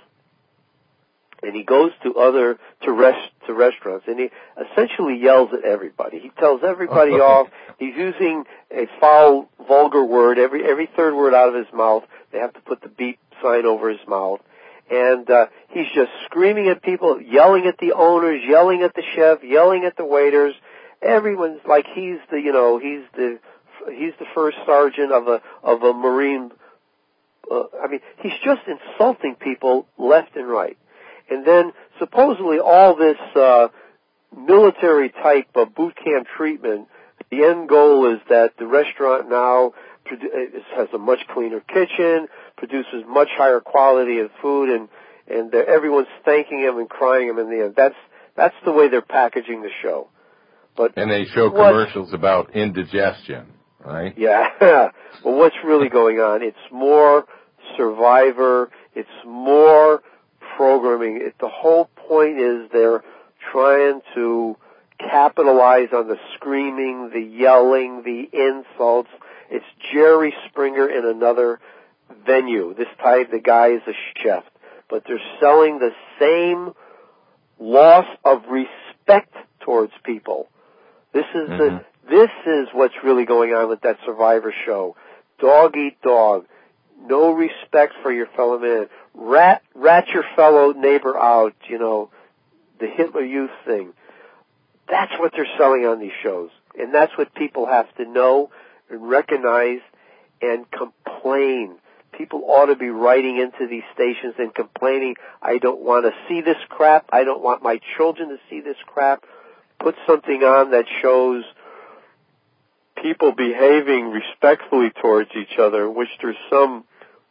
Speaker 4: and he goes to other to rest to restaurants, and he essentially yells at everybody. He tells everybody off. He's using a foul, vulgar word every every third word out of his mouth. They have to put the beep sign over his mouth, and uh, he's just screaming at people, yelling at the owners, yelling at the chef, yelling at the waiters. Everyone's like he's the you know he's the He's the first sergeant of a of a Marine. Uh, I mean, he's just insulting people left and right. And then supposedly all this uh, military type of boot camp treatment. The end goal is that the restaurant now produ- has a much cleaner kitchen, produces much higher quality of food, and and uh, everyone's thanking him and crying him in the end. That's that's the way they're packaging the show. But
Speaker 3: and they show
Speaker 4: what,
Speaker 3: commercials about indigestion. Right.
Speaker 4: Yeah. Well, what's really going on? It's more Survivor. It's more programming. It, the whole point is they're trying to capitalize on the screaming, the yelling, the insults. It's Jerry Springer in another venue. This time the guy is a chef. But they're selling the same loss of respect towards people. This is mm-hmm. the... This is what's really going on with that Survivor show. Dog eat dog. No respect for your fellow man. Rat, rat your fellow neighbor out, you know, the Hitler Youth thing. That's what they're selling on these shows. And that's what people have to know. and recognize and complain. People ought to be writing into these stations and complaining, I don't want to see this crap, I don't want my children to see this crap. Put something on that shows people behaving respectfully towards each other, in which there's some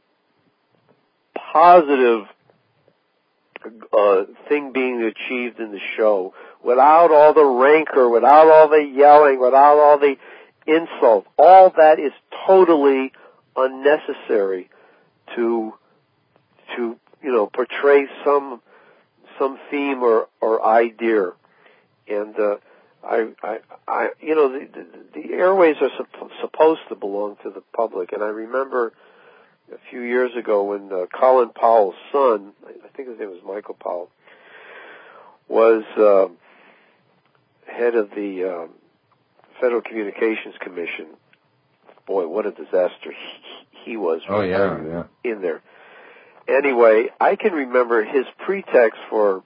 Speaker 4: positive uh, thing being achieved in the show, without all the rancor, without all the yelling, without all the insult. All that is totally unnecessary to to you know portray some some theme or or idea. And uh, I, I, I, you know, the, the, the airways are supp- supposed to belong to the public. And I remember a few years ago when uh, Colin Powell's son, I think his name was Michael Powell, was uh, head of the um, Federal Communications Commission. Boy, what a disaster he, he was.
Speaker 3: Oh, yeah, yeah.
Speaker 4: In there. Anyway, I can remember his pretext for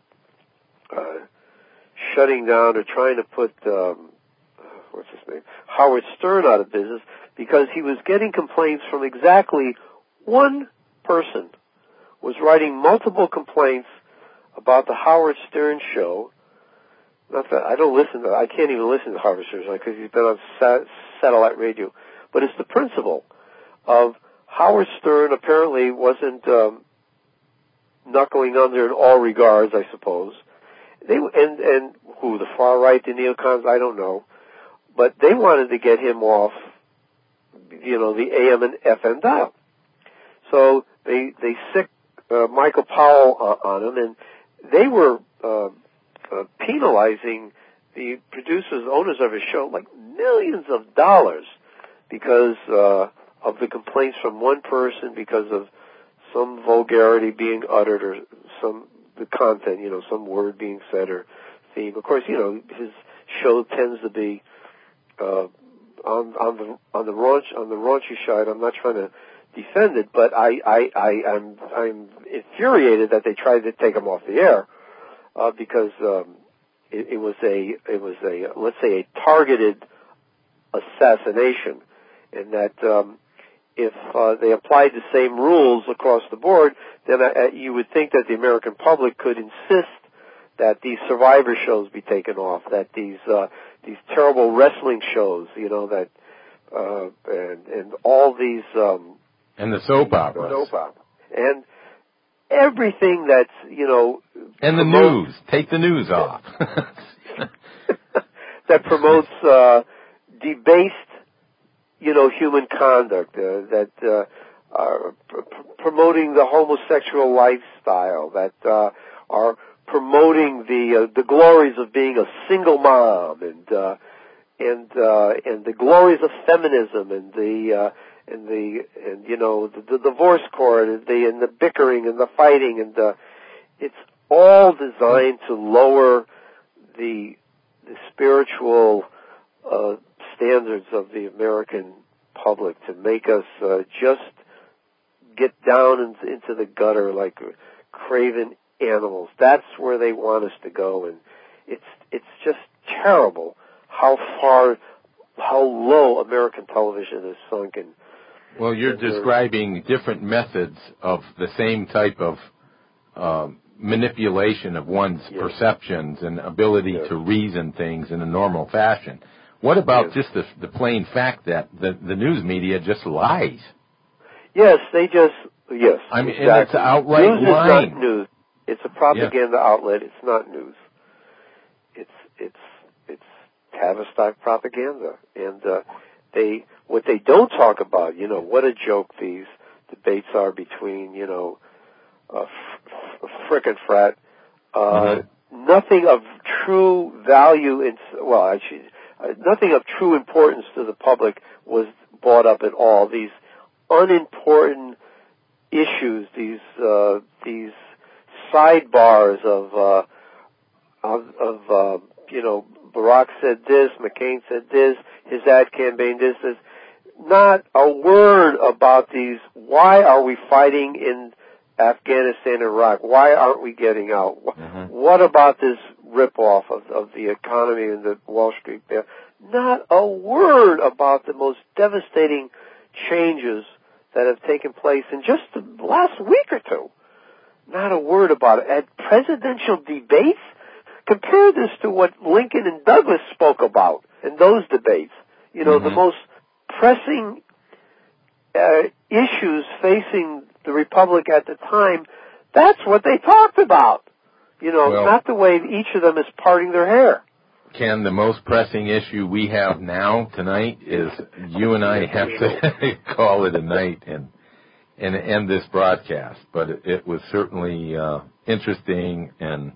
Speaker 4: uh, shutting down or trying to put, um, what's his name, Howard Stern out of business, because he was getting complaints from exactly one person, was writing multiple complaints about the Howard Stern show. Not that I don't listen to, I can't even listen to Howard Stern because he's been on sat- satellite radio. But it's the principle of Howard Stern apparently wasn't um, knuckling under in all regards, I suppose. They and and who the far right, the neocons, I don't know, but they wanted to get him off, you know, the A M and F M dial. So they they sick uh, Michael Powell uh, on him, and they were uh, uh, penalizing the producers, owners of his show, like millions of dollars because uh, of the complaints from one person, because of some vulgarity being uttered or some the content, you know, some word being said or theme. Of course, you know, his show tends to be uh, on on the on the raunch on the raunchy side. I'm not trying to defend it, but I I, I I'm I'm infuriated that they tried to take him off the air uh, because um, it, it was a it was a let's say a targeted assassination, and that. Um, If uh, they applied the same rules across the board, then uh, you would think that the American public could insist that these survivor shows be taken off, that these uh, these terrible wrestling shows, you know, that uh, and and all these um,
Speaker 3: and the soap operas,
Speaker 4: soap opera, and everything that's you know,
Speaker 3: and the
Speaker 4: promotes,
Speaker 3: news. Take the news off.
Speaker 4: that promotes uh, debased. You know, human conduct uh, that uh, are pr- promoting the homosexual lifestyle, that uh, are promoting the uh, the glories of being a single mom, and uh, and uh, and the glories of feminism, and the uh, and the and you know the, the divorce court, and the and the bickering and the fighting, and the, it's all designed to lower the the spiritual uh, standards of the American public, to make us uh, just get down in, into the gutter like craven animals. That's where they want us to go, and it's it's just terrible how far, how low American television has sunk. And
Speaker 3: well, you're describing different methods of the same type of uh, manipulation of one's yes. perceptions and ability yes. to reason things in a normal fashion. What about yes. just the, the plain fact that the, the news media just lies?
Speaker 4: Yes, they just, yes.
Speaker 3: I mean,
Speaker 4: exactly.
Speaker 3: and it's outright
Speaker 4: news
Speaker 3: lying.
Speaker 4: Is not news. It's a propaganda yeah. outlet. It's not news. It's, it's, it's Tavistock propaganda. And, uh, they, what they don't talk about, you know, what a joke these debates are between, you know, uh, f- f- frickin' frat, uh, mm-hmm. nothing of true value in, well, actually, Uh, nothing of true importance to the public was brought up at all. These unimportant issues, these uh, these sidebars of uh, of, of uh, you know, Barack said this, McCain said this, his ad campaign this, this. Not a word about these. Why are we fighting in Afghanistan and Iraq? Why aren't we getting out? Mm-hmm. What about this ripoff of, of the economy and the Wall Street? not a word about the most devastating changes that have taken place in just the last week or two. Not a word about it. At presidential debates, compare this to what Lincoln and Douglas spoke about in those debates. You know, mm-hmm. the most pressing uh, issues facing the Republic at the time, that's what they talked about. You know, well, not the way each of them is parting their hair.
Speaker 3: Ken, the most pressing issue we have now tonight is you and I have to call it a night and and end this broadcast. But it, it was certainly uh, interesting, and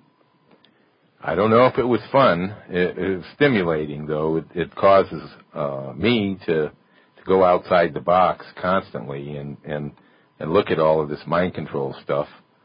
Speaker 3: I don't know if it was fun. It, it was stimulating, though. It, it causes uh, me to to go outside the box constantly and, and, and look at all of this mind control stuff.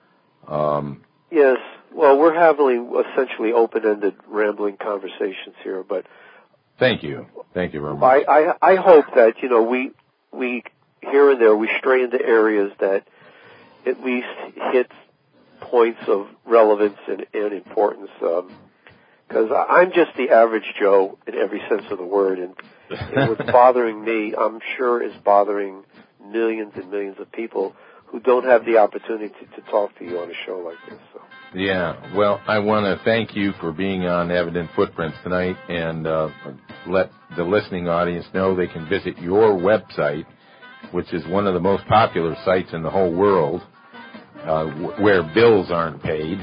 Speaker 3: Um,
Speaker 4: yes. Well, we're having essentially open-ended, rambling conversations here, but
Speaker 3: thank you, thank you very much.
Speaker 4: I, I, I hope that you know we we here and there we stray into areas that at least hit points of relevance and, and importance. Because um, I'm just the average Joe in every sense of the word, and, and what's bothering me, I'm sure, is bothering millions and millions of people who don't have the opportunity to, to talk to you on a show like this. So.
Speaker 3: Yeah, well, I want to thank you for being on Evident Footprints tonight, and uh, let the listening audience know they can visit your website, which is one of the most popular sites in the whole world, uh, w- where bills aren't paid,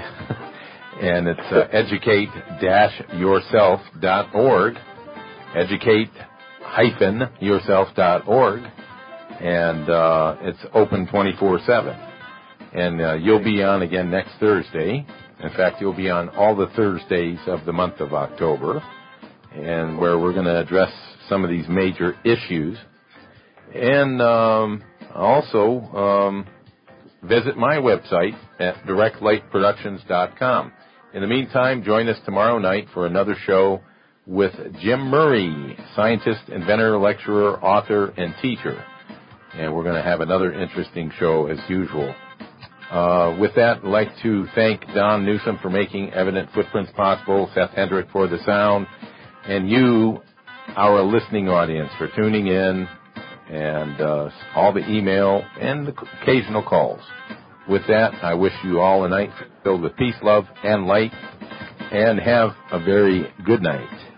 Speaker 3: and it's uh, educate dash yourself dot org, educate dash yourself dot org, and uh, it's open twenty-four seven. And uh, you'll be on again next Thursday. In fact, you'll be on all the Thursdays of the month of October, and where we're going to address some of these major issues. And um, also um, visit my website at direct light productions dot com. In the meantime, join us tomorrow night for another show with Jim Murray, scientist, inventor, lecturer, author, and teacher. And we're going to have another interesting show as usual. Uh, with that, I'd like to thank Don Newsom for making Evident Footprints possible, Seth Hendrick for the sound, and you, our listening audience, for tuning in, and uh, all the email and the occasional calls. With that, I wish you all a night filled with peace, love, and light, and have a very good night.